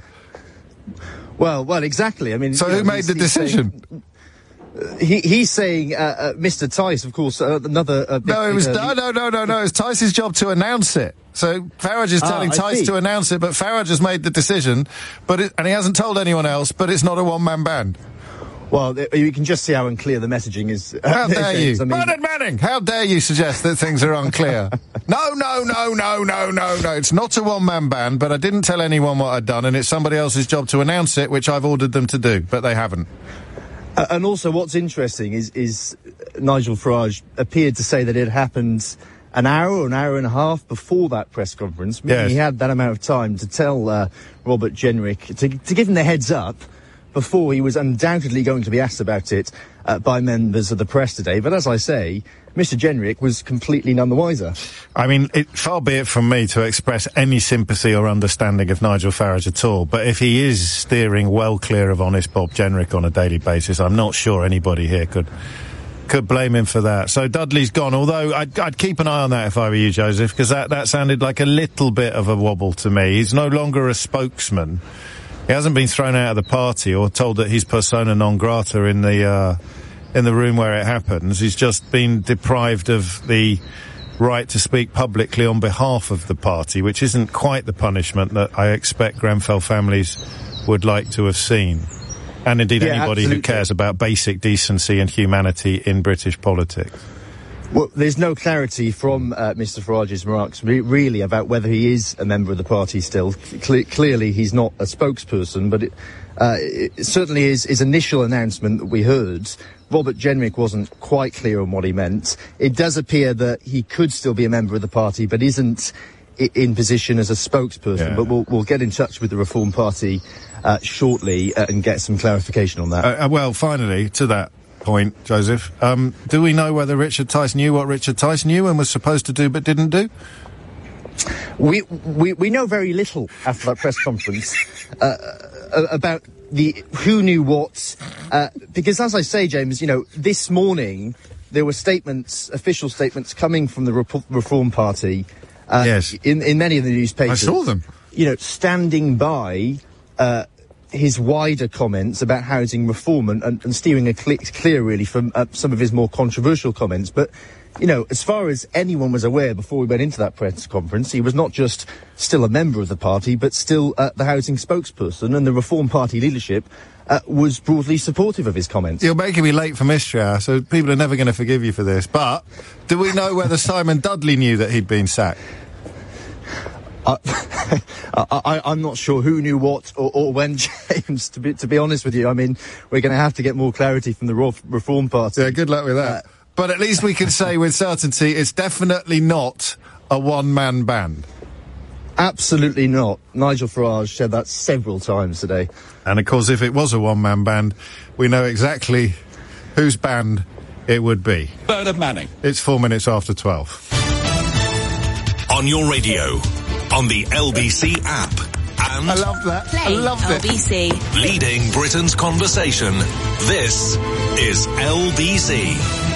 Well, well, exactly. I mean, so who know, made the decision? Saying, uh, he, he's saying, uh, uh, Mister Tice, of course, uh, another. Uh, big, no, it was uh, no, no, no, no, no. It's Tice's job to announce it. So Farage is telling ah, Tice to announce it, but Farage has made the decision, but it, and he hasn't told anyone else. But it's not a one-man band. Well, you can just see how unclear the messaging is. How dare you? I mean, Bernard Manning, how dare you suggest that things are unclear? no, no, no, no, no, no, no. It's not a one-man band, but I didn't tell anyone what I'd done, and it's somebody else's job to announce it, which I've ordered them to do, but they haven't. Uh, and also what's interesting is, is Nigel Farage appeared to say that it happened an hour or an hour and a half before that press conference. Yes. He had that amount of time to tell uh, Robert Jenrick, to, to give him the heads up, before he was undoubtedly going to be asked about it uh, by members of the press today. But as I say, Mister Jenrick was completely none the wiser. I mean, it, far be it from me to express any sympathy or understanding of Nigel Farage at all, but if he is steering well clear of honest Bob Jenrick on a daily basis, I'm not sure anybody here could could blame him for that. So Dudley's gone, although I'd, I'd keep an eye on that if I were you, Joseph, because that, that sounded like a little bit of a wobble to me. He's no longer a spokesman. He hasn't been thrown out of the party or told that he's persona non grata in the uh, in the room where it happens. He's just been deprived of the right to speak publicly on behalf of the party, which isn't quite the punishment that I expect Grenfell families would like to have seen. And indeed Yeah, anybody absolutely. who cares about basic decency and humanity in British politics. Well, there's no clarity from uh, Mister Farage's remarks re- really about whether he is a member of the party still. Cle- clearly he's not a spokesperson, but it, uh, it certainly his, his initial announcement that we heard, Robert Jenrick wasn't quite clear on what he meant. It does appear that he could still be a member of the party, but isn't I- in position as a spokesperson. Yeah. But we'll, we'll get in touch with the Reform Party uh, shortly uh, and get some clarification on that. Uh, uh, well, finally, to that point, Joseph, um, do we know whether Richard Tice knew what Richard Tice knew and was supposed to do but didn't do? We, we, we know very little after that press conference uh, uh, about the who knew what, uh, because as I say, James, you know, this morning there were statements, official statements coming from the Rep- Reform Party uh, Yes. in, in many of the newspapers. I saw them. You know, standing by uh, his wider comments about housing reform and, and, and steering a cl- clear, really, from uh, some of his more controversial comments. But, you know, as far as anyone was aware before we went into that press conference, he was not just still a member of the party, but still uh, the housing spokesperson, and the Reform Party leadership uh, was broadly supportive of his comments. You're making me late for Mystery Hour, so people are never going to forgive you for this. But do we know whether Simon Dudley knew that he'd been sacked? Uh, I, I, I'm not sure who knew what or, or when, James, to be, to be honest with you. I mean, we're going to have to get more clarity from the Ro- Reform Party. Yeah, good luck with that. Uh, but at least we can say with certainty it's definitely not a one-man band. Absolutely not. Nigel Farage said that several times today. And of course, if it was a one-man band, we know exactly whose band it would be. Bernard Manning. It's four minutes after twelve. On your radio, on the L B C app, and I love that. Play I loved L it. B C. leading Britain's conversation. This is L B C.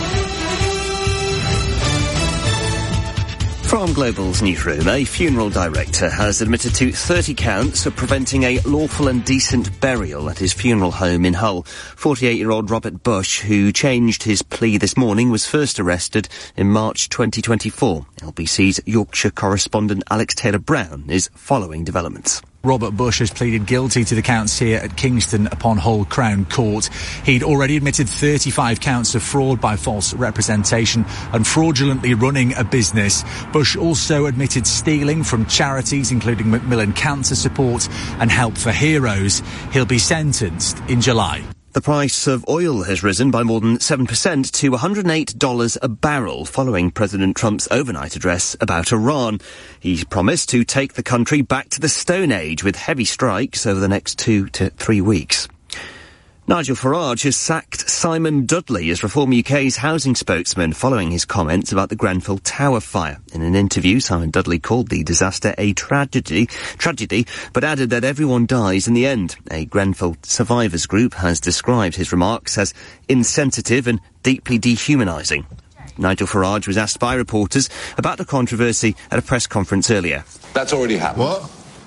From Global's newsroom, a funeral director has admitted to thirty counts of preventing a lawful and decent burial at his funeral home in Hull. forty-eight-year-old Robert Bush, who changed his plea this morning, was first arrested in March twenty twenty-four. L B C's Yorkshire correspondent Alex Taylor-Brown is following developments. Robert Bush has pleaded guilty to the counts here at Kingston upon Hull Crown Court. He'd already admitted thirty-five counts of fraud by false representation and fraudulently running a business. Bush also admitted stealing from charities including Macmillan Cancer Support and Help for Heroes. He'll be sentenced in July. The price of oil has risen by more than seven percent to one hundred eight dollars a barrel following President Trump's overnight address about Iran. He's promised to take the country back to the Stone Age with heavy strikes over the next two to three weeks. Nigel Farage has sacked Simon Dudley as Reform U K's housing spokesman following his comments about the Grenfell Tower fire. In an interview, Simon Dudley called the disaster a tragedy, tragedy, but added that everyone dies in the end. A Grenfell survivors group has described his remarks as insensitive and deeply dehumanising. Nigel Farage was asked by reporters about the controversy at a press conference earlier. That's already happened. What?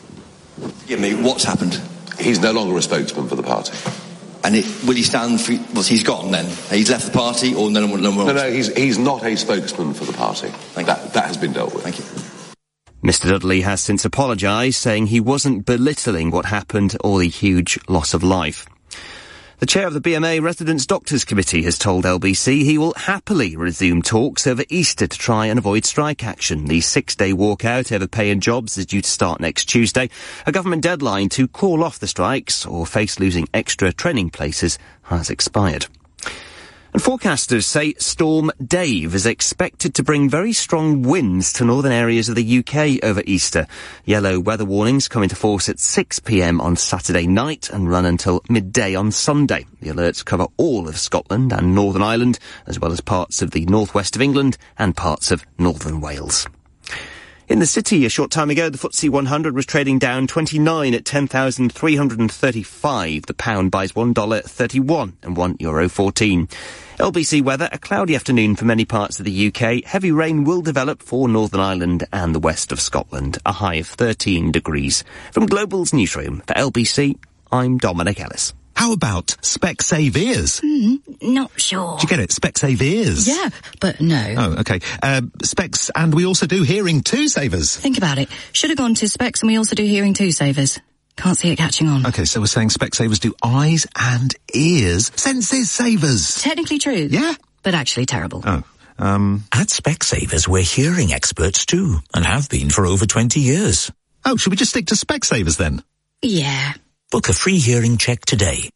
Give me, what's happened? He's no longer a spokesman for the party. And it, will he stand for... Well, he's gone then? He's left the party or no one... No, no, no, he's, he's not a spokesman for the party. Thank that, you. That has been dealt with. Thank you. Mister Dudley has since apologised, saying he wasn't belittling what happened or the huge loss of life. The chair of the B M A Residents' Doctors Committee has told L B C he will happily resume talks over Easter to try and avoid strike action. The six-day walkout over pay and jobs is due to start next Tuesday. A government deadline to call off the strikes or face losing extra training places has expired. And forecasters say Storm Dave is expected to bring very strong winds to northern areas of the U K over Easter. Yellow weather warnings come into force at six p m on Saturday night and run until midday on Sunday. The alerts cover all of Scotland and Northern Ireland, as well as parts of the northwest of England and parts of northern Wales. In the city, a short time ago, the F T S E one hundred was trading down twenty-nine at ten thousand three hundred thirty-five. The pound buys one dollar thirty-one and one euro fourteen. L B C weather, a cloudy afternoon for many parts of the U K. Heavy rain will develop for Northern Ireland and the west of Scotland. A high of thirteen degrees. From Global's newsroom for L B C, I'm Dominic Ellis. How How about Specsave ears? Mm, not sure. Do you get it? Specsave ears? Yeah, but no. Oh, okay. Uh, Specs, and we also do hearing two savers. Think about it. Should have gone to Specs, and we also do hearing two savers. Can't see it catching on. Okay, so we're saying Specsavers do eyes and ears. Senses savers. Technically true. Yeah. But actually terrible. Oh. Um, At Specsavers, we're hearing experts too, and have been for over twenty years. Oh, should we just stick to Specsavers then? Yeah. Book a free hearing check today.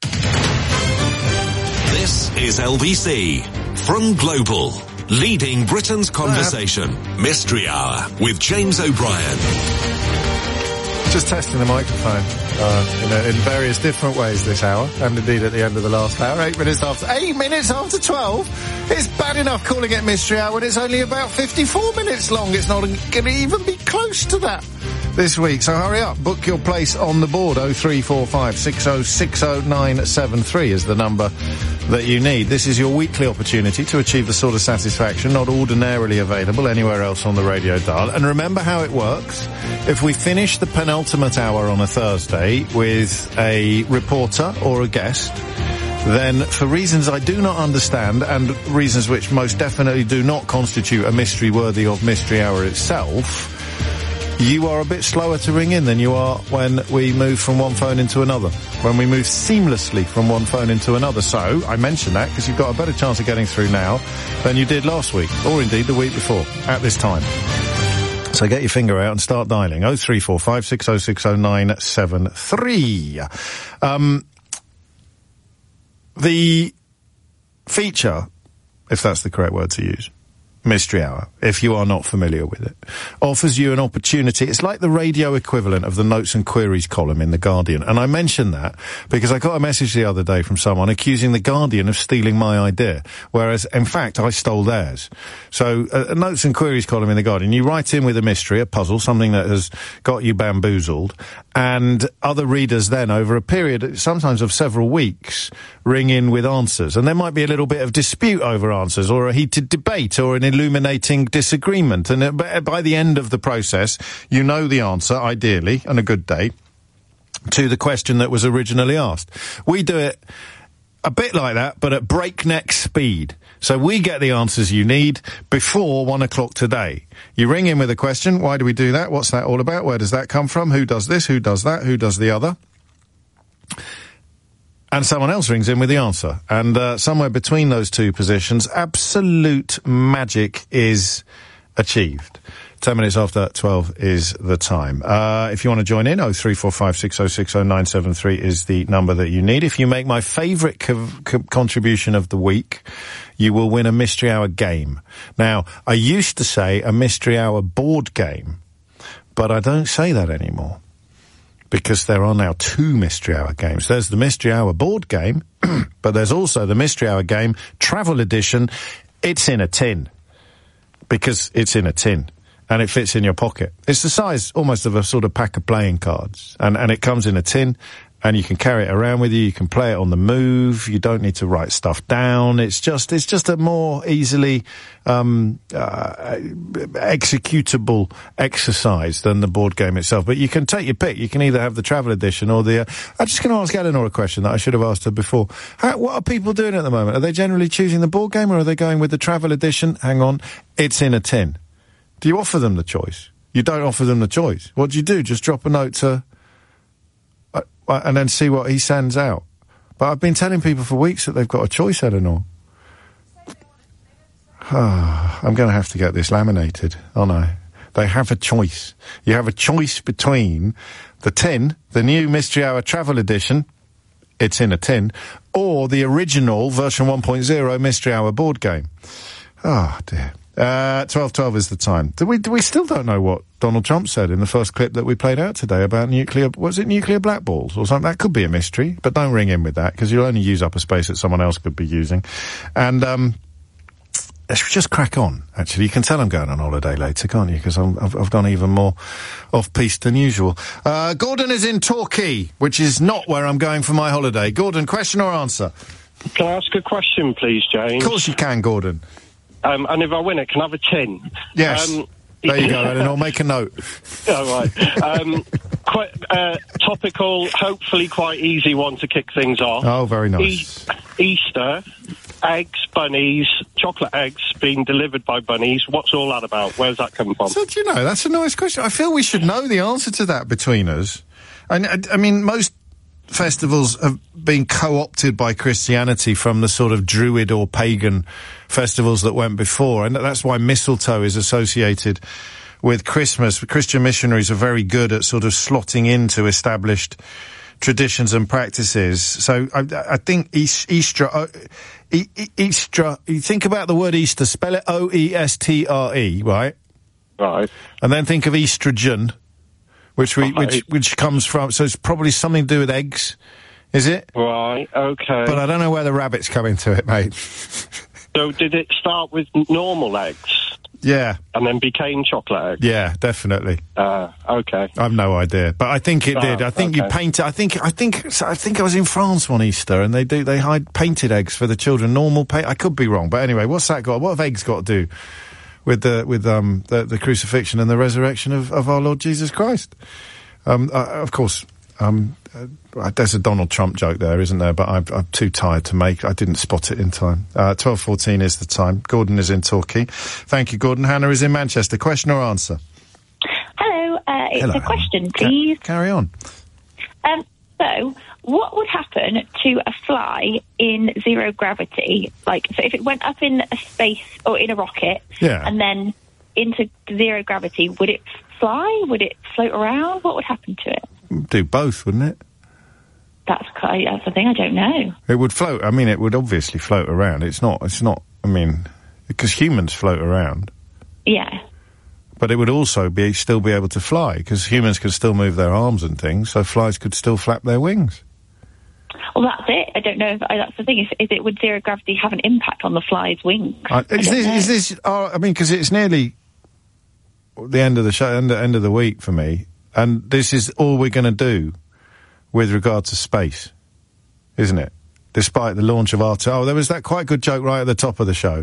This is L B C from Global, leading Britain's conversation. Mystery Hour with James O'Brien. Just testing the microphone uh, in, a, in various different ways this hour, and indeed at the end of the last hour. Eight minutes after eight minutes after twelve. It's bad enough calling it Mystery Hour when it's only about fifty-four minutes long. It's not going to even be close to that this week. So hurry up, book your place on the board. Oh three four five six oh six oh nine seven three is the number that you need. This is your weekly opportunity to achieve the sort of satisfaction not ordinarily available anywhere else on the radio dial. And remember how it works. If we finish the penultimate hour on a Thursday with a reporter or a guest, then for reasons I do not understand, and reasons which most definitely do not constitute a mystery worthy of Mystery Hour itself, you are a bit slower to ring in than you are when we move from one phone into another, when we move seamlessly from one phone into another. So I mention that because you've got a better chance of getting through now than you did last week, or indeed the week before, at this time. So get your finger out and start dialing. oh three four five six oh six oh nine seven three. Um, the feature, if that's the correct word to use, Mystery Hour, if you are not familiar with it, offers you an opportunity. It's like the radio equivalent of the Notes and Queries column in The Guardian. And I mention that because I got a message the other day from someone accusing The Guardian of stealing my idea, whereas, in fact, I stole theirs. So, a, a Notes and Queries column in The Guardian, you write in with a mystery, a puzzle, something that has got you bamboozled, and other readers then, over a period, sometimes of several weeks, ring in with answers. And there might be a little bit of dispute over answers, or a heated debate, or an illuminating disagreement. And uh, by the end of the process, you know the answer, ideally, on a good day, to the question that was originally asked. We do it a bit like that, but at breakneck speed. So we get the answers you need before one o'clock today. You ring in with a question. Why do we do that? What's that all about? Where does that come from? Who does this? Who does that? Who does the other? And someone else rings in with the answer. And uh, somewhere between those two positions, absolute magic is achieved. Ten minutes after twelve is the time. Uh, if you want to join in, oh three four five six oh six oh nine seven three is the number that you need. If you make my favourite co- co- contribution of the week, you will win a Mystery Hour game. Now, I used to say a Mystery Hour board game, but I don't say that anymore, because there are now two Mystery Hour games. There's the Mystery Hour board game, but there's also the Mystery Hour game Travel Edition. It's in a tin, because it's in a tin, and it fits in your pocket. It's the size almost of a sort of pack of playing cards, and, and it comes in a tin, and you can carry it around with you. You can play it on the move. You don't need to write stuff down. It's just, it's just a more easily, um, uh, executable exercise than the board game itself. But you can take your pick. You can either have the travel edition or the, uh, I'm just going to ask Eleanor a question that I should have asked her before. How, what are people doing at the moment? Are they generally choosing the board game, or are they going with the travel edition? Hang on. It's in a tin. Do you offer them the choice? You don't offer them the choice. What do you do? Just drop a note to, and then see what he sends out. But I've been telling people for weeks that they've got a choice, Eleanor. I'm going to have to get this laminated, aren't I? They have a choice. You have a choice between the tin, the new Mystery Hour Travel Edition, it's in a tin, or the original version one point oh Mystery Hour board game. Oh, dear. Uh, twelve twelve is the time. Do we, do we still don't know what Donald Trump said in the first clip that we played out today about nuclear, was it nuclear black balls or something? That could be a mystery, but don't ring in with that, because you'll only use up a space that someone else could be using. And, um, let's just crack on, actually. You can tell I'm going on holiday later, can't you? Because I've, I've gone even more off-piste than usual. Uh, Gordon is in Torquay, which is not where I'm going for my holiday. Gordon, question or answer? Can I ask a question, please, James? Of course you can, Gordon. Um, and if I win it, can I have a tin? Yes. Um, There you go, Eleanor. Make a note. All right. Um, quite uh, topical, hopefully quite easy one to kick things off. Oh, very nice. E- Easter, eggs, bunnies, chocolate eggs being delivered by bunnies. What's all that about? Where's that coming from? So, do you know, that's a nice question. I feel we should know the answer to that between us. And I, I mean, most festivals have been co-opted by Christianity from the sort of Druid or pagan festivals that went before, and that's why mistletoe is associated with Christmas. Christian missionaries are very good at sort of slotting into established traditions and practices. So I, I think East, Easter, uh, e, e, Easter, you think about the word Easter, spell it O E S T R E, right? Right. And then think of estrogen, which we, right. which, which comes from, so it's probably something to do with eggs, is it? Right, okay. But I don't know where the rabbits come into it, mate. So did it start with normal eggs? Yeah. And then became chocolate eggs? Yeah, definitely. Uh, okay. I've no idea, but I think it Oh, did. I think okay. you painted, I think, I think, so I think I was in France one Easter and they do, they hide painted eggs for the children, normal paint, I could be wrong, but anyway, what's that got, what have eggs got to do with the, with, um, the, the crucifixion and the resurrection of, of our Lord Jesus Christ? Um, uh, of course, um, uh, there's a Donald Trump joke there, isn't there? But I'm, I'm too tired to make. I didn't spot it in time. Uh, twelve fourteen is the time. Gordon is in Torquay. Thank you, Gordon. Hannah is in Manchester. Question or answer? Hello, uh, it's Hello. a question, please. Ca- carry on. Um, so, what would happen to a fly in zero gravity? Like, so if it went up in a space or in a rocket, Yeah. and then into zero gravity, would it fly? Would it float around? What would happen to it? Do both, wouldn't it? That's quite, that's the thing. I don't know. It would float. I mean, it would obviously float around. It's not, it's not, I mean, because humans float around. Yeah. But it would also be, still be able to fly, because humans could still move their arms and things, so flies could still flap their wings. Well, that's it. I don't know if I, that's the thing. Is, is it would zero gravity have an impact on the fly's wings? Uh, I is, don't this, know. is this, uh, I mean, because it's nearly the end of the show, end, end of the week for me, and this is all we're going to do with regard to space, isn't it? Despite the launch of R two. Oh, there was that quite good joke right at the top of the show.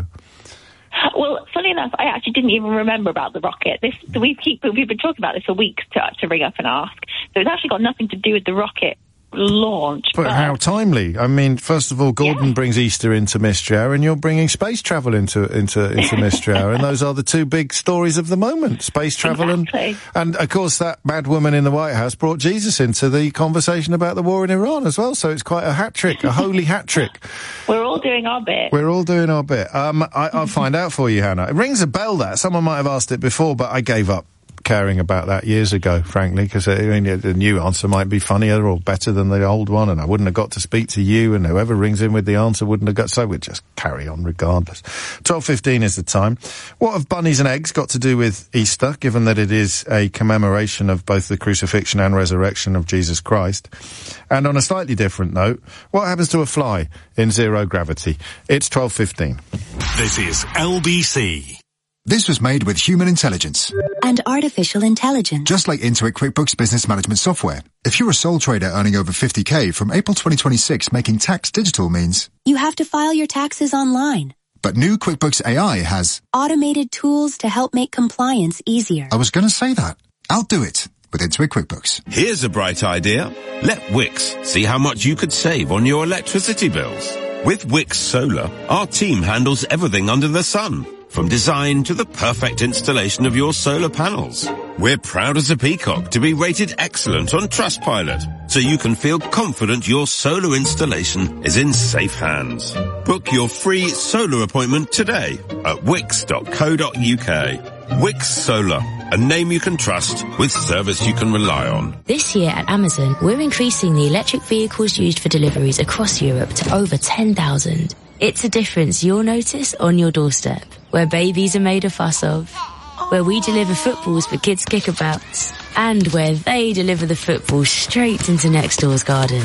Well, funny enough, I actually didn't even remember about the rocket. This we keep we've been talking about this for weeks to to ring up and ask. So it's actually got nothing to do with the rocket launch. But, But, how timely. I mean, first of all, Gordon brings Easter into Mystery Hour, and you're bringing space travel into into into Mystery Hour, and those are the two big stories of the moment: space travel Exactly. and and of course that mad woman in the White House brought Jesus into the conversation about the war in Iran as well. So it's quite a hat trick, a holy hat trick. we're all doing our bit. We're all doing our bit. Um, I, I'll find out for you, Hannah. It rings a bell. That someone might have asked it before, but I gave up caring about that years ago, frankly, because I mean, the new answer might be funnier or better than the old one, and I wouldn't have got to speak to you, and whoever rings in with the answer wouldn't have got, so we'd just carry on regardless. twelve fifteen is the time. What have bunnies and eggs got to do with Easter, given that it is a commemoration of both the crucifixion and resurrection of Jesus Christ? And on a slightly different note, what happens to a fly in zero gravity? It's twelve fifteen. This is L B C. This was made with human intelligence. And artificial intelligence. Just like Intuit QuickBooks Business Management Software. If you're a sole trader earning over fifty K from April twenty twenty-six, making tax digital means You have to file your taxes online. But new QuickBooks A I has Automated tools to help make compliance easier. I was going to say that. I'll do it with Intuit QuickBooks. Here's a bright idea. Let Wix see how much you could save on your electricity bills. With Wix Solar, our team handles everything under the sun, from design to the perfect installation of your solar panels. We're proud as a peacock to be rated excellent on Trustpilot, so you can feel confident your solar installation is in safe hands. Book your free solar appointment today at wix dot co dot uk. Wix Solar, a name you can trust with service you can rely on. This year at Amazon, we're increasing the electric vehicles used for deliveries across Europe to over ten thousand. It's a difference you'll notice on your doorstep, where babies are made a fuss of, where we deliver footballs for kids' kickabouts, and where they deliver the football straight into next door's garden.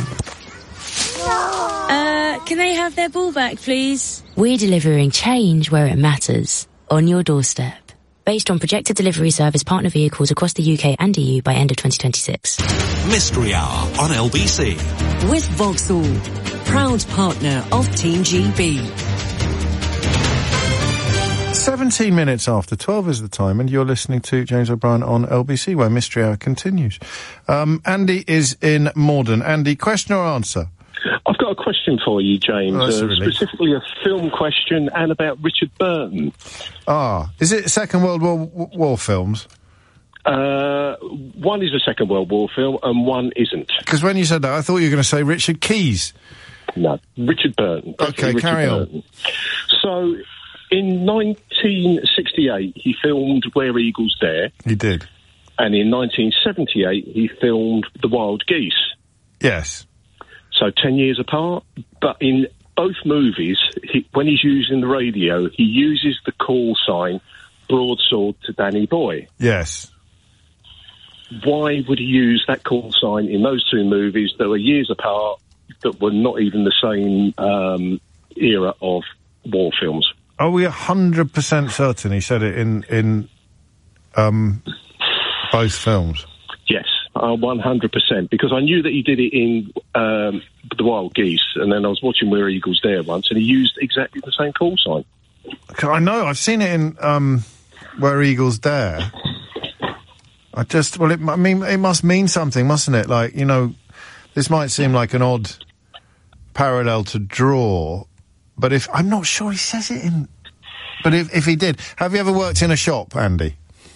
Uh, can they have their ball back, please? We're delivering change where it matters, on your doorstep. Based on projected delivery service partner vehicles across the U K and E U by end of twenty twenty-six. Mystery Hour on L B C. With Vauxhall, proud partner of Team G B. seventeen minutes after twelve is the time, and you're listening to James O'Brien on L B C, where Mystery Hour continues. Um, Andy is in Morden. Andy, question or answer? I've got a question for you, James, Oh, that's a uh, relief. specifically a film question and about Richard Burton. Ah, is it Second World War, War films? Uh, one is a Second World War film and one isn't. Because when you said that, I thought you were going to say Richard Keys. No, Richard Burton. Okay, Richard carry Burton. on. So, in nineteen sixty-eight, he filmed Where Eagles Dare. He did. And in nineteen seventy-eight, he filmed The Wild Geese. Yes. So ten years apart, but in both movies, he, when he's using the radio, he uses the call sign broadsword to Danny Boy. Yes. Why would he use that call sign in those two movies that were years apart, that were not even the same um, era of war films? Are we one hundred percent certain he said it in, in um, both films? Yes, uh, one hundred percent, because I knew that he did it in um, The Wild Geese, and then I was watching Where Eagles Dare once, and he used exactly the same call sign. I know, I've seen it in um, Where Eagles Dare. I just, well, it, I mean, it must mean something, mustn't it? Like, you know, this might seem like an odd parallel to draw, but if, I'm not sure he says it in, but if, if he did, have you ever worked in a shop, Andy?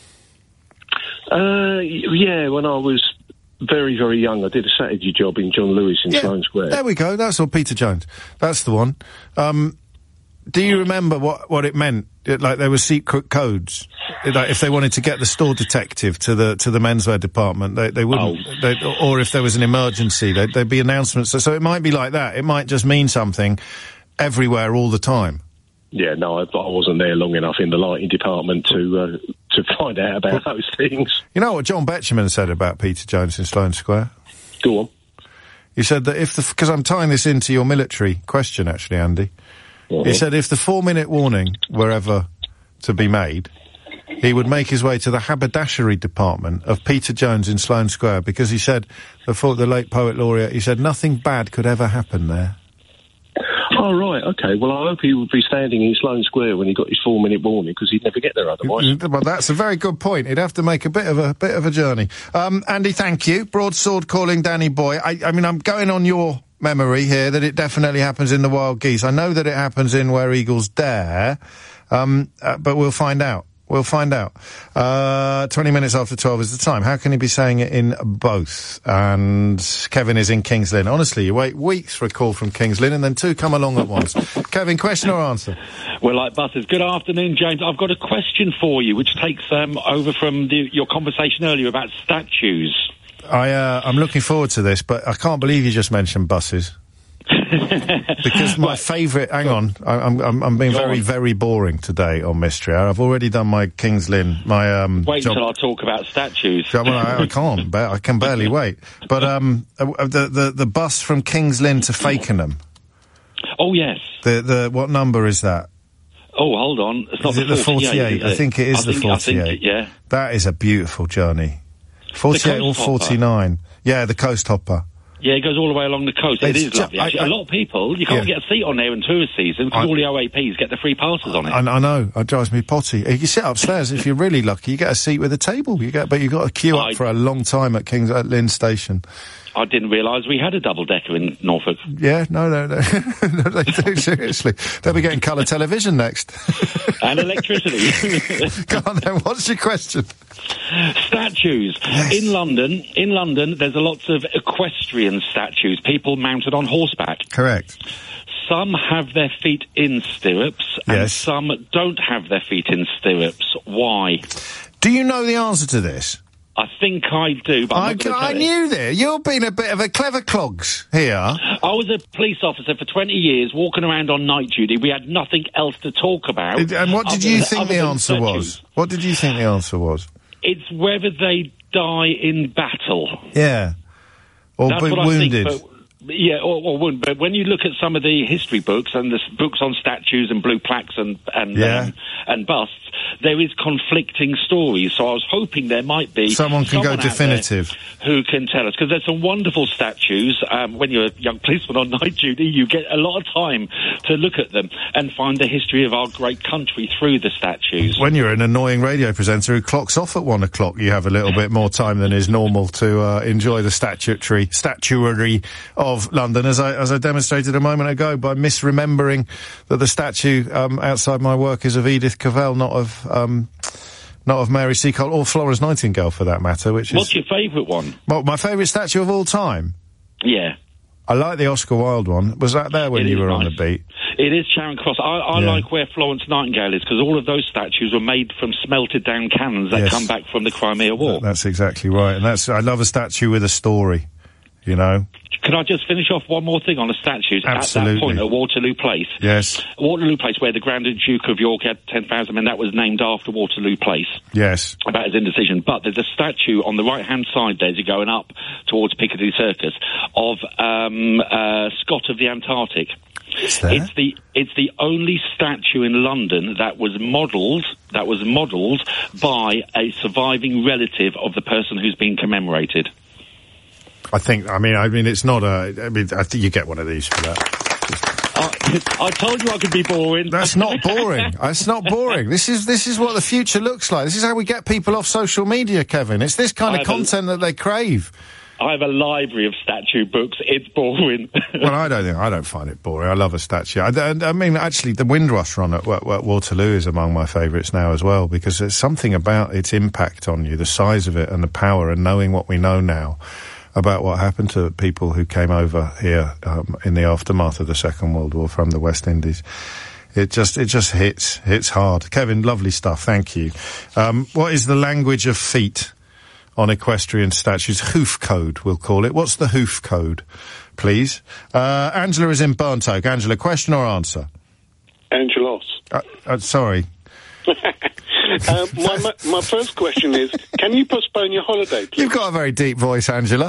Uh, yeah, when I was very, very young, I did a Saturday job in John Lewis in Yeah, Sloane Square. There we go, that's all, Peter Jones. That's the one. Um, do you remember what, what it meant? It, like, there were secret codes. It, like, if they wanted to get the store detective to the, to the menswear department, they, they wouldn't. Oh. They, or if there was an emergency, they'd, there'd be announcements. So, so it might be like that. It might just mean something everywhere all the time. Yeah, no, I, I wasn't there long enough in the lighting department to uh, to find out about those things. You know what John Betjeman said about Peter Jones in Sloane Square? Go on. He said that if the, because I'm tying this into your military question, actually, Andy. Mm-hmm. He said if the four-minute warning were ever to be made, he would make his way to the haberdashery department of Peter Jones in Sloane Square, because he said, the, the late poet laureate, he said nothing bad could ever happen there. Oh, right, okay. Well, I hope he would be standing in Sloane Square when he got his four-minute warning, because he'd never get there otherwise. Well, that's a very good point. He'd have to make a bit of a bit of a journey. Um, Andy, thank you. Broadsword calling Danny Boy. I, I mean, I'm going on your memory here that it definitely happens in The Wild Geese. I know that it happens in Where Eagles Dare, um, uh, but we'll find out. We'll find out. Uh, twenty minutes after twelve is the time. How can he be saying it in both? And Kevin is in Kings Lynn. Honestly, you wait weeks for a call from Kings Lynn and then two come along at once. Kevin, question or answer? We're like buses. Good afternoon, James. I've got a question for you, which takes um, over from the, your conversation earlier about statues. I, uh, I'm looking forward to this, but I can't believe you just mentioned buses. Because my favourite, hang on, I, I'm, I'm, I'm being Go very, on. very boring today on Mystery Hour. I've already done my Kings Lynn, my, um... Wait job. until I talk about statues. Well, I, I can't, ba- I can barely wait. But, um, uh, the, the, the bus from Kings Lynn to Fakenham. Oh, yes. The, the, what number is that? Oh, hold on. It's not Is the it the forty-eight, forty-eight? is I it? think it is I the think- I think forty-eight. it- yeah. That is a beautiful journey. forty-eight or coast hopper. forty-nine. Yeah, the Coast Hopper. Yeah, it goes all the way along the coast. It It's is ju- lovely, actually. I- I- A lot of people, you can't Yeah. get a seat on there in tourist season because I- all the O A Ps get the free passes on it. I, I know, it drives me potty. You can sit upstairs if you're really lucky. You get a seat with a table. You get, but you've got to queue up I- for a long time at Kings at Lynn Station. I didn't realise we had a double-decker in Norfolk. Yeah, no, no, no, no they do, seriously. They'll be getting colour television next. And electricity. Go on then, what's your question? Statues. In London, in London, there's a lots of equestrian statues, people mounted on horseback. Correct. Some have their feet in stirrups, and Yes. some don't have their feet in stirrups. Why? Do you know the answer to this? I think I do, but I'm I, not gonna I tell it. knew that. You've been a bit of a clever clogs here. I was a police officer for twenty years, walking around on night duty. We had nothing else to talk about. And what did other you than- think other the than answer statues. was? What did you think the answer was? It's whether they die in battle. Yeah. Or That's be what wounded. I think, but, yeah, or, or wounded. But when you look at some of the history books and the s- books on statues and blue plaques and and Yeah. um, and busts, there is conflicting stories. So I was hoping there might be someone can someone go definitive who can tell us, because there's some wonderful statues. Um, when you're a young policeman on night duty, you get a lot of time to look at them and find the history of our great country through the statues. When you're an annoying radio presenter who clocks off at one o'clock, you have a little bit more time than is normal to uh, enjoy the statuary statuary of London, as I as I demonstrated a moment ago by misremembering that the statue um, outside my work is of Edith Cavell, not of um, not of Mary Seacole or Florence Nightingale, for that matter. Which is what's your favourite one? Well, my favourite statue of all time. Yeah. I like the Oscar Wilde one. Was that there when It you is were nice. on the beat? It is Charing Cross. I, I Yeah. like where Florence Nightingale is, because all of those statues were made from smelted down cannons that Yes. come back from the Crimea War. That's exactly right. And that's, I love a statue with a story, you know? Can I just finish off one more thing on the statues? At Absolutely. that point at Waterloo Place. Yes. Waterloo Place, where the Grand Duke of York had ten thousand men, that was named after Waterloo Place. Yes. About his indecision. But there's a statue on the right-hand side there, as you're going up towards Piccadilly Circus, of um, uh, Scott of the Antarctic. Is there? It's the it's the only statue in London that was modelled that was modelled by a surviving relative of the person who's been commemorated. I think, I mean, I mean, it's not a, I mean, I think you get one of these for that. I, I told you I could be boring. That's not boring. That's not boring. This is, this is what the future looks like. This is how we get people off social media, Kevin. It's this kind I of have a- content that they crave. I have a library of statue books. It's boring. Well, I don't think, I don't find it boring. I love a statue. I, I, I mean, actually, the Windrush run at, at, at Waterloo is among my favourites now as well, because there's something about its impact on you, the size of it and the power, and knowing what we know now about what happened to people who came over here um, in the aftermath of the Second World War from the West Indies. It just, it just hits, hits hard. Kevin, lovely stuff. Thank you. Um, what is the language of feet on equestrian statues? Hoof code, we'll call it. What's the hoof code, please? Uh, Angela is in Barntoke. Angela, question or answer? Angelos. Uh, uh, sorry. uh, my, my my first question is, can you postpone your holiday, please? You've got a very deep voice, Angela.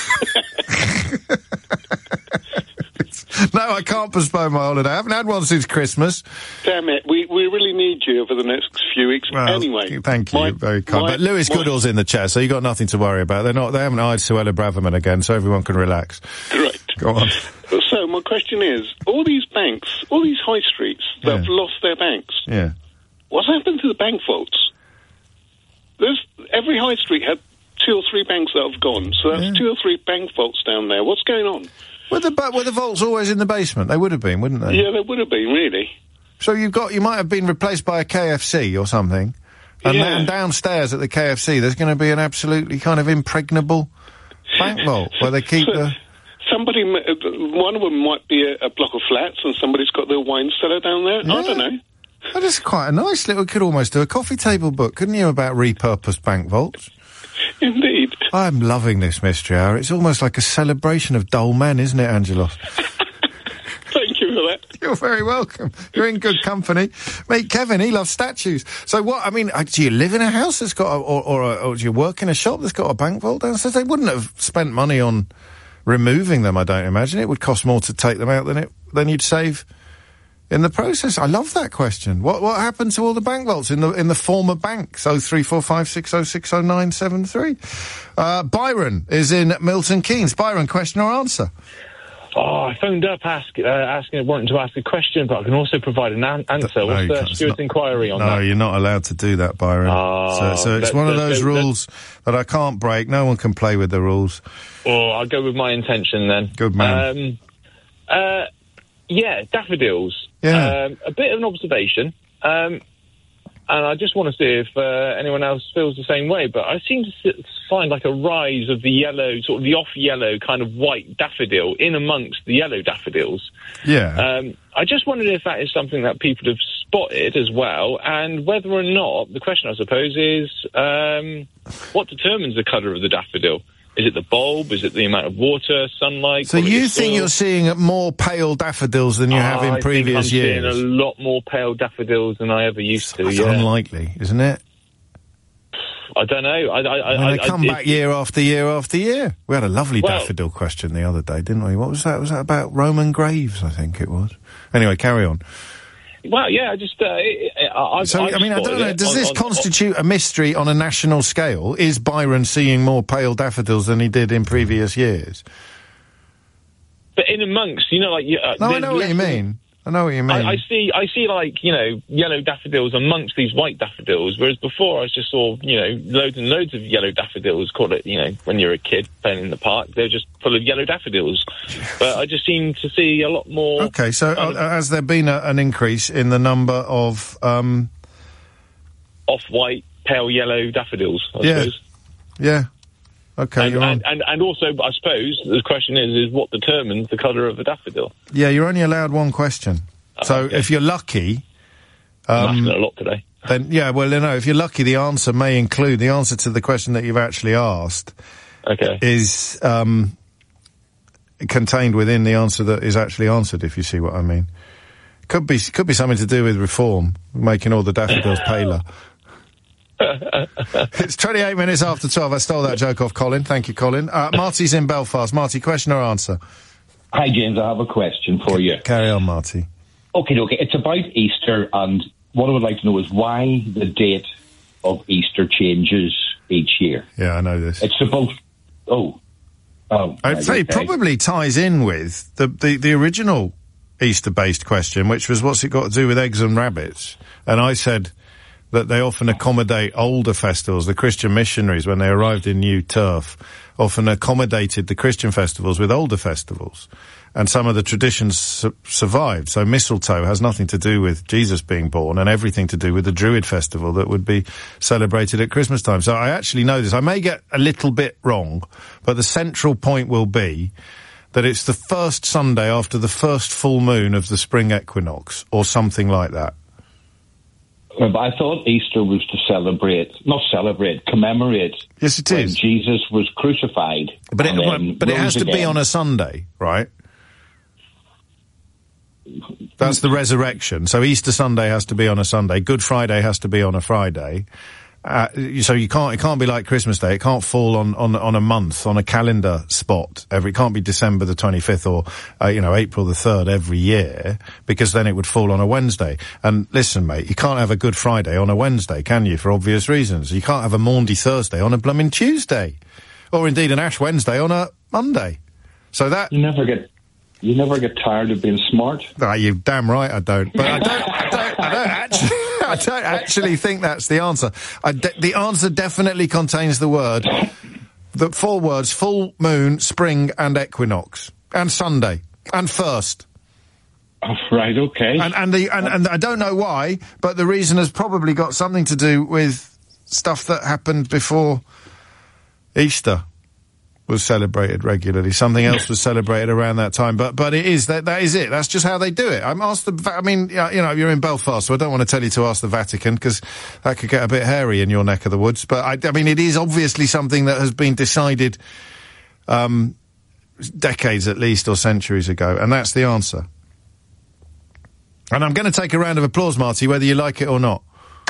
No, I can't postpone my holiday. I haven't had one since Christmas. Damn it, we we really need you over the next few weeks. Well, anyway. Thank you, my, very kind. my, But Lewis my, Goodall's in the chair, so you've got nothing to worry about. They're not, they haven't hired Suella Braverman again, so everyone can relax. Correct. Go on. So my question is, all these banks, all these high streets that Yeah. have lost their banks, Yeah. what's happened to the bank vaults? There's, every high street had two or three banks that have gone, so that's Yeah. two or three bank vaults down there. What's going on? Were the, ba- were the vaults always in the basement? They would have been, wouldn't they? Yeah, they would have been, really. So you've got, you might have been replaced by a K F C or something. And Yeah. then downstairs at the K F C, there's going to be an absolutely kind of impregnable bank vault where they keep the... Somebody, m- uh, one of them might be a, a block of flats, and somebody's got their wine cellar down there. I don't know. That is quite a nice little, could almost do a coffee table book, couldn't you, about repurposed bank vaults? Indeed. I'm loving this mystery hour. It's almost like a celebration of dull men, isn't it, Angelos? Thank you for that. You're very welcome. You're in good company. Mate, Kevin, he loves statues. So what, I mean, uh, do you live in a house that's got, a, or, or, a, or do you work in a shop that's got a bank vault downstairs? They wouldn't have spent money on removing them, I don't imagine. It would cost more to take them out than it, than you'd save in the process. I love that question. What, what happened to all the bank vaults in the, in the former banks? oh three four five six oh six oh nine seven three. Uh, Byron is in Milton Keynes. Byron, question or answer? Oh, I phoned up ask, uh, asking, wanting to ask a question, but I can also provide an an answer. No, What's you the can't. It's Stuart's not- inquiry on No, that? you're not allowed to do that, Byron. Oh, so, so it's let- one of let- those let- rules that I can't break. No one can play with the rules. Or I'll go with my intention then. Good man. Um, uh, yeah, daffodils. Yeah. Um, a bit of an observation. Um, and I just want to see if uh, anyone else feels the same way, but I seem to s- find like a rise of the yellow, sort of the off-yellow kind of white daffodil in amongst the yellow daffodils. Yeah. Um, I just wondered if that is something that people have spotted as well, and whether or not, the question I suppose is, um, what determines the colour of the daffodil? Is it the bulb? Is it the amount of water, sunlight? So quality you of think soil? you're seeing more pale daffodils than you have in I previous think I'm years? seeing a lot more pale daffodils than I ever used to, That's yeah. unlikely, isn't it? I don't know. I, I, I mean, I, they come I, back year after year after year. We had a lovely Well- daffodil question the other day, didn't we? What was that? Was that about Roman graves, I think it was? Anyway, carry on. Well, yeah, I just, uh, I, I, So, I've I mean, I don't spotted know, it does on- this on- constitute a mystery on a national scale? Is Byron seeing more pale daffodils than he did in previous years? But in amongst, you know, like... you- Uh, No, I there's know what you less than- mean. I know what you mean. I, I see, I see, like, you know, yellow daffodils amongst these white daffodils, whereas before I just saw, you know, loads and loads of yellow daffodils, call it, you know, when you're a kid playing in the park, they're just full of yellow daffodils. But I just seem to see a lot more... Okay, so uh, has there been a, an increase in the number of... Um, off-white, pale yellow daffodils, I yeah. suppose. Yeah. Okay, And, you're on. and, and, and also, I suppose, the question is, is what determines the colour of a daffodil? Yeah, you're only allowed one question. So if you're lucky... I'm Um, asking a lot today. Then, yeah, well, you know, if you're lucky, the answer may include, the answer to the question that you've actually asked okay. is um, contained within the answer that is actually answered, if you see what I mean. Could be, could be something to do with reform, making all the daffodils paler. It's twenty-eight minutes after twelve. I stole that joke off Colin. Thank you, Colin. Uh, Marty's in Belfast. Marty, question or answer? Hi, James. I have a question for you. Carry on, Marty. Okay, okay. It's about Easter, and what I would like to know is why the date of Easter changes each year. Yeah, I know this. It's supposed... Oh. Oh. I'd right, say it okay. probably ties in with the, the, the original Easter-based question, which was what's it got to do with eggs and rabbits? And I said that they often accommodate older festivals. The Christian missionaries, when they arrived in new turf, often accommodated the Christian festivals with older festivals. And some of the traditions su- survived. So mistletoe has nothing to do with Jesus being born and everything to do with the Druid festival that would be celebrated at Christmas time. So I actually know this. I may get a little bit wrong, but the central point will be that it's the first Sunday after the first full moon of the spring equinox, or something like that. Well, but I thought Easter was to celebrate, not celebrate, commemorate. Yes, it when is. Jesus was crucified. But it, and then but it has rose to be again. on a Sunday, right? That's the resurrection. So Easter Sunday has to be on a Sunday. Good Friday has to be on a Friday. Uh, so you can't, it can't be like Christmas Day. It can't fall on, on, on a month, on a calendar spot. Every, it can't be December the twenty-fifth or, uh, you know, April the third every year, because then it would fall on a Wednesday. And listen, mate, you can't have a Good Friday on a Wednesday, can you, for obvious reasons? You can't have a Maundy Thursday on a blooming Tuesday. Or indeed an Ash Wednesday on a Monday. So that... You never get, you never get tired of being smart. Ah, you're damn right I don't. But I don't, I don't, I don't actually... I don't actually think that's the answer. I de- the answer definitely contains the word, the four words, full moon, spring and equinox. And Sunday. And first. Oh, right, okay. And, and, the, and, and I don't know why, but the reason has probably got something to do with stuff that happened before Easter was celebrated regularly. Something else was celebrated around that time. But but it is, that that is it. That's just how they do it. I'm asked the, I mean, you know, you're in Belfast, so I don't want to tell you to ask the Vatican, because that could get a bit hairy in your neck of the woods. But I, I mean, it is obviously something that has been decided, um, decades at least, or centuries ago. And that's the answer. And I'm going to take a round of applause, Marty, whether you like it or not.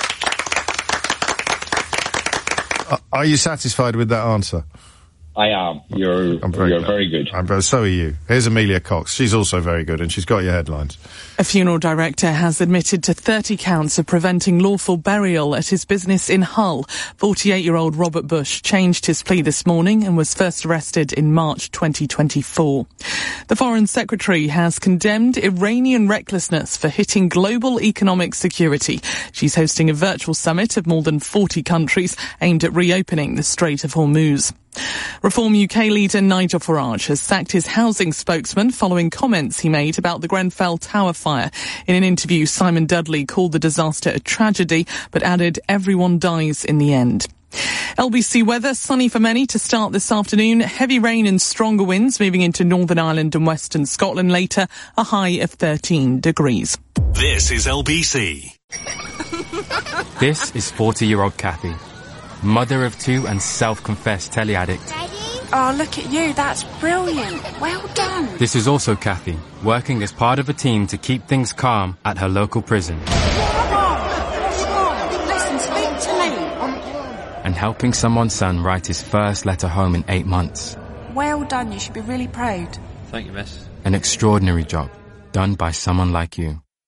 Uh, are you satisfied with that answer? I am. You're, I'm very you're glad. very good. I'm, so are you. Here's Amelia Cox. She's also very good, and she's got your headlines. A funeral director has admitted to thirty counts of preventing lawful burial at his business in Hull. forty-eight-year-old Robert Bush changed his plea this morning and was first arrested in March twenty twenty-four. The Foreign Secretary has condemned Iranian recklessness for hitting global economic security. She's hosting a virtual summit of more than forty countries aimed at reopening the Strait of Hormuz. Reform U K leader Nigel Farage has sacked his housing spokesman following comments he made about the Grenfell Tower fire. In an interview, Simon Dudley called the disaster a tragedy, but added everyone dies in the end. L B C weather, sunny for many to start this afternoon. Heavy rain and stronger winds moving into Northern Ireland and Western Scotland later, a high of thirteen degrees. This is L B C. This is forty-year-old Kathy, mother of two and self-confessed telly addict. Oh, look at you. That's brilliant. Well done. This is also Kathy, working as part of a team to keep things calm at her local prison. Come on. What's wrong? Listen, speak to me. And helping someone's son write his first letter home in eight months. Well done. You should be really proud. Thank you, miss. An extraordinary job, done by someone like you.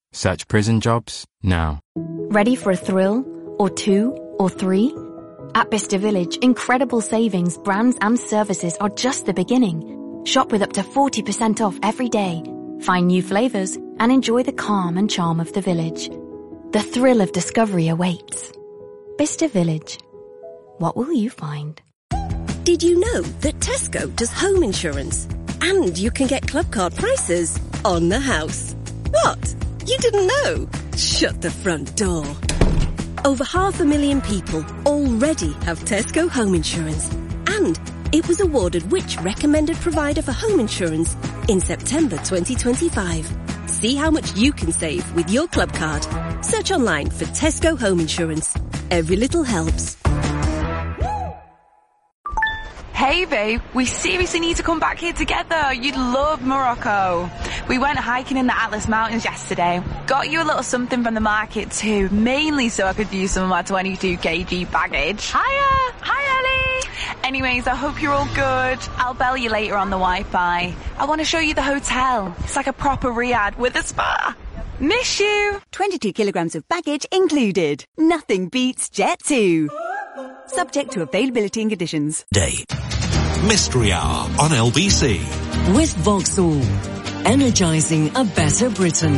Search prison jobs now. Ready for a thrill? Or two? Or three? At Bicester Village, incredible savings, brands and services are just the beginning. Shop with up to forty percent off every day. Find new flavours and enjoy the calm and charm of the village. The thrill of discovery awaits. Bicester Village. What will you find? Did you know that Tesco does home insurance? And you can get club card prices on the house. What? You didn't know? Shut the front door. Over half a million people already have Tesco home insurance. And it was awarded which recommended provider for home insurance in September twenty twenty-five. See how much you can save with your club card. Search online for Tesco home insurance. Every little helps. Hey babe, we seriously need to come back here together. You'd love Morocco. We went hiking in the Atlas Mountains yesterday. Got you a little something from the market too, mainly so I could use some of my twenty-two kilogram baggage. Hiya! Hi Ellie! Anyways, I hope you're all good. I'll bell you later on the Wi-Fi. I want to show you the hotel. It's like a proper Riyadh with a spa. Miss you! twenty-two kilograms of baggage included. Nothing beats Jet two. Subject to availability and conditions. Day. Mystery Hour on L B C. With Vauxhall. Energising a better Britain.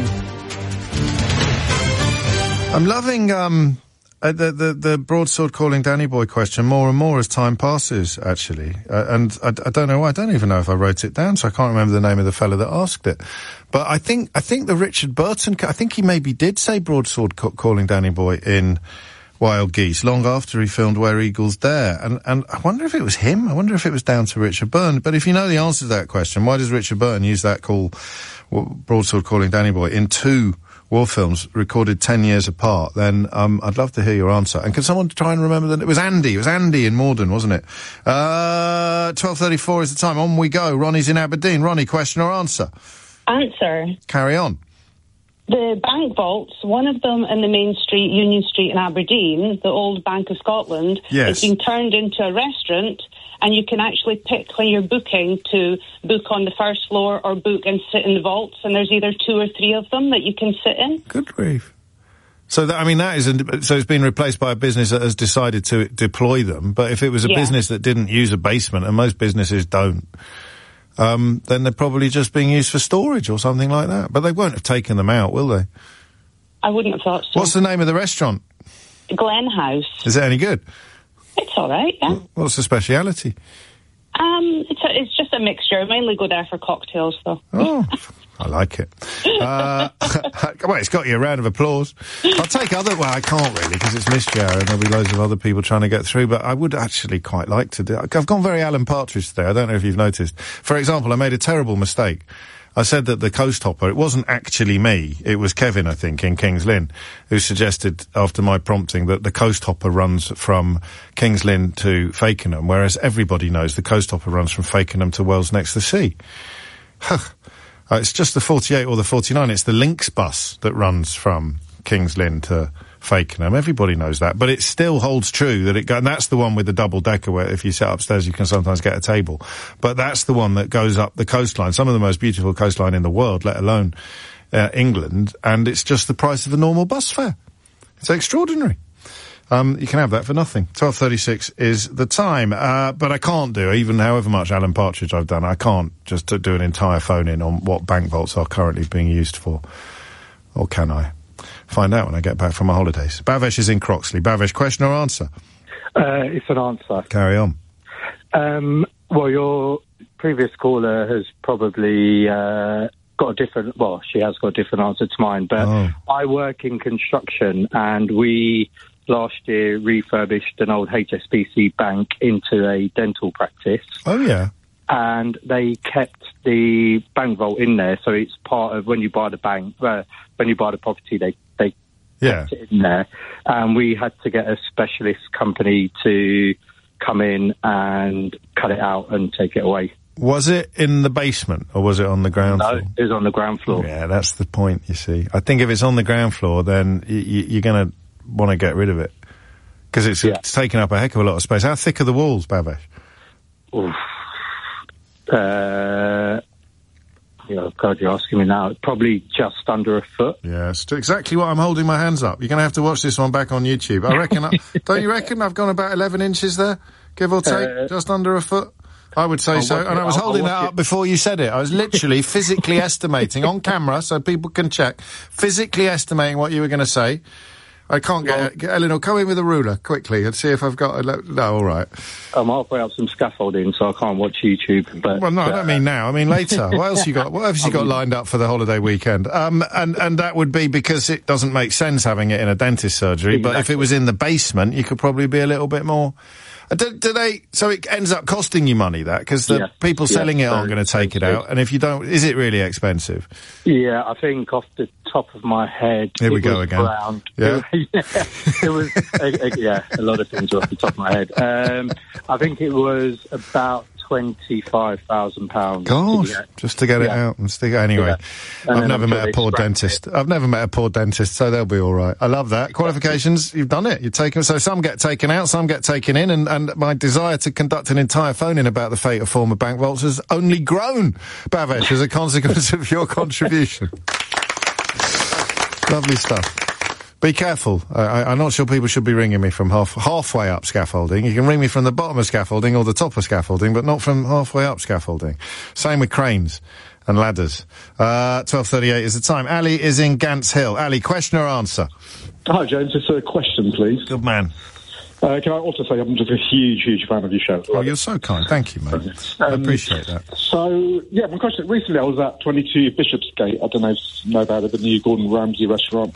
I'm loving um, uh, the, the the broadsword calling Danny Boy question more and more as time passes, actually. Uh, and I, I don't know why. I don't even know if I wrote it down, so I can't remember the name of the fella that asked it. But I think I think the Richard Burton, I think he maybe did say broadsword ca- calling Danny Boy in Wild Geese, long after he filmed Where Eagles Dare. And, and I wonder if it was him. I wonder if it was down to Richard Burton. But if you know the answer to that question, why does Richard Burton use that call, broadsword calling Danny Boy, in two war films recorded ten years apart? Then um, I'd love to hear your answer. And can someone try and remember that? It was Andy. It was Andy in Morden, wasn't it? Uh, twelve thirty-four is the time. On we go. Ronnie's in Aberdeen. Ronnie, question or answer? Answer. Carry on. The bank vaults, one of them in the main street, Union Street in Aberdeen, the old Bank of Scotland, yes. has been turned into a restaurant, and you can actually pick when you're booking to book on the first floor or book and sit in the vaults, and there's either two or three of them that you can sit in. Good grief. So, that, I mean, that is, so it's been replaced by a business that has decided to deploy them, but if it was a Yeah. business that didn't use a basement, and most businesses don't, Um, then they're probably just being used for storage or something like that. But they won't have taken them out, will they? I wouldn't have thought so. What's the name of the restaurant? Glen House. Is it any good? It's all right, yeah. What's the speciality? Um, it's a, it's just a mixture. I mainly go there for cocktails, though. Oh, I like it. Uh, well, it's got you a round of applause. I'll take other... Well, I can't really, because it's mystery hour and there'll be loads of other people trying to get through, but I would actually quite like to do... I've gone very Alan Partridge today. I don't know if you've noticed. For example, I made a terrible mistake. I said that the coast hopper, it wasn't actually me, it was Kevin, I think, in Kings Lynn, who suggested, after my prompting, that the coast hopper runs from Kings Lynn to Fakenham, whereas everybody knows the coast hopper runs from Fakenham to Wells Next to Sea. uh, it's just the forty-eight or the forty-nine, it's the Lynx bus that runs from Kings Lynn to Fakenham. Everybody knows that, but it still holds true that it go, and that's the one with the double decker where if you sit upstairs you can sometimes get a table. But that's the one that goes up the coastline, some of the most beautiful coastline in the world, let alone uh, England, and it's just the price of a normal bus fare. It's extraordinary. Um, you can have that for nothing. twelve thirty-six is the time, uh, but I can't do, even however much Alan Partridge I've done, I can't just to do an entire phone-in on what bank vaults are currently being used for. Or can I? Find out when I get back from my holidays. Bhavesh is in Croxley. Bhavesh, question or answer? Uh, it's an answer. Carry on. Um, well, your previous caller has probably uh, got a different... Well, she has got a different answer to mine, but oh. I work in construction, and we last year refurbished an old H S B C bank into a dental practice. Oh, yeah. And they kept the bank vault in there, so it's part of when you buy the bank, uh, when you buy the property, they they yeah. kept it in there. And we had to get a specialist company to come in and cut it out and take it away. Was it in the basement, or was it on the ground no, floor? it was on the ground floor. Yeah, that's the point, you see. I think if it's on the ground floor, then y- y- you're going to want to get rid of it. Because it's, Yeah. it's taking up a heck of a lot of space. How thick are the walls, Bhavesh? Oof. Uh, you know, God, you're asking me now. Probably just under a foot. Yeah, it's exactly what I'm holding my hands up. You're going to have to watch this one back on YouTube. I reckon, I, don't you reckon I've gone about eleven inches there? Give or take? Uh, just under a foot? I would say I'll so. And it. I was I'll, holding I'll that up it. before you said it. I was literally physically estimating on camera so people can check. Physically estimating what you were going to say. I can't get, well, get Eleanor, come in with a ruler quickly and see if I've got a... No, all right. I'm halfway up some scaffolding, so I can't watch YouTube. But Well, no, uh, I don't mean now. I mean later. What else you got? What else you got lined up for the holiday weekend? Um, and, and that would be because it doesn't make sense having it in a dentist surgery, exactly. But if it was in the basement, you could probably be a little bit more... Uh, do, do they... So it ends up costing you money, that? Because the yes, people selling yes, it aren't going to take it out. And if you don't... Is it really expensive? Yeah, I think off the top of my head... Here we it go was again. Around, Yeah? It, yeah, it was... uh, uh, yeah, a lot of things are off the top of my head. Um, I think it was about twenty-five thousand pounds. Gosh, just to get yeah. it out and stick it. Anyway, yeah. I've never met a poor dentist. It. I've never met a poor dentist, so they'll be all right. I love that. Qualifications, you've done it. You've taken, so some get taken out, some get taken in, and, and my desire to conduct an entire phone-in about the fate of former bank vaults has only grown, Bhavesh, as a consequence of your contribution. Lovely stuff. Be careful. Uh, I, I'm not sure people should be ringing me from half, halfway up scaffolding. You can ring me from the bottom of scaffolding or the top of scaffolding, but not from halfway up scaffolding. Same with cranes and ladders. Uh, twelve thirty-eight is the time. Ali is in Gants Hill. Ali, question or answer? Hi, James. It's a question, please. Good man. Uh, can I also say I'm just a huge, huge fan of your show. Oh, you're so kind. Thank you, mate. Um, I appreciate that. So, yeah, my question, recently I was at twenty-two Bishopsgate. I don't know if you know about it, the new Gordon Ramsay restaurant.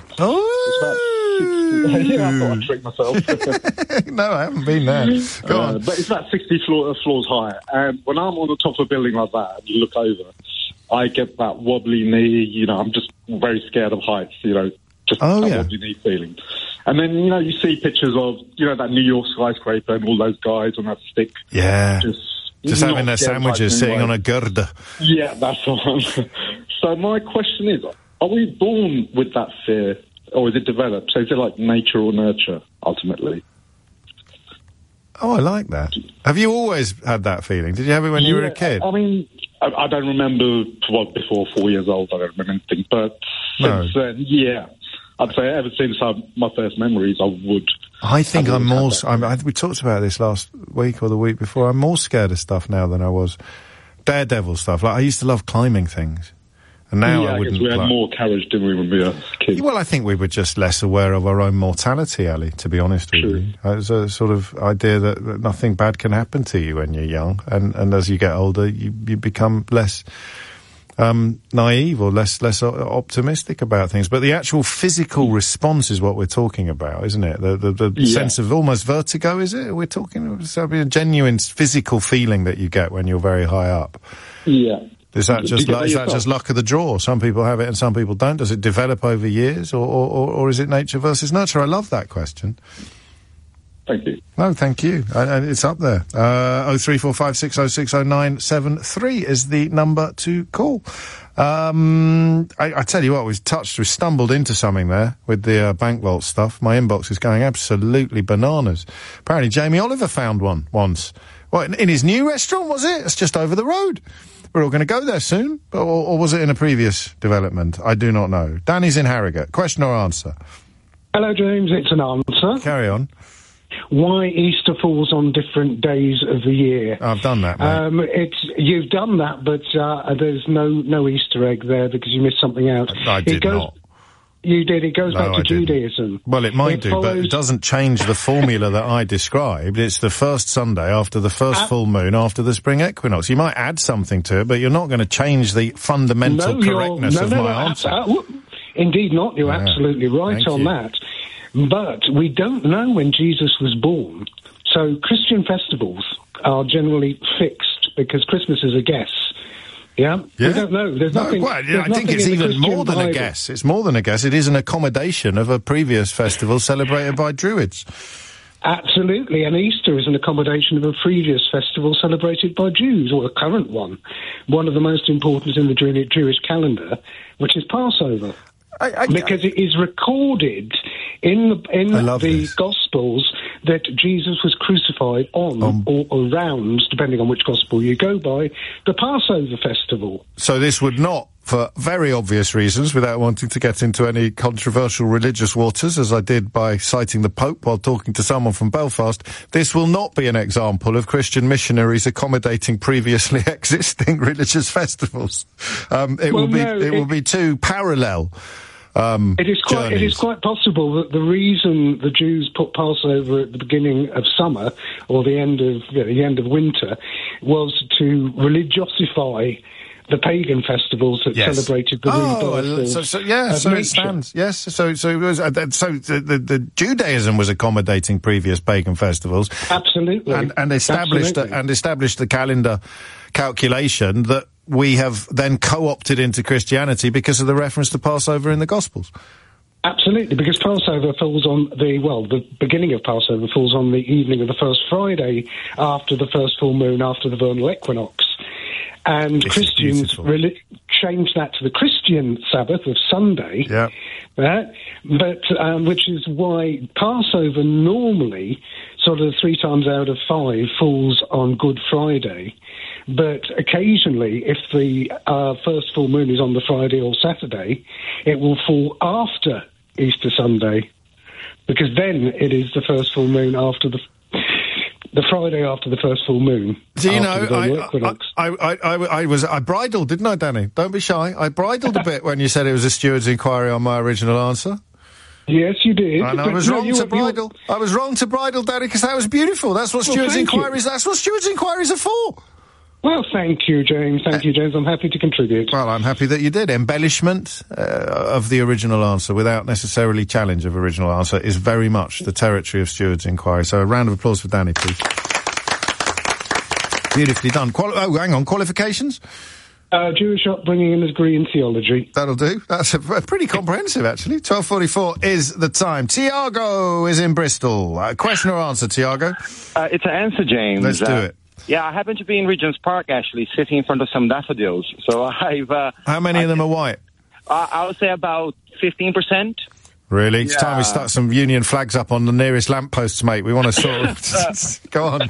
Oh! Yeah, I thought I'd trick myself. No, I haven't been there. Go uh, on. But it's about sixty floor, floors high. And when I'm on the top of a building like that and you look over, I get that wobbly knee, you know, I'm just very scared of heights, you know, just oh, that yeah. wobbly knee feeling. And then, you know, you see pictures of, you know, that New York skyscraper and all those guys on that stick. Yeah. Just, just having their sandwiches sitting on a girder. Yeah, that's the one. So my question is, are we born with that fear, or is it developed? So is it like nature or nurture, ultimately? Oh, I like that. Have you always had that feeling? Did you have it when yeah, you were a kid? I mean, I, I don't remember, well, before four years old, I don't remember anything. But since No. then, yeah. I'd say ever since I, my first memories, I would. I think I've I'm more... always had that. I'm, I, we talked about this last week or the week before. I'm more scared of stuff now than I was. Daredevil stuff. Like, I used to love climbing things. And now yeah, I wouldn't... I guess we had like, more courage, didn't we, when we were kids? Well, I think we were just less aware of our own mortality, Ali, to be honest with True. you. It's a sort of idea that, that nothing bad can happen to you when you're young. And, and as you get older, you, you become less... Um, naive or less less o- optimistic about things, but the actual physical response is what we're talking about, isn't it? The the, the Yeah. sense of almost vertigo, is it? We're talking it's a genuine physical feeling that you get when you're very high up. Yeah. Is that just Because luck, is that yourself- just luck of the draw? Some people have it and some people don't. Does it develop over years, or or, or, or is it nature versus nurture? I love that question. Thank you. No, thank you. I, I, it's up there. Uh, oh three four five six oh six oh nine seven three is the number to call. Um, I, I tell you what, we've touched, we stumbled into something there with the uh, bank vault stuff. My inbox is going absolutely bananas. Apparently Jamie Oliver found one once. What, in, in his new restaurant, was it? It's just over the road. We're all going to go there soon. Or, or was it in a previous development? I do not know. Danny's in Harrogate. Question or answer? Hello, James. It's an answer. Carry on. Why Easter falls on different days of the year. I've done that, mate. Um, it's you've done that, but uh, there's no no Easter egg there because you missed something out. I did it goes, not. You did. It goes No, back to I didn't. Judaism. Well, it might It do, but follows- it doesn't change the formula that I described. It's the first Sunday after the first Uh, full moon after the spring equinox. You might add something to it, but you're not going to change the fundamental No, you're- correctness no, of no, my no, answer. abs- uh, w- Indeed not. You're Yeah. absolutely right Thank on you. that. But we don't know when Jesus was born. So Christian festivals are generally fixed because Christmas is a guess. Yeah? Yeah. We don't know. There's No, nothing. well, there's I think nothing it's in the even Christian more than a Bible. guess. It's more than a guess. It is an accommodation of a previous festival celebrated by Druids. Absolutely, and Easter is an accommodation of a previous festival celebrated by Jews, or a current one, one of the most important in the Jew- Jewish calendar, which is Passover. I, I, because it is recorded in the in I love the this. Gospels that Jesus was crucified on or around, depending on which Gospel you go by, the Passover festival. So this would not, for very obvious reasons, without wanting to get into any controversial religious waters, as I did by citing the Pope while talking to someone from Belfast, this will not be an example of Christian missionaries accommodating previously existing religious festivals. Um, it Well, will be no, it, it- will be two parallel. Um, It is quite. It is journeys. quite possible that the reason the Jews put Passover at the beginning of summer or the end of you know, the end of winter was to religiosify the pagan festivals that Yes. celebrated the Oh, rebirth of, so, so yeah, of so nature. it stands. Yes, so so it was. Uh, that- so the, the, the Judaism was accommodating previous pagan festivals, Absolutely, and, and established Absolutely. A, and established the calendar calculation that we have then co-opted into Christianity because of the reference to Passover in the Gospels. Absolutely, because Passover falls on the, well, the beginning of Passover falls on the evening of the first Friday after the first full moon, after the vernal equinox. And This is Christians beautiful. really changed that to the Christian Sabbath of Sunday. Yeah. Uh, but um, which is why Passover normally, sort of three times out of five, falls on Good Friday. But occasionally, if the uh, first full moon is on the Friday or Saturday, it will fall after Easter Sunday, because then it is the first full moon after the the Friday after the first full moon. Do you know, after the vernal I, equinox. I, I, I, I was, I bridled, didn't I, Danny? Don't be shy. I bridled a bit when you said it was a steward's inquiry on my original answer. Yes, you did. And I but was no, wrong you to were- you were- bridle. I was wrong to bridle, Danny, because that was beautiful. That's what Well, stewards' thank you. inquiries. That's what stewards' inquiries are for. Well, thank you, James. Thank you, James. I'm happy to contribute. Well, I'm happy that you did. Embellishment uh, of the original answer without necessarily challenge of original answer is very much the territory of stewards' inquiry. So a round of applause for Danny, please. Beautifully done. Quali- oh, hang on. Qualifications? Uh, Jewish upbringing and a degree in theology. That'll do. That's a, a pretty comprehensive, actually. twelve forty-four is the time. Tiago is in Bristol. Uh, question or answer, Tiago? Uh, it's an answer, James. Let's do Uh, it. Yeah, I happen to be in Regent's Park, actually, sitting in front of some daffodils. So I've... Uh, How many of them are white? I, I would say about fifteen percent. Really? It's time we Yeah. start some Union flags up on the nearest lampposts, mate. We want to sort of... Go on.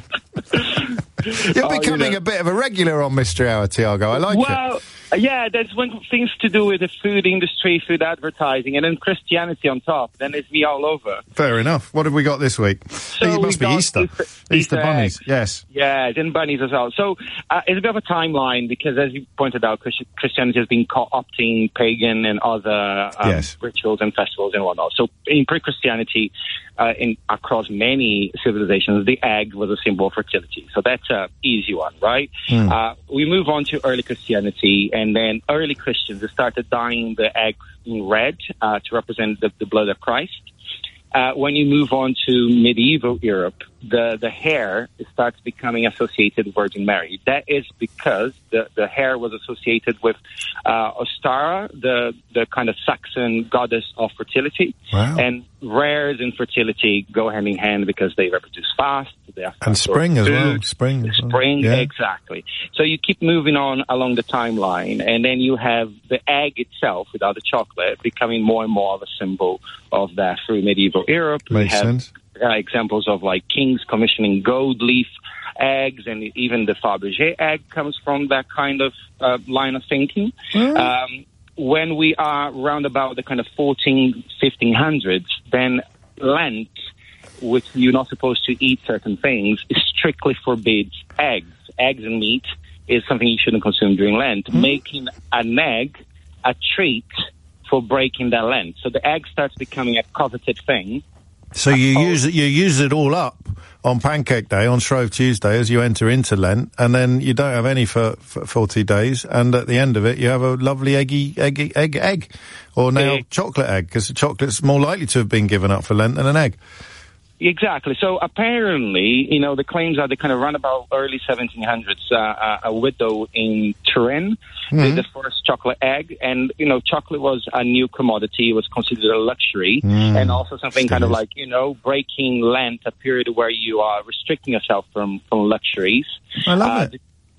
You're Oh, you becoming know. a bit of a regular on Mystery Hour, Tiago. I like it. Well, uh, yeah, there's one things to do with the food industry, food advertising, and then Christianity on top. Then it's me all over. Fair enough. What have we got this week? So it must we've be got Easter. Easter- Easter, Easter bunnies, eggs. yes. Yeah, and bunnies as well. So uh, it's a bit of a timeline because, as you pointed out, Christi- Christianity has been co-opting pagan and other um, Yes. rituals and festivals and whatnot. So in pre-Christianity, uh, in across many civilizations, the egg was a symbol of fertility. So that's an easy one, right? Hmm. Uh, we move on to early Christianity, and then early Christians they started dyeing the eggs in red uh, to represent the, the blood of Christ. Uh, when you move on to medieval Europe, the, the hair starts becoming associated with Virgin Mary. That is because the, the hair was associated with uh, Ostara, the, the kind of Saxon goddess of fertility. Wow. And rares and fertility go hand in hand because they reproduce fast. They have And fast source spring of as well. food. Spring as well. Spring, Yeah. exactly. So you keep moving on along the timeline, and then you have the egg itself, without the chocolate, becoming more and more of a symbol of that through medieval Europe. We Makes have sense. uh, examples of like kings commissioning gold leaf eggs, and even the Fabergé egg comes from that kind of uh, line of thinking. Um, when we are round about the kind of fourteen, fifteen hundreds, then Lent, which you're not supposed to eat certain things, strictly forbids eggs. Eggs and meat is something you shouldn't consume during Lent, making an egg a treat for breaking that Lent. So the egg starts becoming a coveted thing. So you use it, you use it all up on Pancake Day, on Shrove Tuesday, as you enter into Lent, and then you don't have any for, for forty days, and at the end of it, you have a lovely eggy, egg, egg, egg, or now chocolate egg, because the chocolate's more likely to have been given up for Lent than an egg. Exactly. So apparently, you know, the claims are they kind of run about early seventeen hundreds. Uh, uh, a widow in Turin did Mhm. the first chocolate egg, and you know, chocolate was a new commodity. It was considered a luxury, Mm. and also something kind of like you know, breaking Lent, a period where you are restricting yourself from from luxuries. I love uh, it. The,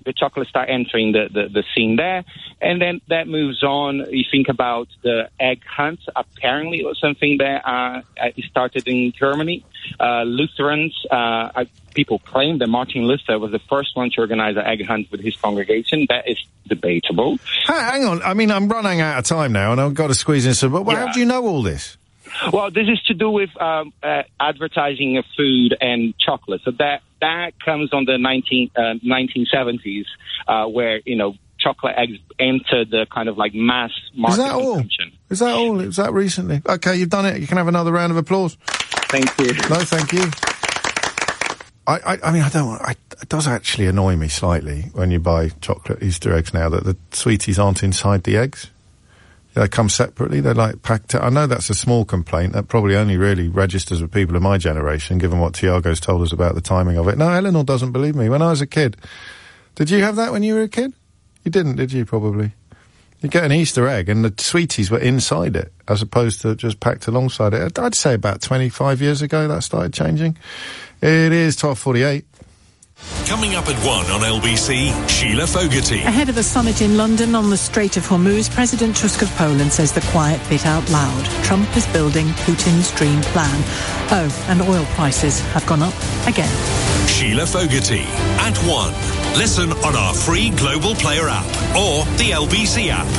the chocolate start entering the, the, the scene there. And then that moves on. You think about the egg hunt. Apparently it was something that uh, started in Germany. Uh, Lutherans, uh, I, people claim that Martin Luther was the first one to organize an egg hunt with his congregation. That is debatable. Hang on. I mean, I'm running out of time now, and I've got to squeeze in some... But yeah. How do you know all this? Well, this is to do with um, uh, advertising of food and chocolate. So that that comes on the nineteen, uh, nineteen seventies, uh, where, you know, chocolate eggs entered the kind of like mass market Is that consumption. all? Is that all? Is that recently? Okay, you've done it. You can have another round of applause. Thank you. No, thank you. I, I, I mean, I don't want... I, it does actually annoy me slightly when you buy chocolate Easter eggs now that the sweeties aren't inside the eggs. They come separately. They're like packed. I know that's a small complaint. That probably only really registers with people of my generation, given what Tiago's told us about the timing of it. No, Eleanor doesn't believe me. When I was a kid, did you have that when you were a kid? You didn't, did you? Probably. You get an Easter egg, and the sweeties were inside it, as opposed to just packed alongside it. I'd say about twenty-five years ago that started changing. It is twelve forty-eight. Coming up at one on L B C, Sheila Fogarty. Ahead of a summit in London on the Strait of Hormuz, President Tusk of Poland says the quiet bit out loud. Trump is building Putin's dream plan. Oh, and oil prices have gone up again. Sheila Fogarty at one. Listen on our free Global Player app or the L B C app.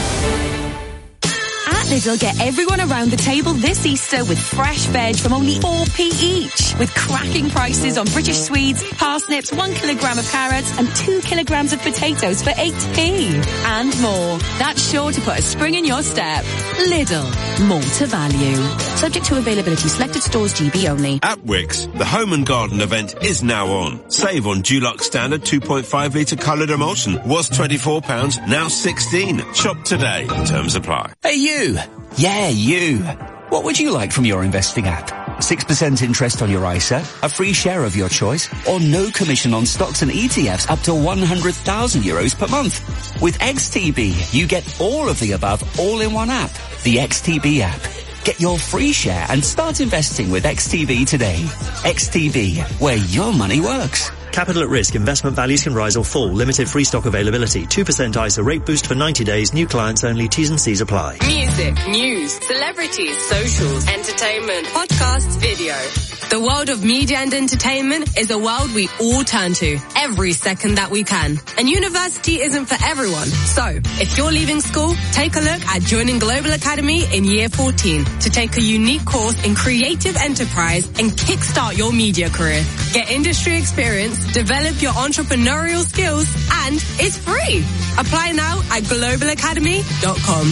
At Lidl, get everyone around the table this Easter with fresh veg from only four p each. With cracking prices on British Swedes, parsnips, one kilogram of carrots and two kilograms of potatoes for eight p. And more. That's sure to put a spring in your step. Lidl. More to value. Subject to availability. Selected stores G B only. At Wickes, the Home and Garden event is now on. Save on Dulux Standard two point five litre coloured emulsion. Was twenty-four pounds, now sixteen. Shop today. Terms apply. Hey you! Yeah, you. What would you like from your investing app? six percent interest on your I S A, a free share of your choice, or no commission on stocks and E T Fs up to one hundred thousand euros per month? With X T B, you get all of the above all in one app. The X T B app. Get your free share and start investing with X T B today. X T B, where your money works. Capital at risk. Investment values can rise or fall. Limited free stock availability. two percent I S A rate boost for ninety days. New clients only. T's and C's apply. Music, news, celebrities, socials, entertainment, podcasts, video. The world of media and entertainment is a world we all turn to every second that we can. And university isn't for everyone. So, if you're leaving school, take a look at joining Global Academy in year fourteen to take a unique course in creative enterprise and kickstart your media career. Get industry experience, develop your entrepreneurial skills, and it's free. Apply now at global academy dot com.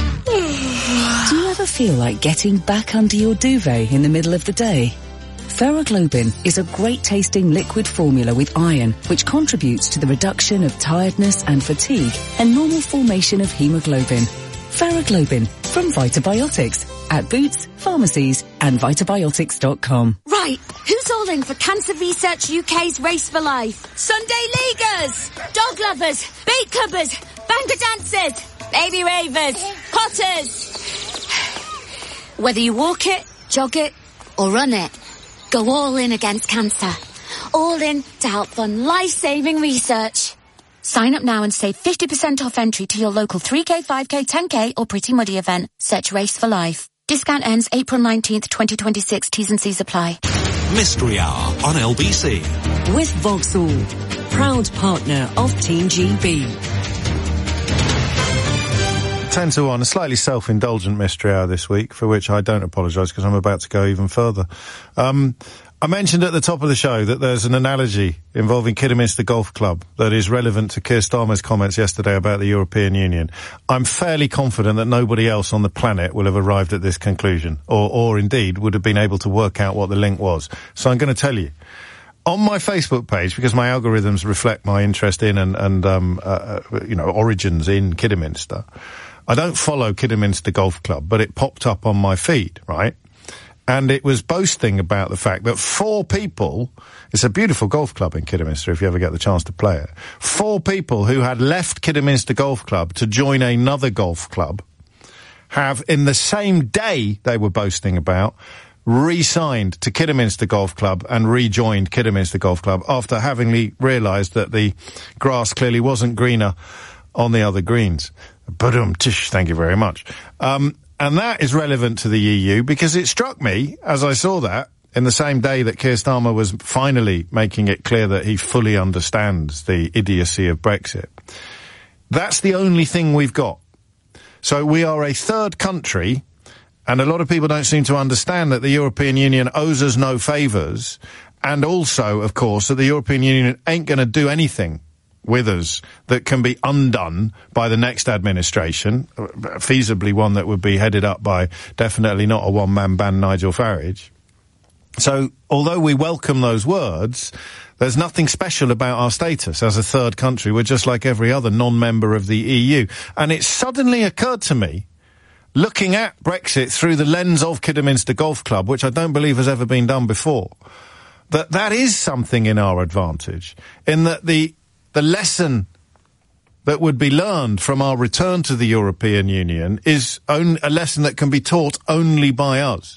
Do you ever feel like getting back under your duvet in the middle of the day? Ferroglobin is a great-tasting liquid formula with iron, which contributes to the reduction of tiredness and fatigue and normal formation of hemoglobin. Ferroglobin from Vitabiotics at Boots, pharmacies and vitabiotics dot com. Right, who's all in for Cancer Research U K's Race for Life? Sunday Leaguers, dog lovers, beat cubbers, banker dancers, baby ravers, potters. Whether you walk it, jog it or run it, go all in against cancer. All in to help fund life-saving research. Sign up now and save fifty percent off entry to your local three K, five K, ten K or Pretty Muddy event. Search Race for Life. Discount ends April nineteenth, twenty twenty-six. T's and C's apply. Mystery Hour on L B C. With Vauxhall, proud partner of Team G B. ten to one, a slightly self-indulgent mystery hour this week, for which I don't apologise because I'm about to go even further. Um, I mentioned at the top of the show that there's an analogy involving Kidderminster Golf Club that is relevant to Keir Starmer's comments yesterday about the European Union. I'm fairly confident that nobody else on the planet will have arrived at this conclusion, or, or indeed would have been able to work out what the link was. So I'm going to tell you. On my Facebook page, because my algorithms reflect my interest in and, and um, uh, you know, origins in Kidderminster, I don't follow Kidderminster Golf Club, but it popped up on my feed, right? And it was boasting about the fact that four people, it's a beautiful golf club in Kidderminster if you ever get the chance to play it, four people who had left Kidderminster Golf Club to join another golf club have, in the same day they were boasting about, re-signed to Kidderminster Golf Club and rejoined Kidderminster Golf Club after having realised that the grass clearly wasn't greener on the other greens. Badum tish, thank you very much. Um, and that is relevant to the E U because it struck me, as I saw that, in the same day that Keir Starmer was finally making it clear that he fully understands the idiocy of Brexit. That's the only thing we've got. So we are a third country, and a lot of people don't seem to understand that the European Union owes us no favours, and also, of course, that the European Union ain't going to do anything with us that can be undone by the next administration, feasibly one that would be headed up by definitely not a one-man band Nigel Farage. So, although we welcome those words, there's nothing special about our status as a third country. We're just like every other non-member of the E U. And it suddenly occurred to me, looking at Brexit through the lens of Kidderminster Golf Club, which I don't believe has ever been done before, that that is something in our advantage, in that the the lesson that would be learned from our return to the European Union is on, a lesson that can be taught only by us.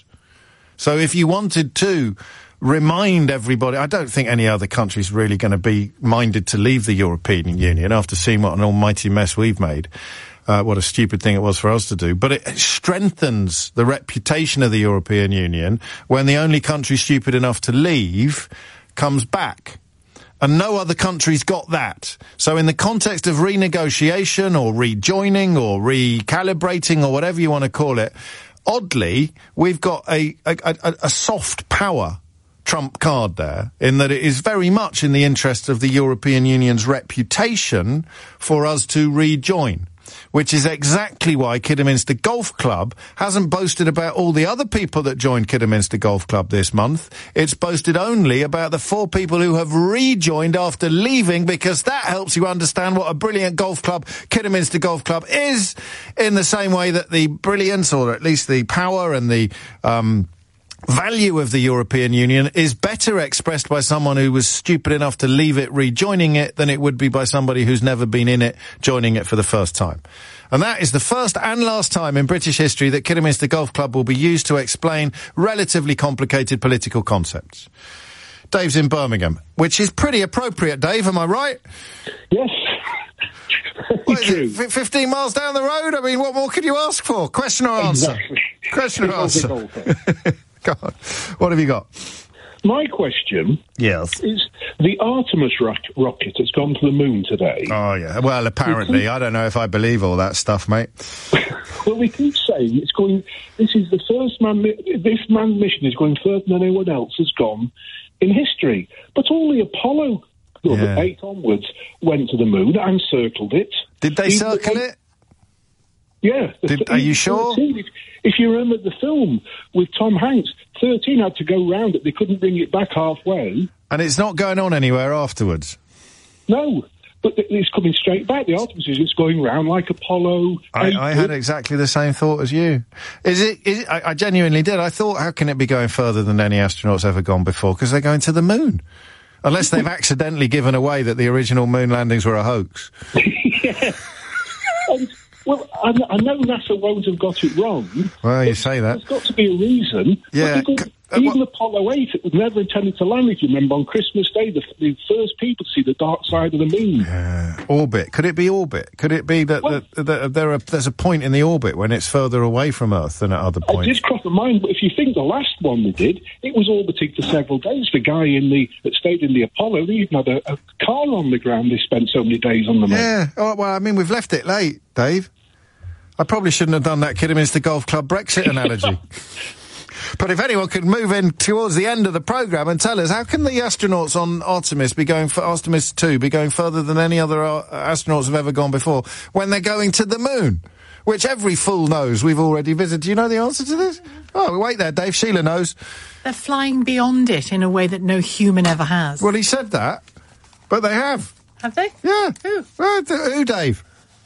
So if you wanted to remind everybody, I don't think any other country is really going to be minded to leave the European Union after seeing what an almighty mess we've made. Uh, what a stupid thing it was for us to do. But it strengthens the reputation of the European Union when the only country stupid enough to leave comes back. And no other country's got that. So in the context of renegotiation or rejoining or recalibrating or whatever you want to call it, oddly, we've got a, a, a, a soft power trump card there, in that it is very much in the interest of the European Union's reputation for us to rejoin. Which is exactly why Kidderminster Golf Club hasn't boasted about all the other people that joined Kidderminster Golf Club this month. It's boasted only about the four people who have rejoined after leaving, because that helps you understand what a brilliant golf club Kidderminster Golf Club is, in the same way that the brilliance, or at least the power and the um value of the European Union is better expressed by someone who was stupid enough to leave it rejoining it than it would be by somebody who's never been in it joining it for the first time. And that is the first and last time in British history that Kidderminster Golf Club will be used to explain relatively complicated political concepts. Dave's in Birmingham, which is pretty appropriate, Dave, am I right? Yes. What is it, fifteen miles down the road? I mean, what more could you ask for? Question or answer? Exactly. Question or answer? God, what have you got? My question yes. is the Artemis rock- rocket has gone to the moon today. Oh, yeah. Well, apparently. I don't know if I believe all that stuff, mate. Well, we keep saying it's going... This is the first man... This manned mission is going further than anyone else has gone in history. But all the Apollo well, yeah. eight onwards went to the moon and circled it. Did they Even circle the, it? Yeah. Did, are you sure? If, if you remember the film with Tom Hanks, thirteen had to go round it. They couldn't bring it back halfway. And it's not going on anywhere afterwards? No, but it's coming straight back. The Artemis is just going round like Apollo. I, I had exactly the same thought as you. Is it? Is it I, I genuinely did. I thought, how can it be going further than any astronaut's ever gone before? Because they're going to the moon. Unless they've accidentally given away that the original moon landings were a hoax. Yeah. And, well, I, I know NASA won't have got it wrong. Well, you say that. There's got to be a reason. Yeah. Because even Apollo eight, it was never intended to land, if you remember, on Christmas Day, the, the first people to see the dark side of the moon. Yeah. Orbit. Could it be orbit? Could it be that, well, that, that there are, there's a point in the orbit when it's further away from Earth than at other points? I did cross my mind, but if you think the last one they did, it was orbiting for several days. The guy in the that stayed in the Apollo, they even had a, a car on the ground. They spent so many days on the moon. Yeah. Oh, well, I mean, we've left it late, Dave. I probably shouldn't have done that Kidderminster Golf Club Brexit analogy. But if anyone could move in towards the end of the programme and tell us, how can the astronauts on Artemis be going for Artemis two be going further than any other uh, astronauts have ever gone before when they're going to the moon? Which every fool knows we've already visited. Do you know the answer to this? Oh, wait there, Dave. Sheila knows. They're flying beyond it in a way that no human ever has. Well, he said that, but they have. Have they? Yeah. Who? Uh, th- who, Dave?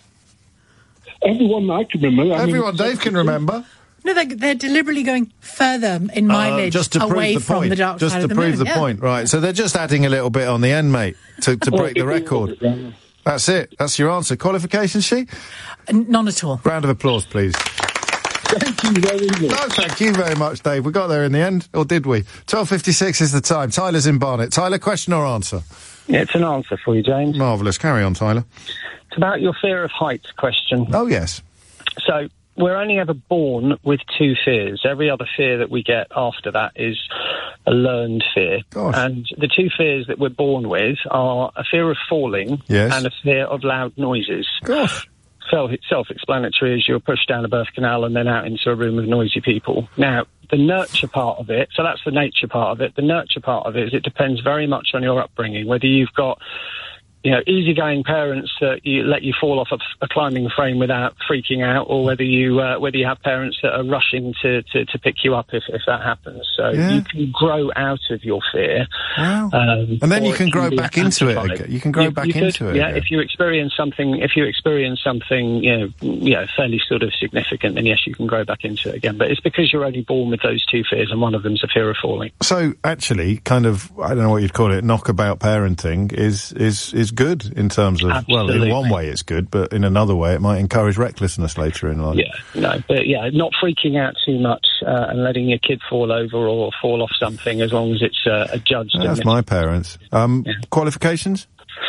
Everyone I can remember. I Everyone mean, Dave can remember. No, they're, they're deliberately going further in mileage uh, just to away prove the from point. the dark just side to of the prove moon. the yeah. point, right? So they're just adding a little bit on the end, mate, to, to break the record. That's it. That's your answer. Qualification sheet? None at all. Round of applause, please. Thank you very much. No, thank you very much, Dave. We got there in the end, or did we? twelve fifty-six is the time. Tyler's in Barnet. Tyler, question or answer? Yeah, it's an answer for you, James. Marvellous. Carry on, Tyler. It's about your fear of heights question. Oh, yes. So, we're only ever born with two fears. Every other fear that we get after that is a learned fear. Gosh. And the two fears that we're born with are a fear of falling Yes. and a fear of loud noises. Gosh. Self- self-explanatory as you're pushed down a birth canal and then out into a room of noisy people. Now, the nurture part of it, so that's the nature part of it. The nurture part of it is it depends very much on your upbringing, whether you've got, you know, easygoing parents that you let you fall off a, a climbing frame without freaking out, or whether you uh, whether you have parents that are rushing to, to, to pick you up if, if that happens. So Yeah. you can grow out of your fear. Wow. Um, And then you or can it grow be back into it amplified. again. You can grow You- back you could, into it Yeah, again. if you experience something, if you experience something, you know, you know, fairly sort of significant, then yes, you can grow back into it again. But it's because you're only born with those two fears, and one of them's a fear of falling. So, actually, kind of, I don't know what you'd call it, knockabout parenting is, is, is good in terms of, well, in Absolutely. one way it's good, but in another way it might encourage recklessness later in life. Yeah, no, but yeah, not freaking out too much uh, and letting your kid fall over or fall off something, as long as it's uh, adjudged. and That's it's my parents. Um, qualifications?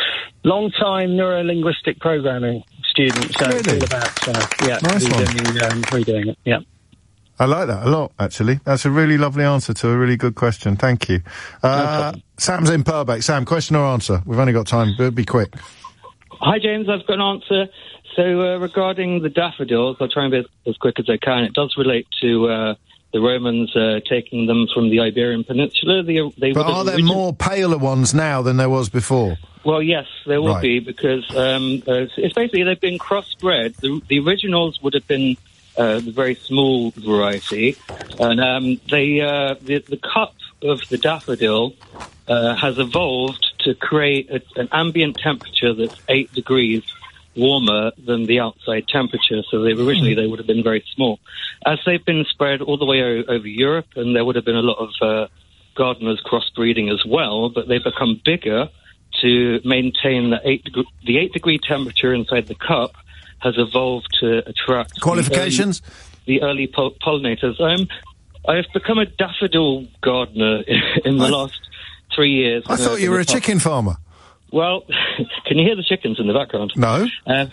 long-time neuro-linguistic programming student, so it's all about uh, yeah, Nice one. redoing, um, redoing it. Yeah. I like that a lot, actually. That's a really lovely answer to a really good question. Thank you. Uh, Sam's in Purbeck. Sam, question or answer? We've only got time, but be quick. Hi, James. I've got an answer. So, uh, regarding the daffodils, I'll try and be as, as quick as I can. It does relate to uh, the Romans uh, taking them from the Iberian Peninsula. They, they But would are have there origin- more paler ones now than there was before? Well, yes, there will Right. be, because um, uh, it's basically they've been crossbred. The, the originals would have been uh, the very small variety, and um, they uh, the, the cup of the daffodil uh, has evolved to create a, an ambient temperature that's eight degrees warmer than the outside temperature. So they originally they would have been very small. As they've been spread all the way o- over Europe, and there would have been a lot of uh, gardeners crossbreeding as well, but they've become bigger to maintain the eight deg- the eight degree temperature inside the cup has evolved to attract Qualifications? the early, the early pol- pollinators. Um, I've become a daffodil gardener in the I- last three years. I thought you were a chicken farmer. Well, can you hear the chickens in the background? No. Um,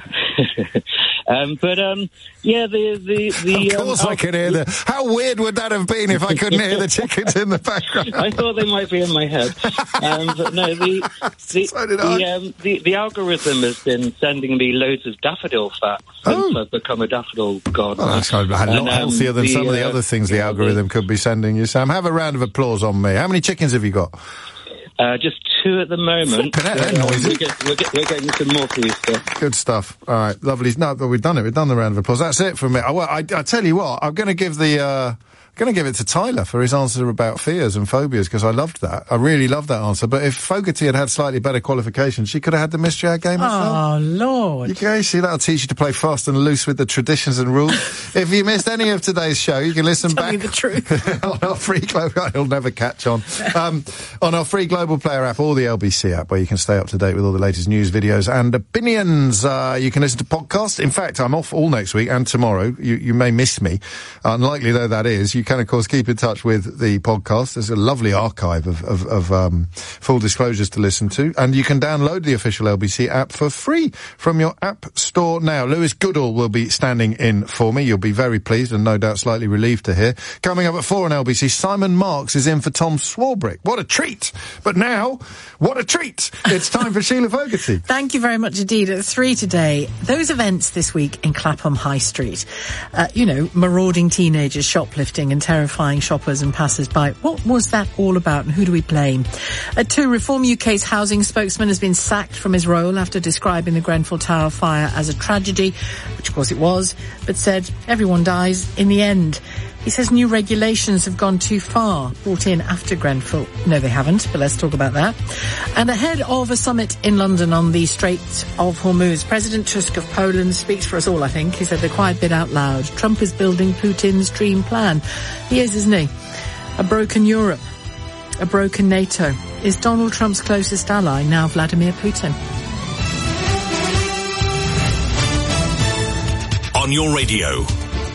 um, but um, yeah, the the the. Of course um, I can hear the... How weird would that have been if I couldn't hear the chickens in the background? I thought they might be in my head, um, but no. The the So did the, I. um, the the algorithm has been sending me loads of daffodil fat since I've become a daffodil gardener. Well, that's a lot And, um, healthier than some of the uh, other things the algorithm could be sending you, Sam. Have a round of applause on me. How many chickens have you got? Uh, just two at the moment. Flipping heck, they're Uh, noisy. we're, get, we're, get, we're getting some more for you, sir. Good stuff. All right, lovely. No, but we've done it. We've done the round of applause. That's it from me. I, well, I, I tell you what, I'm going to give the... Uh, going to give it to Tyler for his answer about fears and phobias, because I loved that. I really loved that answer. But if Fogarty had had slightly better qualifications, she could have had the mystery hour game as well. Oh, Lord. You can see that'll teach you to play fast and loose with the traditions and rules. If you missed any of today's show, you can listen Tell back me the truth. on our free global. He'll never catch on. Um, on our free Global Player app or the L B C app, where you can stay up to date with all the latest news, videos, and opinions. Uh, you can listen to podcasts. In fact, I'm off all next week and tomorrow. You, you may miss me, unlikely though that is. You can, of course, keep in touch with the podcast. There's a lovely archive of, of, of um, full disclosures to listen to, and you can download the official L B C app for free from your app store now. Lewis Goodall will be standing in for me. You'll be very pleased and no doubt slightly relieved to hear. Coming up at four on L B C, Simon Marks is in for Tom Swarbrick. What a treat! But now, what a treat! It's time for Sheila Fogarty. Thank you very much indeed. At three today, those events this week in Clapham High Street. Uh, you know, marauding teenagers, shoplifting and terrifying shoppers and passers-by. What was that all about, and who do we blame? At two, Reform U K's housing spokesman has been sacked from his role after describing the Grenfell Tower fire as a tragedy, which of course it was, but said everyone dies in the end. He says new regulations have gone too far, brought in after Grenfell. No, they haven't, but let's talk about that. And ahead of a summit in London on the Strait of Hormuz, President Tusk of Poland speaks for us all, I think. He said the quiet bit out loud. Trump is building Putin's dream plan. He is, isn't he? A broken Europe, a broken NATO. Is Donald Trump's closest ally now Vladimir Putin? On your radio,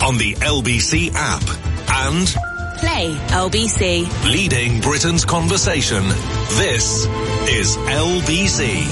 on the L B C app. And Play L B C. leading Britain's conversation. This is L B C.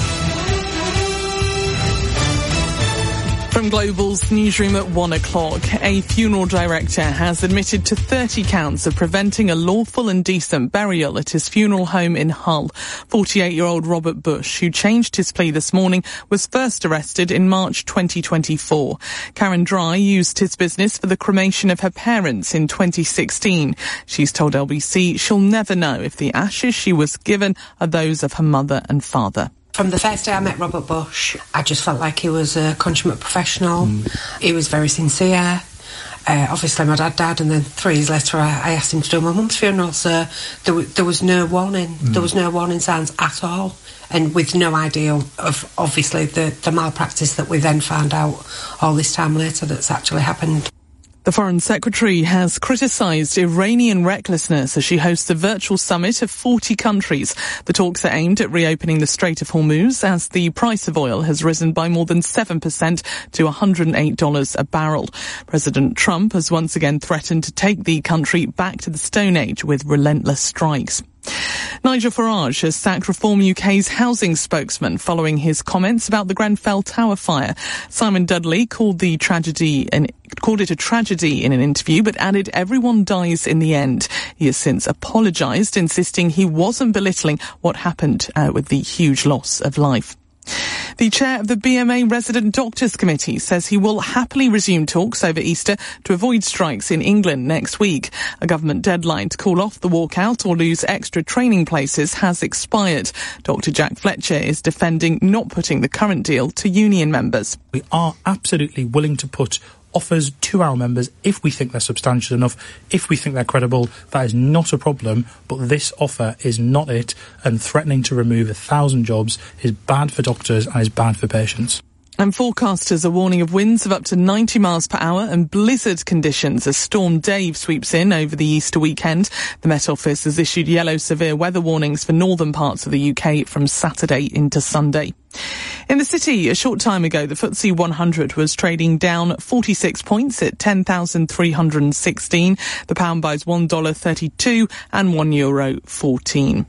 From Global's newsroom at one o'clock, a funeral director has admitted to thirty counts of preventing a lawful and decent burial at his funeral home in Hull. forty-eight-year-old Robert Bush, who changed his plea this morning, was first arrested in March twenty twenty-four. Karen Dry used his business for the cremation of her parents in twenty sixteen. She's told L B C she'll never know if the ashes she was given are those of her mother and father. From the first day I met Robert Bush, I just felt like he was a consummate professional. Mm. He was very sincere. Uh, obviously, my dad died, and then three years later, I, I asked him to do my mum's funeral, so there, w- there was no warning. Mm. There was no warning signs at all, and with no idea of, obviously, the, the malpractice that we then found out all this time later that's actually happened. The Foreign Secretary has criticised Iranian recklessness as she hosts a virtual summit of forty countries. The talks are aimed at reopening the Strait of Hormuz as the price of oil has risen by more than seven percent to one hundred eight dollars a barrel. President Trump has once again threatened to take the country back to the Stone Age with relentless strikes. Nigel Farage has sacked Reform U K's housing spokesman following his comments about the Grenfell Tower fire. Simon Dudley called the tragedy and called it a tragedy in an interview, but added everyone dies in the end. He has since apologised, insisting he wasn't belittling what happened uh, with the huge loss of life. The chair of the B M A Resident Doctors Committee says he will happily resume talks over Easter to avoid strikes in England next week. A government deadline to call off the walkout or lose extra training places has expired. Doctor Jack Fletcher is defending not putting the current deal to union members. We are absolutely willing to put offers to our members if we think they're substantial enough, if we think they're credible. That is not a problem, but this offer is not it, and threatening to remove a thousand jobs is bad for doctors and is bad for patients. And forecasters are warning of winds of up to ninety miles per hour and blizzard conditions as Storm Dave sweeps in over the Easter weekend. The Met Office has issued yellow severe weather warnings for northern parts of the U K from Saturday into Sunday. In the city, a short time ago, the F T S E one hundred was trading down forty-six points at ten thousand three hundred sixteen. The pound buys one dollar thirty-two and one euro fourteen.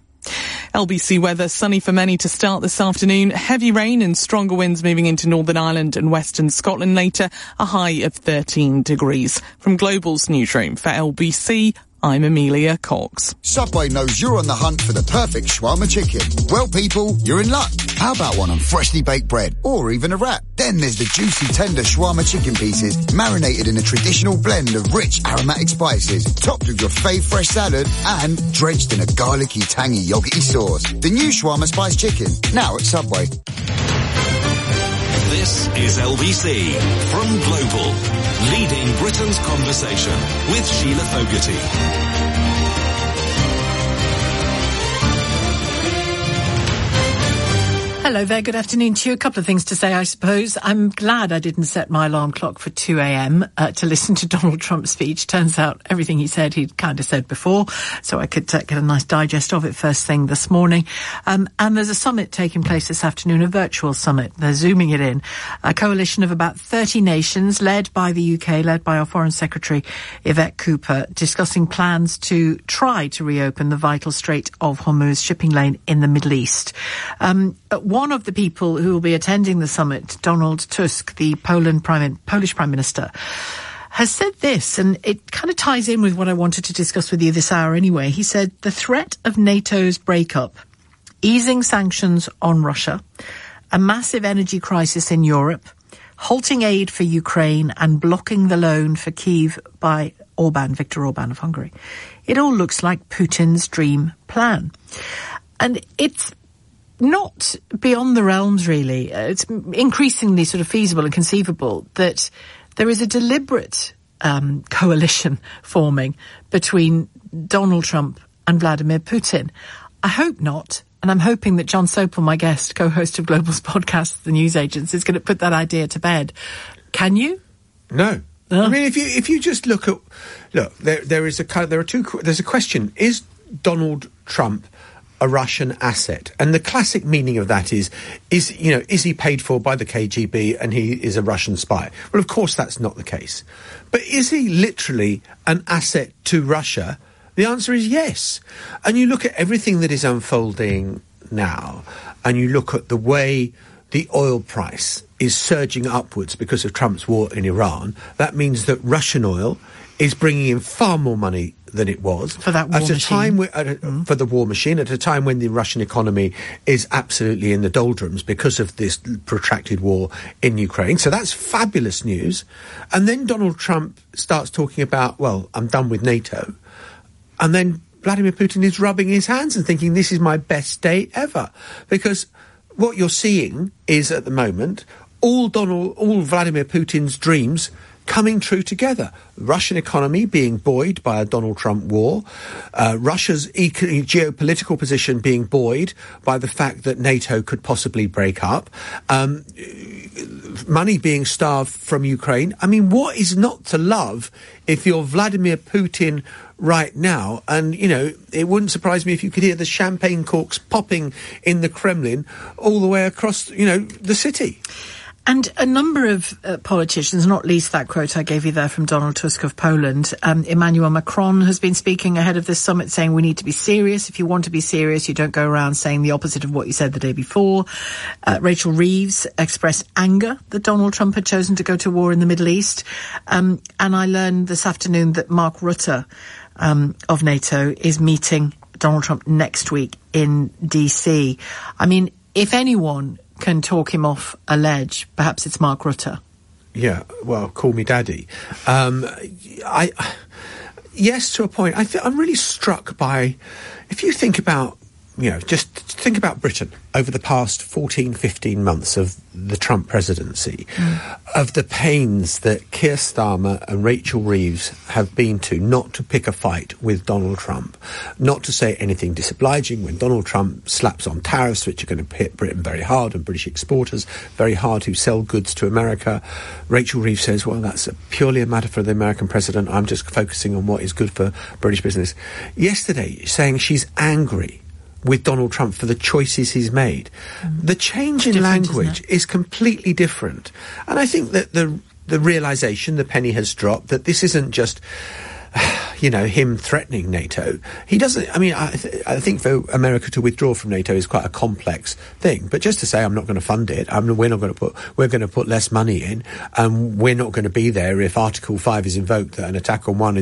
L B C weather, sunny for many to start this afternoon. Heavy rain and stronger winds moving into Northern Ireland and Western Scotland later. A high of thirteen degrees. From Global's newsroom for L B C, I'm Amelia Cox. Subway knows you're on the hunt for the perfect shawarma chicken. Well, people, you're in luck. How about one on freshly baked bread or even a wrap? Then there's the juicy, tender shawarma chicken pieces, marinated in a traditional blend of rich aromatic spices, topped with your fave fresh salad and drenched in a garlicky, tangy, yogurty sauce. The new shawarma spice chicken, now at Subway. This is L B C from Global, leading Britain's conversation with Sheila Fogarty. Hello there, good afternoon to you. A couple of things to say, I suppose. I'm glad I didn't set my alarm clock for two a.m. Uh, to listen to Donald Trump's speech. Turns out everything he said he'd kind of said before, so I could uh, get a nice digest of it first thing this morning. Um, and there's a summit taking place this afternoon, a virtual summit. They're zooming it in. A coalition of about thirty nations, led by the U K, led by our Foreign Secretary, Yvette Cooper, discussing plans to try to reopen the vital Strait of Hormuz shipping lane in the Middle East. Um, One of the people who will be attending the summit, Donald Tusk, the Poland Prime, Polish Prime Minister, has said this, and it kind of ties in with what I wanted to discuss with you this hour anyway. He said the threat of NATO's breakup, easing sanctions on Russia, a massive energy crisis in Europe, halting aid for Ukraine and blocking the loan for Kyiv by Orban, Viktor Orban of Hungary. It all looks like Putin's dream plan. And it's not beyond the realms, really. Uh, it's increasingly sort of feasible and conceivable that there is a deliberate um, coalition forming between Donald Trump and Vladimir Putin. I hope not, and I'm hoping that John Sopel, my guest, co-host of Global's podcast, The News Agents, is going to put that idea to bed. Can you? No. Oh. I mean, if you if you just look at look, there there is a there are two. There's a question: is Donald Trump a Russian asset. And the classic meaning of that is, is, you know, is he paid for by the K G B and he is a Russian spy? Well, of course that's not the case. But is he literally an asset to Russia? The answer is yes. And you look at everything that is unfolding now, and you look at the way the oil price is surging upwards because of Trump's war in Iran, that means that Russian oil is bringing in far more money than it was for that war at a machine. time where, at a, mm. for the war machine at a time when the Russian economy is absolutely in the doldrums because of this protracted war in Ukraine. So that's fabulous news. And then Donald Trump starts talking about, well, I'm done with NATO, and then Vladimir Putin is rubbing his hands and thinking this is my best day ever, because what you're seeing is at the moment all Donald, all Vladimir Putin's dreams coming true together. Russian economy being buoyed by a Donald Trump war, uh, Russia's eco- geopolitical position being buoyed by the fact that NATO could possibly break up, um, money being starved from Ukraine. I mean, what is not to love if you're Vladimir Putin right now? And, you know, it wouldn't surprise me if you could hear the champagne corks popping in the Kremlin all the way across, you know, the city. And a number of uh, politicians, not least that quote I gave you there from Donald Tusk of Poland. Um, Emmanuel Macron has been speaking ahead of this summit saying we need to be serious. If you want to be serious, you don't go around saying the opposite of what you said the day before. Uh, Rachel Reeves expressed anger that Donald Trump had chosen to go to war in the Middle East. Um, and I learned this afternoon that Mark Rutte um, of NATO is meeting Donald Trump next week in D C. I mean, if anyone can talk him off a ledge, perhaps it's Mark Rutte. Yeah, well, call me daddy. Um, I, yes, to a point. I th- I'm really struck by, if you think about, you know, just think about Britain over the past fourteen, fifteen months of the Trump presidency, mm. of the pains that Keir Starmer and Rachel Reeves have been to not to pick a fight with Donald Trump, not to say anything disobliging when Donald Trump slaps on tariffs, which are going to hit Britain very hard and British exporters very hard who sell goods to America. Rachel Reeves says, well, that's a purely a matter for the American president. I'm just focusing on what is good for British business. Yesterday, saying she's angry with Donald Trump for the choices he's made. Mm. The change in different, language is completely different. And I think that the the realisation, the penny has dropped, that this isn't just, you know, him threatening NATO. He doesn't, I mean, I, th- I think for America to withdraw from NATO is quite a complex thing. But just to say, I'm not going to fund it, I'm, we're not going to put, we're going to put less money in, and we're not going to be there if Article five is invoked, that an attack on one is